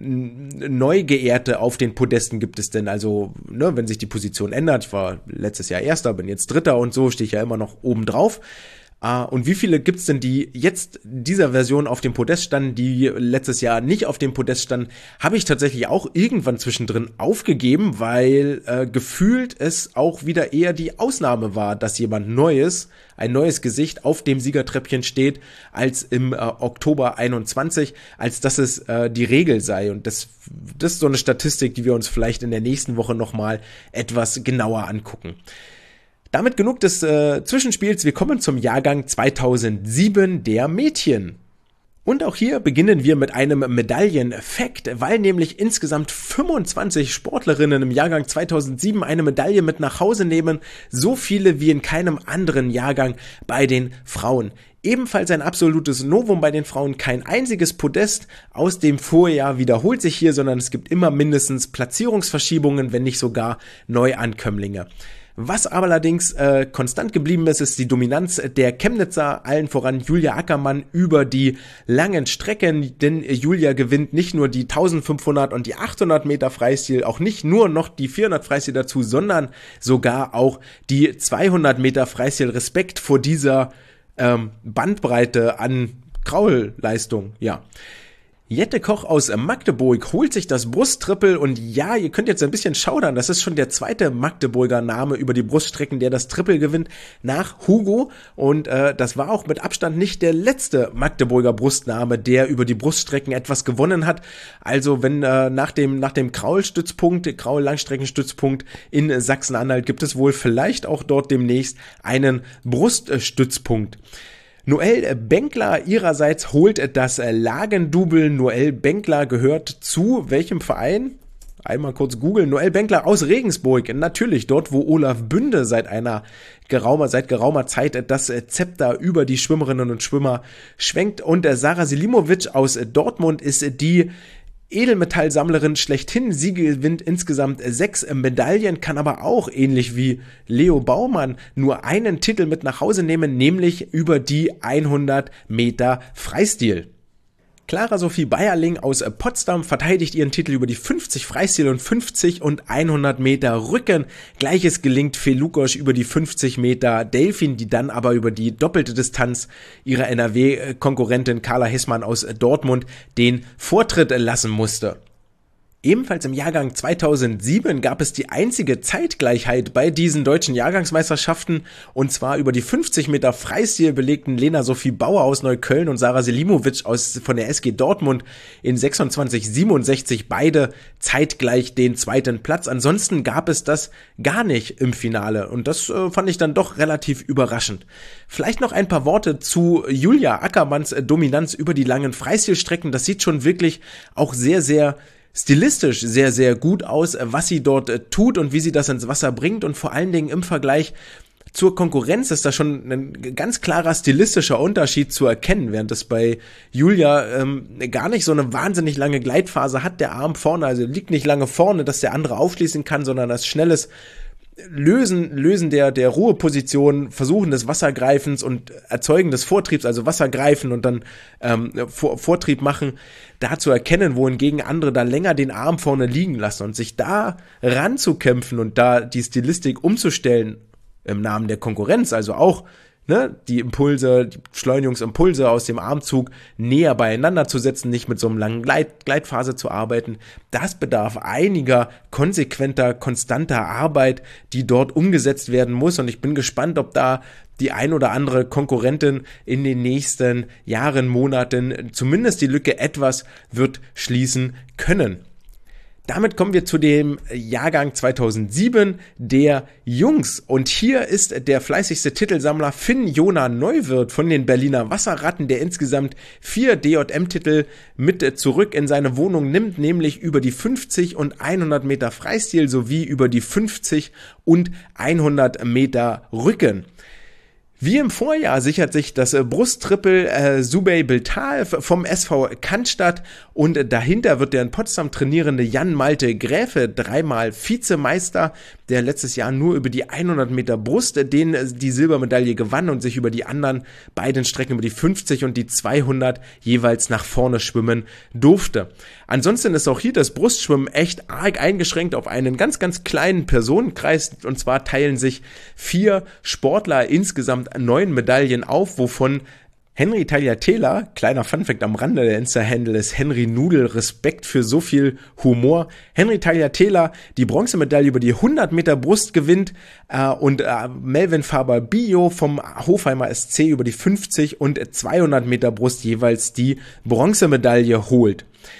Neugeehrte auf den Podesten gibt es denn? Also, ne, wenn sich die Position ändert, ich war letztes Jahr Erster, bin jetzt Dritter und so, stehe ich ja immer noch oben drauf. Uh, und wie viele gibt's denn, die jetzt dieser Version auf dem Podest standen, die letztes Jahr nicht auf dem Podest standen, habe ich tatsächlich auch irgendwann zwischendrin aufgegeben, weil äh, gefühlt es auch wieder eher die Ausnahme war, dass jemand Neues, ein neues Gesicht auf dem Siegertreppchen steht, als im äh, Oktober einundzwanzig, als dass es äh, die Regel sei. Und das, das ist so eine Statistik, die wir uns vielleicht in der nächsten Woche nochmal etwas genauer angucken. Damit genug des äh, Zwischenspiels, wir kommen zum Jahrgang zweitausendsieben der Mädchen. Und auch hier beginnen wir mit einem Medaillen-Fact, weil nämlich insgesamt fünfundzwanzig Sportlerinnen im Jahrgang zweitausendsieben eine Medaille mit nach Hause nehmen, so viele wie in keinem anderen Jahrgang bei den Frauen. Ebenfalls ein absolutes Novum bei den Frauen, kein einziges Podest aus dem Vorjahr wiederholt sich hier, sondern es gibt immer mindestens Platzierungsverschiebungen, wenn nicht sogar Neuankömmlinge. Was aber allerdings äh, konstant geblieben ist, ist die Dominanz der Chemnitzer, allen voran Julia Ackermann über die langen Strecken, denn Julia gewinnt nicht nur die eintausendfünfhundert und die achthundert Meter Freistil, auch nicht nur noch die vierhundert Freistil dazu, sondern sogar auch die zweihundert Meter Freistil. Respekt vor dieser ähm, Bandbreite an Kraulleistung, ja. Jette Koch aus Magdeburg holt sich das Brusttrippel und ja, ihr könnt jetzt ein bisschen schaudern, das ist schon der zweite Magdeburger Name über die Bruststrecken, der das Trippel gewinnt, nach Hugo und äh, das war auch mit Abstand nicht der letzte Magdeburger Brustname, der über die Bruststrecken etwas gewonnen hat. Also wenn äh, nach dem nach dem Kraul-Stützpunkt, Kraul-Langstreckenstützpunkt in Sachsen-Anhalt gibt es wohl vielleicht auch dort demnächst einen Bruststützpunkt. Noelle Benkler ihrerseits holt das Lagendouble. Noelle Benkler gehört zu welchem Verein? Einmal kurz googeln. Noelle Benkler aus Regensburg. Natürlich dort, wo Olaf Bünde seit einer geraumer, seit geraumer Zeit das Zepter über die Schwimmerinnen und Schwimmer schwenkt. Und Sarah Selimovic aus Dortmund ist die Edelmetallsammlerin schlechthin. Sie gewinnt insgesamt sechs Medaillen, kann aber auch ähnlich wie Leo Baumann nur einen Titel mit nach Hause nehmen, nämlich über die hundert Meter Freistil. Clara Sophie Bayerling aus Potsdam verteidigt ihren Titel über die fünfzig Freistil und fünfzig und hundert Meter Rücken. Gleiches gelingt Felukosch über die fünfzig Meter Delfin, die dann aber über die doppelte Distanz ihrer N R W-Konkurrentin Carla Hessmann aus Dortmund den Vortritt lassen musste. Ebenfalls im Jahrgang zweitausendsieben gab es die einzige Zeitgleichheit bei diesen deutschen Jahrgangsmeisterschaften und zwar über die fünfzig Meter Freistil belegten Lena Sophie Bauer aus Neukölln und Sarah Selimovic aus von der S G Dortmund in sechsundzwanzig siebenundsechzig beide zeitgleich den zweiten Platz. Ansonsten gab es das gar nicht im Finale und das äh, fand ich dann doch relativ überraschend. Vielleicht noch ein paar Worte zu Julia Ackermanns äh, Dominanz über die langen Freistilstrecken. Das sieht schon wirklich auch sehr, sehr stilistisch sehr, sehr gut aus, was sie dort äh, tut und wie sie das ins Wasser bringt und vor allen Dingen im Vergleich zur Konkurrenz ist da schon ein ganz klarer stilistischer Unterschied zu erkennen, während es bei Julia ähm, gar nicht so eine wahnsinnig lange Gleitphase hat, der Arm vorne, also liegt nicht lange vorne, dass der andere aufschließen kann, sondern das schnelles Lösen, Lösen der, der Ruheposition, Versuchen des Wassergreifens und Erzeugen des Vortriebs, also Wassergreifen und dann ähm, Vor, Vortrieb machen, da zu erkennen, wohingegen andere da länger den Arm vorne liegen lassen und sich da ranzukämpfen und da die Stilistik umzustellen im Namen der Konkurrenz, also auch ne, die Impulse, die Beschleunigungsimpulse aus dem Armzug näher beieinander zu setzen, nicht mit so einem langen Gleit, Gleitphase zu arbeiten. Das bedarf einiger konsequenter, konstanter Arbeit, die dort umgesetzt werden muss. Und ich bin gespannt, ob da die ein oder andere Konkurrentin in den nächsten Jahren, Monaten zumindest die Lücke etwas wird schließen können. Damit kommen wir zu dem Jahrgang zweitausendsieben der Jungs. Und hier ist der fleißigste Titelsammler Finn Jona Neuwirth von den Berliner Wasserratten, der insgesamt vier D J M-Titel mit zurück in seine Wohnung nimmt, nämlich über die fünfzig und hundert Meter Freistil sowie über die fünfzig und hundert Meter Rücken. Wie im Vorjahr sichert sich das äh, Brusttrippel äh, Subey Biltal vom S V Cannstatt und äh, dahinter wird der in Potsdam trainierende Jan Malte Gräfe, dreimal Vizemeister, der letztes Jahr nur über die hundert Meter Brust äh, den äh, die Silbermedaille gewann und sich über die anderen beiden Strecken, über die fünfzig und die zweihundert jeweils nach vorne schwimmen durfte. Ansonsten ist auch hier das Brustschwimmen echt arg eingeschränkt auf einen ganz, ganz kleinen Personenkreis, und zwar teilen sich vier Sportler insgesamt neun Medaillen auf, wovon Henry Tagliatella, kleiner Funfact am Rande, der Insta-Handle ist Henry Nudel, Respekt für so viel Humor. Henry Tagliatella die Bronzemedaille über die hundert Meter Brust gewinnt äh, und äh, Melvin Faber-Bio vom Hofheimer S C über die fünfzig und zweihundert Meter Brust jeweils die Bronzemedaille holt.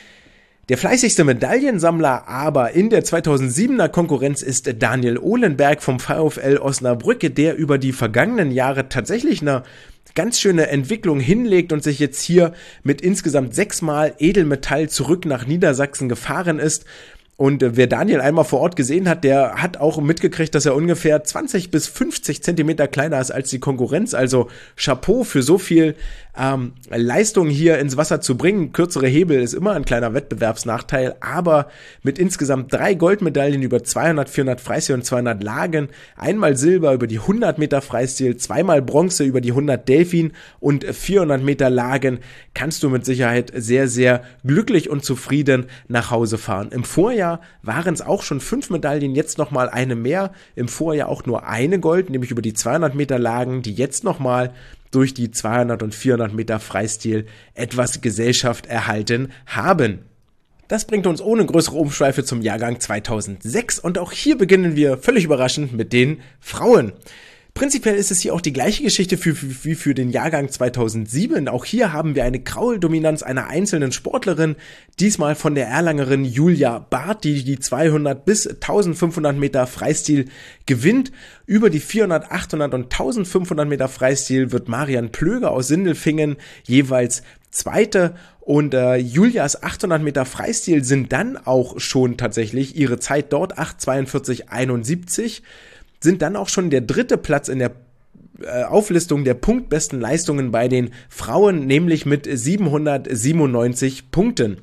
Der fleißigste Medaillensammler aber in der zweitausendsiebener Konkurrenz ist Daniel Ohlenberg vom VfL Osnabrücke, der über die vergangenen Jahre tatsächlich eine ganz schöne Entwicklung hinlegt und sich jetzt hier mit insgesamt sechsmal Edelmetall zurück nach Niedersachsen gefahren ist. Und äh, wer Daniel einmal vor Ort gesehen hat, der hat auch mitgekriegt, dass er ungefähr zwanzig bis fünfzig Zentimeter kleiner ist als die Konkurrenz. Also Chapeau für so viel ähm, Leistung hier ins Wasser zu bringen. Kürzere Hebel ist immer ein kleiner Wettbewerbsnachteil, aber mit insgesamt drei Goldmedaillen über zweihundert, vierhundert Freistil und zweihundert Lagen, einmal Silber über die hundert Meter Freistil, zweimal Bronze über die hundert Delfin und vierhundert Meter Lagen, kannst du mit Sicherheit sehr, sehr glücklich und zufrieden nach Hause fahren. Im Vorjahr waren es auch schon fünf Medaillen, jetzt nochmal eine mehr. Im Vorjahr auch nur eine Gold, nämlich über die zweihundert Meter Lagen, die jetzt nochmal durch die zweihundert und vierhundert Meter Freistil etwas Gesellschaft erhalten haben. Das bringt uns ohne größere Umschweife zum Jahrgang zweitausendsechs und auch hier beginnen wir völlig überraschend mit den Frauen. Prinzipiell ist es hier auch die gleiche Geschichte wie für, für, für den Jahrgang zweitausendsieben. Auch hier haben wir eine Krauldominanz einer einzelnen Sportlerin, diesmal von der Erlangerin Julia Barth, die die zweihundert bis eintausendfünfhundert Meter Freistil gewinnt. Über die vierhundert, achthundert und eintausendfünfhundert Meter Freistil wird Marian Plöger aus Sindelfingen jeweils Zweite. Und äh, Julias achthundert Meter Freistil sind dann auch schon tatsächlich ihre Zeit dort, acht zweiundvierzig einundsiebzig. Sind dann auch schon der dritte Platz in der äh, Auflistung der punktbesten Leistungen bei den Frauen, nämlich mit siebenhundertsiebenundneunzig Punkten.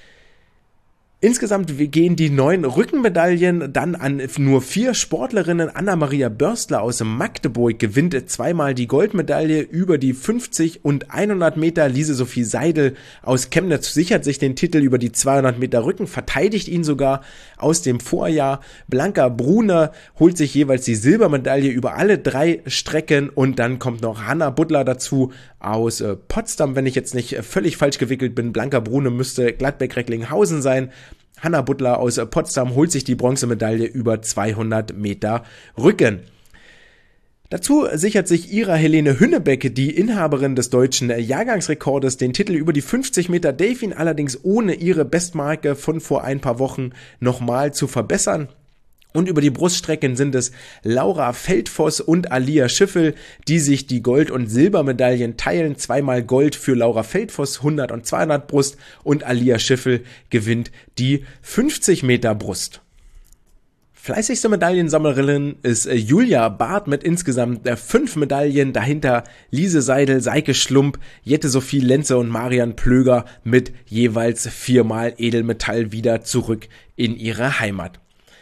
Insgesamt gehen die neun Rückenmedaillen dann an nur vier Sportlerinnen. Anna-Maria Börstler aus Magdeburg gewinnt zweimal die Goldmedaille über die fünfzig und hundert Meter. Lise-Sophie Seidel aus Chemnitz sichert sich den Titel über die zweihundert Meter Rücken, verteidigt ihn sogar aus dem Vorjahr. Blanca Brune holt sich jeweils die Silbermedaille über alle drei Strecken und dann kommt noch Hanna Butler dazu aus äh, Potsdam, wenn ich jetzt nicht völlig falsch gewickelt bin. Blanca Brune müsste Gladbeck-Recklinghausen sein. Hanna Butler aus Potsdam holt sich die Bronzemedaille über zweihundert Meter Rücken. Dazu sichert sich Ira Helene Hünnebeck, die Inhaberin des deutschen Jahrgangsrekordes, den Titel über die fünfzig Meter Delfin, allerdings ohne ihre Bestmarke von vor ein paar Wochen nochmal zu verbessern. Und über die Bruststrecken sind es Laura Feldfoss und Alia Schiffel, die sich die Gold- und Silbermedaillen teilen. Zweimal Gold für Laura Feldfoss, hundert und zweihundert Brust, und Alia Schiffel gewinnt die fünfzig Meter Brust. Fleißigste Medaillensammlerin ist Julia Barth mit insgesamt fünf Medaillen. Dahinter Lise Seidel, Seike Schlump, Jette-Sophie Lenze und Marian Plöger mit jeweils viermal Edelmetall wieder zurück in ihre Heimat.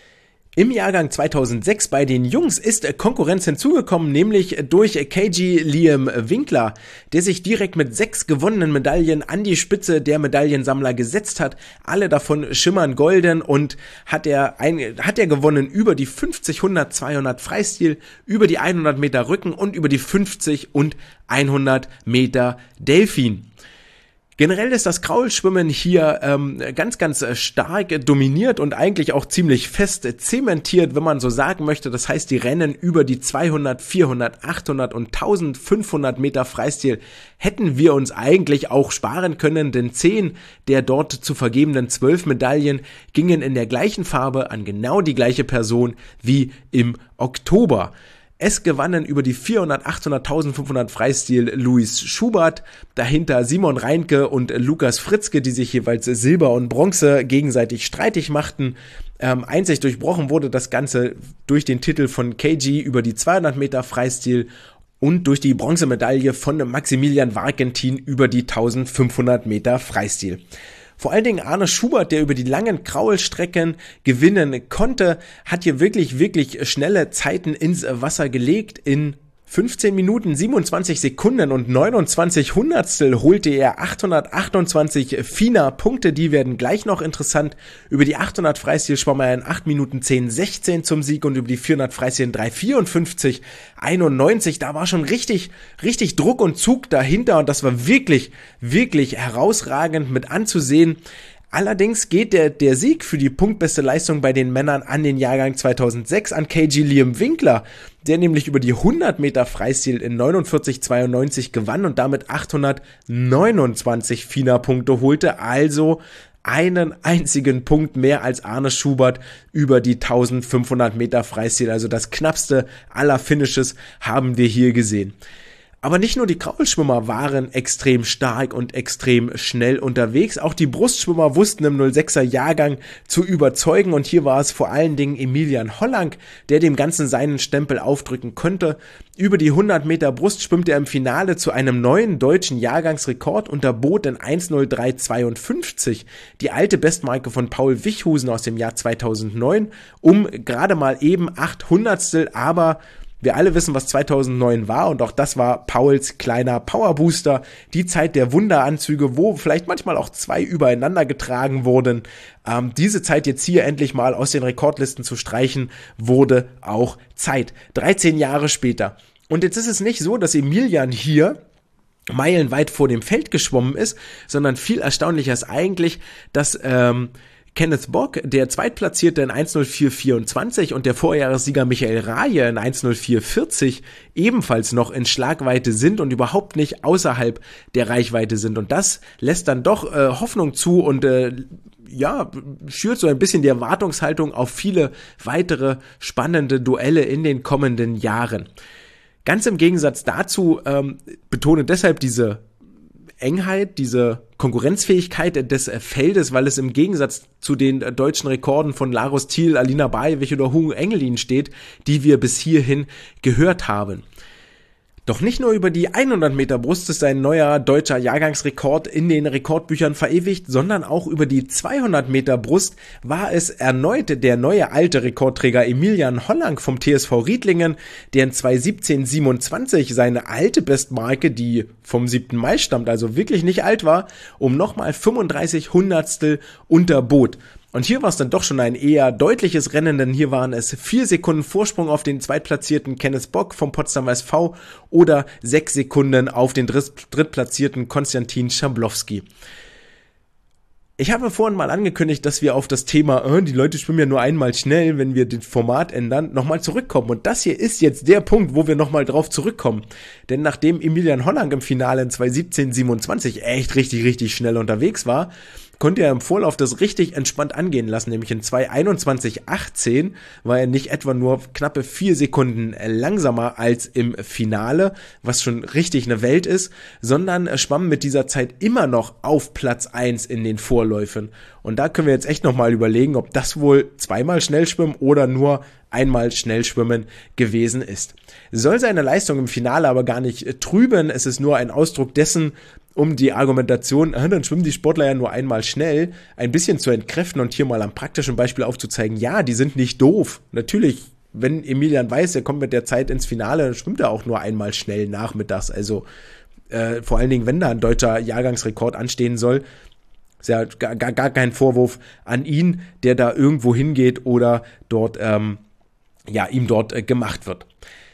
Im Jahrgang zweitausendsechs bei den Jungs ist Konkurrenz hinzugekommen, nämlich durch K G Liam Winkler, der sich direkt mit sechs gewonnenen Medaillen an die Spitze der Medaillensammler gesetzt hat. Alle davon schimmern golden und hat er, ein, hat er gewonnen über die fünfzig, hundert, zweihundert Freistil, über die hundert Meter Rücken und über die fünfzig und hundert Meter Delfin. Generell ist das Kraulschwimmen hier ähm, ganz, ganz stark dominiert und eigentlich auch ziemlich fest zementiert, wenn man so sagen möchte. Das heißt, die Rennen über die zweihundert, vierhundert, achthundert und eintausendfünfhundert Meter Freistil hätten wir uns eigentlich auch sparen können, denn zehn der dort zu vergebenen zwölf Medaillen gingen in der gleichen Farbe an genau die gleiche Person wie im Oktober. Es gewannen über die vierhundert, achthundert, eintausendfünfhundert Freistil Luis Schubert, dahinter Simon Reinke und Lukas Fritzke, die sich jeweils Silber und Bronze gegenseitig streitig machten. Ähm, einzig durchbrochen wurde das Ganze durch den Titel von K G über die zweihundert Meter Freistil und durch die Bronzemedaille von Maximilian Warkentin über die eintausendfünfhundert Meter Freistil. Vor allen Dingen Arne Schubert, der über die langen Kraulstrecken gewinnen konnte, hat hier wirklich, wirklich schnelle Zeiten ins Wasser gelegt. In fünfzehn Minuten, siebenundzwanzig Sekunden und neunundzwanzig Hundertstel holte er achthundertachtundzwanzig F I N A-Punkte, die werden gleich noch interessant. Über die achthundert Freistil schwamm er in acht Minuten zehn sechzehn zum Sieg und über die vierhundert Freistil in drei vierundfünfzig einundneunzig. Da war schon richtig, richtig Druck und Zug dahinter und das war wirklich, wirklich herausragend mit anzusehen. Allerdings geht der, der Sieg für die punktbeste Leistung bei den Männern an den Jahrgang zweitausendsechs an K G Liam Winkler, der nämlich über die hundert Meter Freistil in neunundvierzig zweiundneunzig gewann und damit achthundertneunundzwanzig F I N A-Punkte holte, also einen einzigen Punkt mehr als Arne Schubert über die eintausendfünfhundert Meter Freistil, also das knappste aller Finishes haben wir hier gesehen. Aber nicht nur die Kraulschwimmer waren extrem stark und extrem schnell unterwegs, auch die Brustschwimmer wussten im null sechser Jahrgang zu überzeugen und hier war es vor allen Dingen Emilian Hollank, der dem Ganzen seinen Stempel aufdrücken konnte. Über die hundert Meter Brust schwimmt er im Finale zu einem neuen deutschen Jahrgangsrekord und erbot in eins null drei zweiundfünfzig die alte Bestmarke von Paul Wichhusen aus dem Jahr zweitausendneun um gerade mal eben acht Hundertstel, aber wir alle wissen, was zweitausendneun war und auch das war Pauls kleiner Powerbooster, die Zeit der Wunderanzüge, wo vielleicht manchmal auch zwei übereinander getragen wurden. Ähm, diese Zeit jetzt hier endlich mal aus den Rekordlisten zu streichen, wurde auch Zeit. dreizehn Jahre später. Und jetzt ist es nicht so, dass Emilian hier meilenweit vor dem Feld geschwommen ist, sondern viel erstaunlicher ist eigentlich, dass ähm, Kenneth Bock, der Zweitplatzierte in eins null vier vierundzwanzig und der Vorjahressieger Michael Raje in eins null vier vierzig ebenfalls noch in Schlagweite sind und überhaupt nicht außerhalb der Reichweite sind. Und das lässt dann doch äh, Hoffnung zu und äh, ja, schürt so ein bisschen die Erwartungshaltung auf viele weitere spannende Duelle in den kommenden Jahren. Ganz im Gegensatz dazu ähm, betone deshalb diese Engheit, diese Konkurrenzfähigkeit des Feldes, weil es im Gegensatz zu den deutschen Rekorden von Larus Thiel, Alina Bajewicz oder Hugo Engelin steht, die wir bis hierhin gehört haben. Doch nicht nur über die hundert Meter Brust ist ein neuer deutscher Jahrgangsrekord in den Rekordbüchern verewigt, sondern auch über die zweihundert Meter Brust war es erneut der neue alte Rekordträger Emilian Hollank vom T S V Riedlingen, der in zwei siebzehn siebenundzwanzig seine alte Bestmarke, die vom siebten Mai stammt, also wirklich nicht alt war, um nochmal fünfunddreißig Hundertstel unterbot. Und hier war es dann doch schon ein eher deutliches Rennen, denn hier waren es vier Sekunden Vorsprung auf den zweitplatzierten Kenneth Bock vom Potsdamer S V oder sechs Sekunden auf den drittplatzierten Konstantin Schablowski. Ich habe vorhin mal angekündigt, dass wir auf das Thema, äh, die Leute schwimmen ja nur einmal schnell, wenn wir das Format ändern, nochmal zurückkommen. Und das hier ist jetzt der Punkt, wo wir nochmal drauf zurückkommen. Denn nachdem Emilian Hollank im Finale in zwei siebzehn siebenundzwanzig echt richtig, richtig schnell unterwegs war, konnte er im Vorlauf das richtig entspannt angehen lassen, nämlich in zwei einundzwanzig achtzehn war er nicht etwa nur knappe vier Sekunden langsamer als im Finale, was schon richtig eine Welt ist, sondern schwamm mit dieser Zeit immer noch auf Platz eins in den Vorläufen. Und da können wir jetzt echt nochmal überlegen, ob das wohl zweimal Schnellschwimmen oder nur einmal Schnellschwimmen gewesen ist. Soll seine Leistung im Finale aber gar nicht trüben, es ist nur ein Ausdruck dessen, um die Argumentation, äh, dann schwimmen die Sportler ja nur einmal schnell, ein bisschen zu entkräften und hier mal am praktischen Beispiel aufzuzeigen, ja, die sind nicht doof. Natürlich, wenn Emilian weiß, er kommt mit der Zeit ins Finale, dann schwimmt er auch nur einmal schnell nachmittags. Also äh, vor allen Dingen, wenn da ein deutscher Jahrgangsrekord anstehen soll, ist ja gar, gar, gar kein Vorwurf an ihn, der da irgendwo hingeht oder dort, ähm, ja, ihm dort äh, gemacht wird.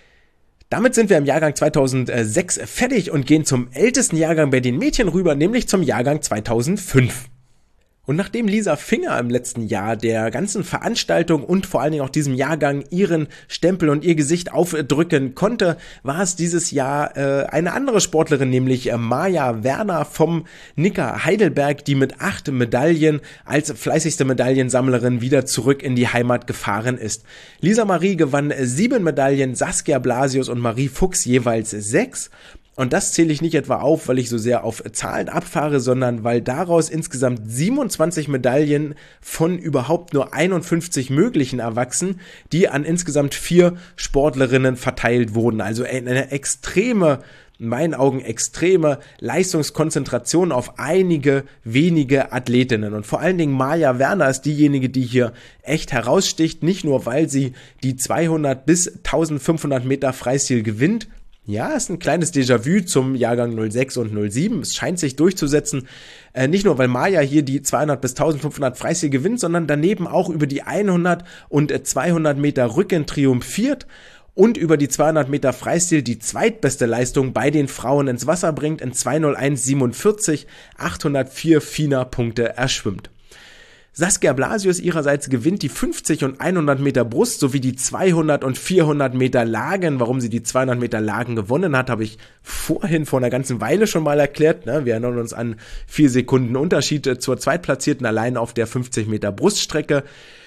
Damit sind wir im Jahrgang zweitausendsechs fertig und gehen zum ältesten Jahrgang bei den Mädchen rüber, nämlich zum Jahrgang zweitausendfünf. Und nachdem Lisa Finger im letzten Jahr der ganzen Veranstaltung und vor allen Dingen auch diesem Jahrgang ihren Stempel und ihr Gesicht aufdrücken konnte, war es dieses Jahr äh, eine andere Sportlerin, nämlich äh, Maja Werner vom Nicker Heidelberg, die mit acht Medaillen als fleißigste Medaillensammlerin wieder zurück in die Heimat gefahren ist. Lisa Marie gewann sieben Medaillen, Saskia Blasius und Marie Fuchs jeweils sechs. Und das zähle ich nicht etwa auf, weil ich so sehr auf Zahlen abfahre, sondern weil daraus insgesamt siebenundzwanzig Medaillen von überhaupt nur einundfünfzig möglichen erwachsen, die an insgesamt vier Sportlerinnen verteilt wurden. Also eine extreme, in meinen Augen extreme Leistungskonzentration auf einige wenige Athletinnen. Und vor allen Dingen Maja Werner ist diejenige, die hier echt heraussticht, nicht nur weil sie die zweihundert bis eintausendfünfhundert Meter Freistil gewinnt. Ja, ist ein kleines Déjà-vu zum Jahrgang null sechs und null sieben. Es scheint sich durchzusetzen. Äh, nicht nur, weil Maja hier die zweihundert bis eintausendfünfhundert Freistil gewinnt, sondern daneben auch über die hundert und zweihundert Meter Rücken triumphiert und über die zweihundert Meter Freistil die zweitbeste Leistung bei den Frauen ins Wasser bringt, in zwei null eins siebenundvierzig, achthundertvier F I N A-Punkte erschwimmt. Saskia Blasius ihrerseits gewinnt die fünfzig und hundert Meter Brust sowie die zweihundert und vierhundert Meter Lagen. Warum sie die zweihundert Meter Lagen gewonnen hat, habe ich vorhin vor einer ganzen Weile schon mal erklärt. Wir erinnern uns an vier Sekunden Unterschied zur Zweitplatzierten allein auf der fünfzig Meter Bruststrecke.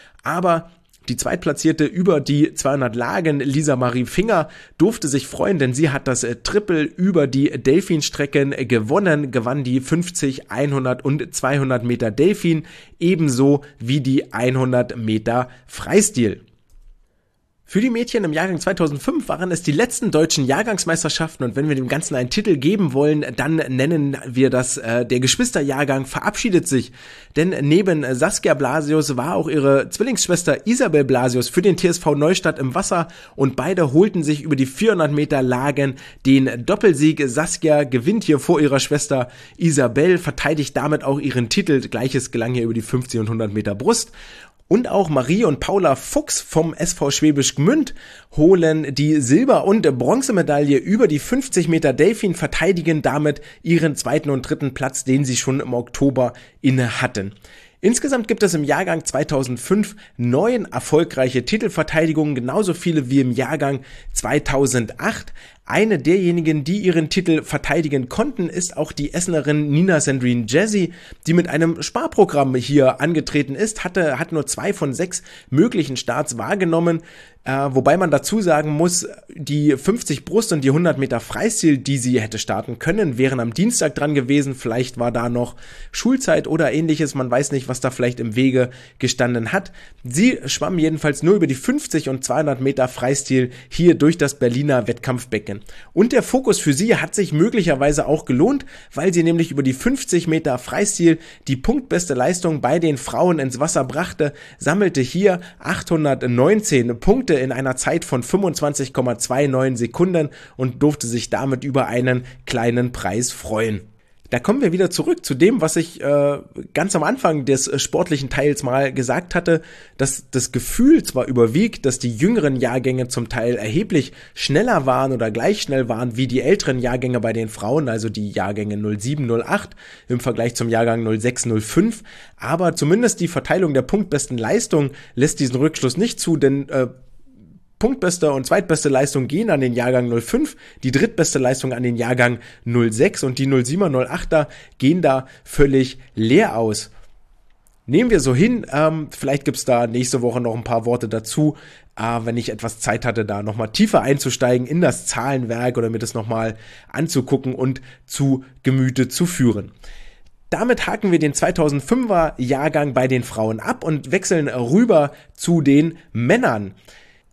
Aber die Zweitplatzierte über die zweihundert Lagen, Lisa Marie Finger, durfte sich freuen, denn sie hat das Triple über die Delfinstrecken gewonnen, gewann die fünfzig, hundert und zweihundert Meter Delfin, ebenso wie die hundert Meter Freistil. Für die Mädchen im Jahrgang zweitausendfünf waren es die letzten deutschen Jahrgangsmeisterschaften und wenn wir dem Ganzen einen Titel geben wollen, dann nennen wir das äh, der Geschwisterjahrgang verabschiedet sich. Denn neben Saskia Blasius war auch ihre Zwillingsschwester Isabel Blasius für den T S V Neustadt im Wasser und beide holten sich über die vierhundert Meter Lagen den Doppelsieg. Saskia gewinnt hier vor ihrer Schwester Isabel, verteidigt damit auch ihren Titel. Gleiches gelang hier über die fünfzig und hundert Meter Brust. Und auch Marie und Paula Fuchs vom S V Schwäbisch Gmünd holen die Silber- und Bronzemedaille über die fünfzig Meter Delfin, verteidigen damit ihren zweiten und dritten Platz, den sie schon im Oktober inne hatten. Insgesamt gibt es im Jahrgang zweitausendfünf neun erfolgreiche Titelverteidigungen, genauso viele wie im Jahrgang zweitausendacht. Eine derjenigen, die ihren Titel verteidigen konnten, ist auch die Essenerin Nina Sandrine Jazzy, die mit einem Sparprogramm hier angetreten ist, hatte, hat nur zwei von sechs möglichen Starts wahrgenommen, äh, wobei man dazu sagen muss, die fünfzig Brust und die hundert Meter Freistil, die sie hätte starten können, wären am Dienstag dran gewesen. Vielleicht war da noch Schulzeit oder ähnliches, man weiß nicht, was da vielleicht im Wege gestanden hat. Sie schwamm jedenfalls nur über die fünfzig und zweihundert Meter Freistil hier durch das Berliner Wettkampfbecken. Und der Fokus für sie hat sich möglicherweise auch gelohnt, weil sie nämlich über die fünfzig Meter Freistil die punktbeste Leistung bei den Frauen ins Wasser brachte, sammelte hier achthundertneunzehn Punkte in einer Zeit von fünfundzwanzig Komma neunundzwanzig Sekunden und durfte sich damit über einen kleinen Preis freuen. Da kommen wir wieder zurück zu dem, was ich äh, ganz am Anfang des äh, sportlichen Teils mal gesagt hatte, dass das Gefühl zwar überwiegt, dass die jüngeren Jahrgänge zum Teil erheblich schneller waren oder gleich schnell waren wie die älteren Jahrgänge bei den Frauen, also die Jahrgänge null sieben, null acht im Vergleich zum Jahrgang null sechs, null fünf, aber zumindest die Verteilung der punktbesten Leistung lässt diesen Rückschluss nicht zu, denn äh, punktbeste und zweitbeste Leistung gehen an den Jahrgang null fünf, die drittbeste Leistung an den Jahrgang null sechs und die null siebener, null achter gehen da völlig leer aus. Nehmen wir so hin, ähm, vielleicht gibt's da nächste Woche noch ein paar Worte dazu, äh, wenn ich etwas Zeit hatte, da nochmal tiefer einzusteigen in das Zahlenwerk oder mir das nochmal anzugucken und zu Gemüte zu führen. Damit haken wir den zweitausendfünfer Jahrgang bei den Frauen ab und wechseln rüber zu den Männern.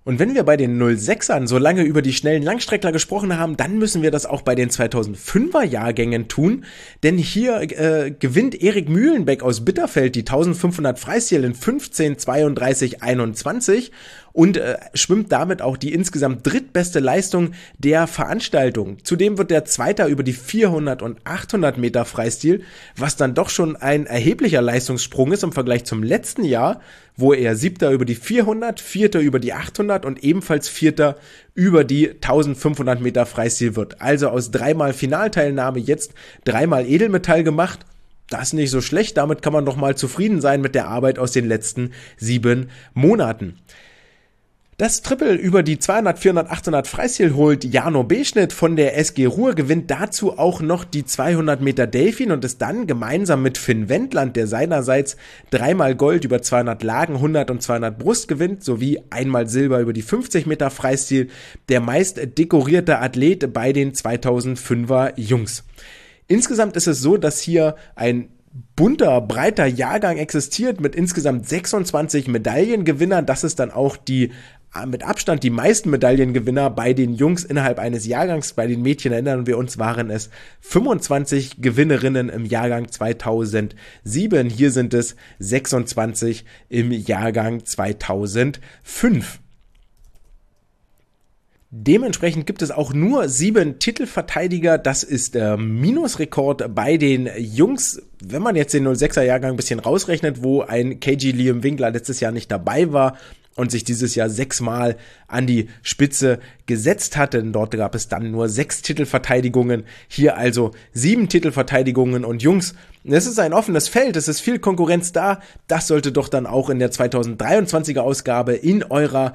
Und wenn wir bei den null sechsern so lange über die schnellen Langstreckler gesprochen haben, dann müssen wir das auch bei den zweitausendfünfer Jahrgängen tun, denn hier äh, gewinnt Erik Mühlenbeck aus Bitterfeld die eintausendfünfhundert Freistil in fünfzehn zweiunddreißig einundzwanzig und äh, schwimmt damit auch die insgesamt drittbeste Leistung der Veranstaltung. Zudem wird der Zweiter über die vierhundert und achthundert Meter Freistil, was dann doch schon ein erheblicher Leistungssprung ist im Vergleich zum letzten Jahr, wo er Siebter über die vierhundert, Vierter über die achthundert und ebenfalls Vierter über die eintausendfünfhundert Meter Freistil wird. Also aus dreimal Finalteilnahme jetzt dreimal Edelmetall gemacht. Das ist nicht so schlecht, damit kann man doch mal zufrieden sein mit der Arbeit aus den letzten sieben Monaten. Das Triple über die zweihundert, vierhundert, achthundert Freistil holt Jarno Beschnitt von der S G Ruhr, gewinnt dazu auch noch die zweihundert Meter Delfin und ist dann gemeinsam mit Finn Wendland, der seinerseits dreimal Gold über zweihundert Lagen, hundert und zweihundert Brust gewinnt, sowie einmal Silber über die fünfzig Meter Freistil, der meist dekorierte Athlet bei den zweitausendfünfer Jungs. Insgesamt ist es so, dass hier ein bunter, breiter Jahrgang existiert mit insgesamt sechsundzwanzig Medaillengewinnern. Das ist dann auch die mit Abstand die meisten Medaillengewinner bei den Jungs innerhalb eines Jahrgangs. Bei den Mädchen, erinnern wir uns, waren es fünfundzwanzig Gewinnerinnen im Jahrgang zweitausendsieben. Hier sind es sechsundzwanzig im Jahrgang zweitausendfünf. Dementsprechend gibt es auch nur sieben Titelverteidiger. Das ist der Minusrekord bei den Jungs. Wenn man jetzt den null sechser Jahrgang ein bisschen rausrechnet, wo ein K G Liam Winkler letztes Jahr nicht dabei war und sich dieses Jahr sechsmal an die Spitze gesetzt hatte. Denn dort gab es dann nur sechs Titelverteidigungen. Hier also sieben Titelverteidigungen und Jungs. Es ist ein offenes Feld, es ist viel Konkurrenz da. Das sollte doch dann auch in der zweitausenddreiundzwanziger Ausgabe in eurer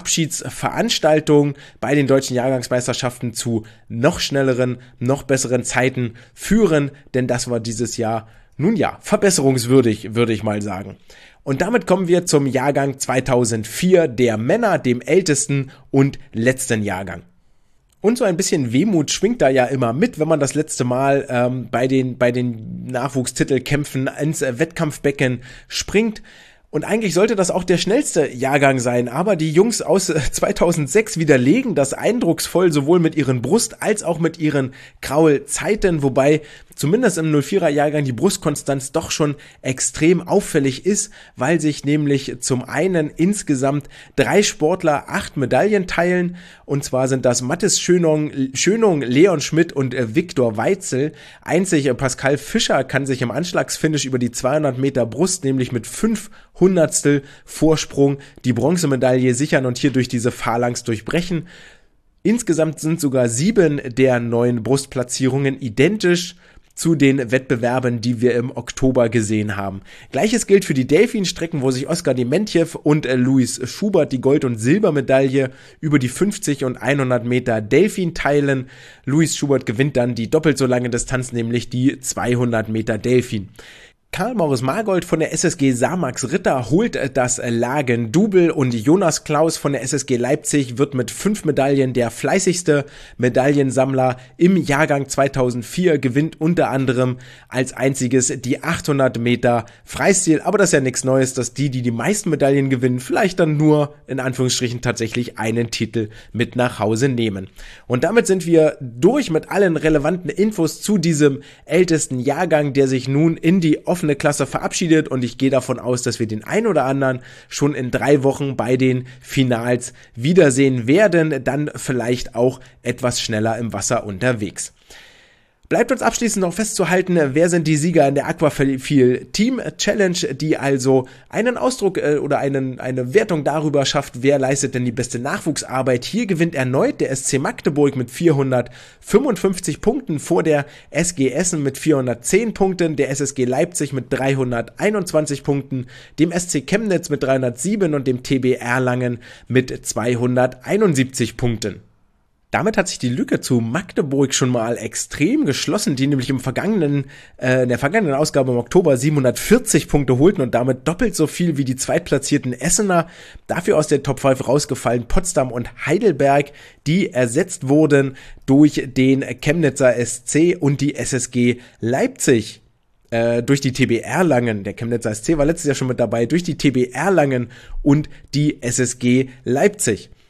Abschiedsveranstaltung bei den deutschen Jahrgangsmeisterschaften zu noch schnelleren, noch besseren Zeiten führen. Denn das war dieses Jahr, nun ja, verbesserungswürdig, würde ich mal sagen. Und damit kommen wir zum Jahrgang zweitausendvier der Männer, dem ältesten und letzten Jahrgang. Und so ein bisschen Wehmut schwingt da ja immer mit, wenn man das letzte Mal ähm, bei den, bei den Nachwuchstitelkämpfen ins äh, Wettkampfbecken springt. Und eigentlich sollte das auch der schnellste Jahrgang sein, aber die Jungs aus zweitausendsechs widerlegen das eindrucksvoll, sowohl mit ihren Brust- als auch mit ihren Kraulzeiten, wobei zumindest im null vierer Jahrgang die Brustkonstanz doch schon extrem auffällig ist, weil sich nämlich zum einen insgesamt drei Sportler acht Medaillen teilen, und zwar sind das Mathis Schönung, Schönung Leon Schmidt und äh, Viktor Weitzel. Einzig äh, Pascal Fischer kann sich im Anschlagsfinish über die zweihundert Meter Brust, nämlich mit fünf Hundertstel Vorsprung, die Bronzemedaille sichern und hier durch diese Phalanx durchbrechen. Insgesamt sind sogar sieben der neun Brustplatzierungen identisch zu den Wettbewerben, die wir im Oktober gesehen haben. Gleiches gilt für die Delfin-Strecken, wo sich Oskar Dementjew und äh, Luis Schubert die Gold- und Silbermedaille über die fünfzig und hundert Meter Delfin teilen. Luis Schubert gewinnt dann die doppelt so lange Distanz, nämlich die zweihundert Meter Delfin. Karl-Maurice Margold von der S S G Samax Ritter holt das Lagen-Double und Jonas Klaus von der S S G Leipzig wird mit fünf Medaillen der fleißigste Medaillensammler im Jahrgang zweitausendvier, gewinnt unter anderem als einziges die achthundert Meter Freistil, aber das ist ja nichts Neues, dass die, die die meisten Medaillen gewinnen, vielleicht dann nur in Anführungsstrichen tatsächlich einen Titel mit nach Hause nehmen. Und damit sind wir durch mit allen relevanten Infos zu diesem ältesten Jahrgang, der sich nun in die offene Klasse verabschiedet, und ich gehe davon aus, dass wir den ein oder anderen schon in drei Wochen bei den Finals wiedersehen werden, dann vielleicht auch etwas schneller im Wasser unterwegs. Bleibt uns abschließend noch festzuhalten, wer sind die Sieger in der Aquafil Team Challenge, die also einen Ausdruck äh, oder einen, eine Wertung darüber schafft, wer leistet denn die beste Nachwuchsarbeit. Hier gewinnt erneut der S C Magdeburg mit vierhundertfünfundfünfzig Punkten vor der S G Essen mit vierhundertzehn Punkten, der S S G Leipzig mit dreihunderteinundzwanzig Punkten, dem S C Chemnitz mit dreihundertsieben und dem T B Erlangen mit zweihunderteinundsiebzig Punkten. Damit hat sich die Lücke zu Magdeburg schon mal extrem geschlossen, die nämlich im vergangenen, äh, in der vergangenen Ausgabe im Oktober siebenhundertvierzig Punkte holten und damit doppelt so viel wie die zweitplatzierten Essener. Dafür aus der Top fünf rausgefallen Potsdam und Heidelberg, die ersetzt wurden durch den Chemnitzer S C und die S S G Leipzig. Äh, durch die T B Erlangen, der Chemnitzer S C war letztes Jahr schon mit dabei, durch die T B Erlangen und die S S G Leipzig.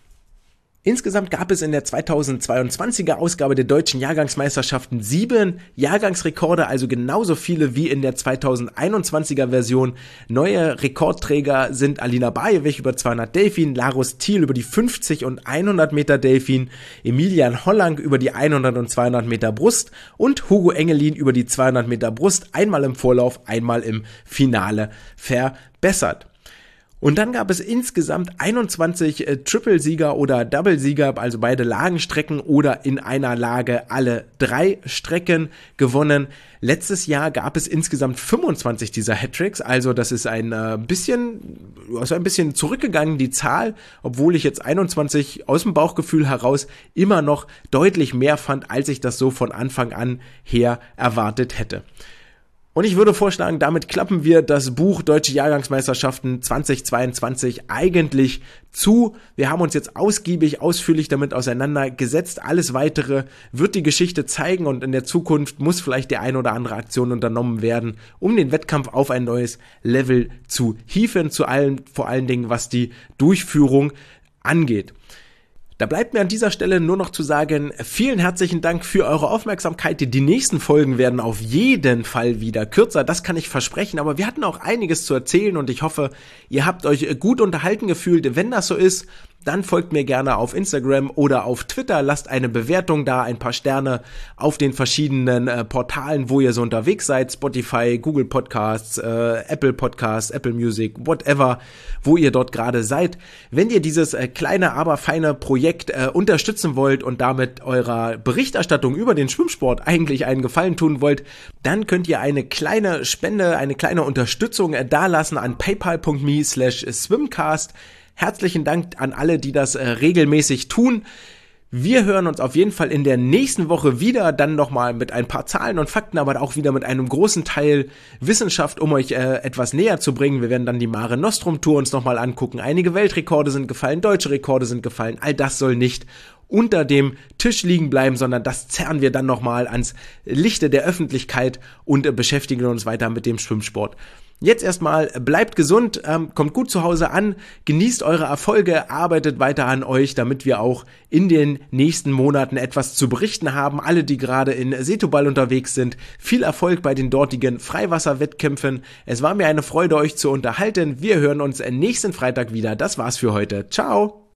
Insgesamt gab es in der zweitausendzweiundzwanziger Ausgabe der deutschen Jahrgangsmeisterschaften sieben Jahrgangsrekorde, also genauso viele wie in der zweitausendeinundzwanziger Version. Neue Rekordträger sind Alina Bajewich über zweihundert Delfin, Larus Thiel über die fünfzig und hundert Meter Delfin, Emilian Hollang über die hundert und zweihundert Meter Brust und Hugo Engelin über die zweihundert Meter Brust, einmal im Vorlauf, einmal im Finale verbessert. Und dann gab es insgesamt einundzwanzig äh, Triple-Sieger oder Double-Sieger, also beide Lagenstrecken oder in einer Lage alle drei Strecken gewonnen. Letztes Jahr gab es insgesamt fünfundzwanzig dieser Hattricks, also das ist ein äh, bisschen, also ein bisschen zurückgegangen, die Zahl, obwohl ich jetzt einundzwanzig aus dem Bauchgefühl heraus immer noch deutlich mehr fand, als ich das so von Anfang an her erwartet hätte. Und ich würde vorschlagen, damit klappen wir das Buch Deutsche Jahrgangsmeisterschaften zweitausendzweiundzwanzig eigentlich zu. Wir haben uns jetzt ausgiebig, ausführlich damit auseinandergesetzt. Alles Weitere wird die Geschichte zeigen und in der Zukunft muss vielleicht die ein oder andere Aktion unternommen werden, um den Wettkampf auf ein neues Level zu hieven, zu allen, vor allen Dingen was die Durchführung angeht. Da bleibt mir an dieser Stelle nur noch zu sagen, vielen herzlichen Dank für eure Aufmerksamkeit. Die nächsten Folgen werden auf jeden Fall wieder kürzer, das kann ich versprechen, aber wir hatten auch einiges zu erzählen und ich hoffe, ihr habt euch gut unterhalten gefühlt. Wenn das so ist, dann folgt mir gerne auf Instagram oder auf Twitter, lasst eine Bewertung da, ein paar Sterne auf den verschiedenen äh, Portalen, wo ihr so unterwegs seid, Spotify, Google Podcasts, äh, Apple Podcasts, Apple Music, whatever, wo ihr dort gerade seid. Wenn ihr dieses äh, kleine, aber feine Projekt äh, unterstützen wollt und damit eurer Berichterstattung über den Schwimmsport eigentlich einen Gefallen tun wollt, dann könnt ihr eine kleine Spende, eine kleine Unterstützung äh, dalassen an paypal.me slash swimcast. Herzlichen Dank an alle, die das äh, regelmäßig tun. Wir hören uns auf jeden Fall in der nächsten Woche wieder, dann nochmal mit ein paar Zahlen und Fakten, aber auch wieder mit einem großen Teil Wissenschaft, um euch äh, etwas näher zu bringen. Wir werden dann die Mare Nostrum Tour uns nochmal angucken. Einige Weltrekorde sind gefallen, deutsche Rekorde sind gefallen. All das soll nicht unter dem Tisch liegen bleiben, sondern das zerren wir dann nochmal ans Lichte der Öffentlichkeit und äh, beschäftigen uns weiter mit dem Schwimmsport. Jetzt erstmal, bleibt gesund, ähm, kommt gut zu Hause an, genießt eure Erfolge, arbeitet weiter an euch, damit wir auch in den nächsten Monaten etwas zu berichten haben. Alle, die gerade in Setubal unterwegs sind, viel Erfolg bei den dortigen Freiwasserwettkämpfen. Es war mir eine Freude, euch zu unterhalten. Wir hören uns nächsten Freitag wieder. Das war's für heute. Ciao!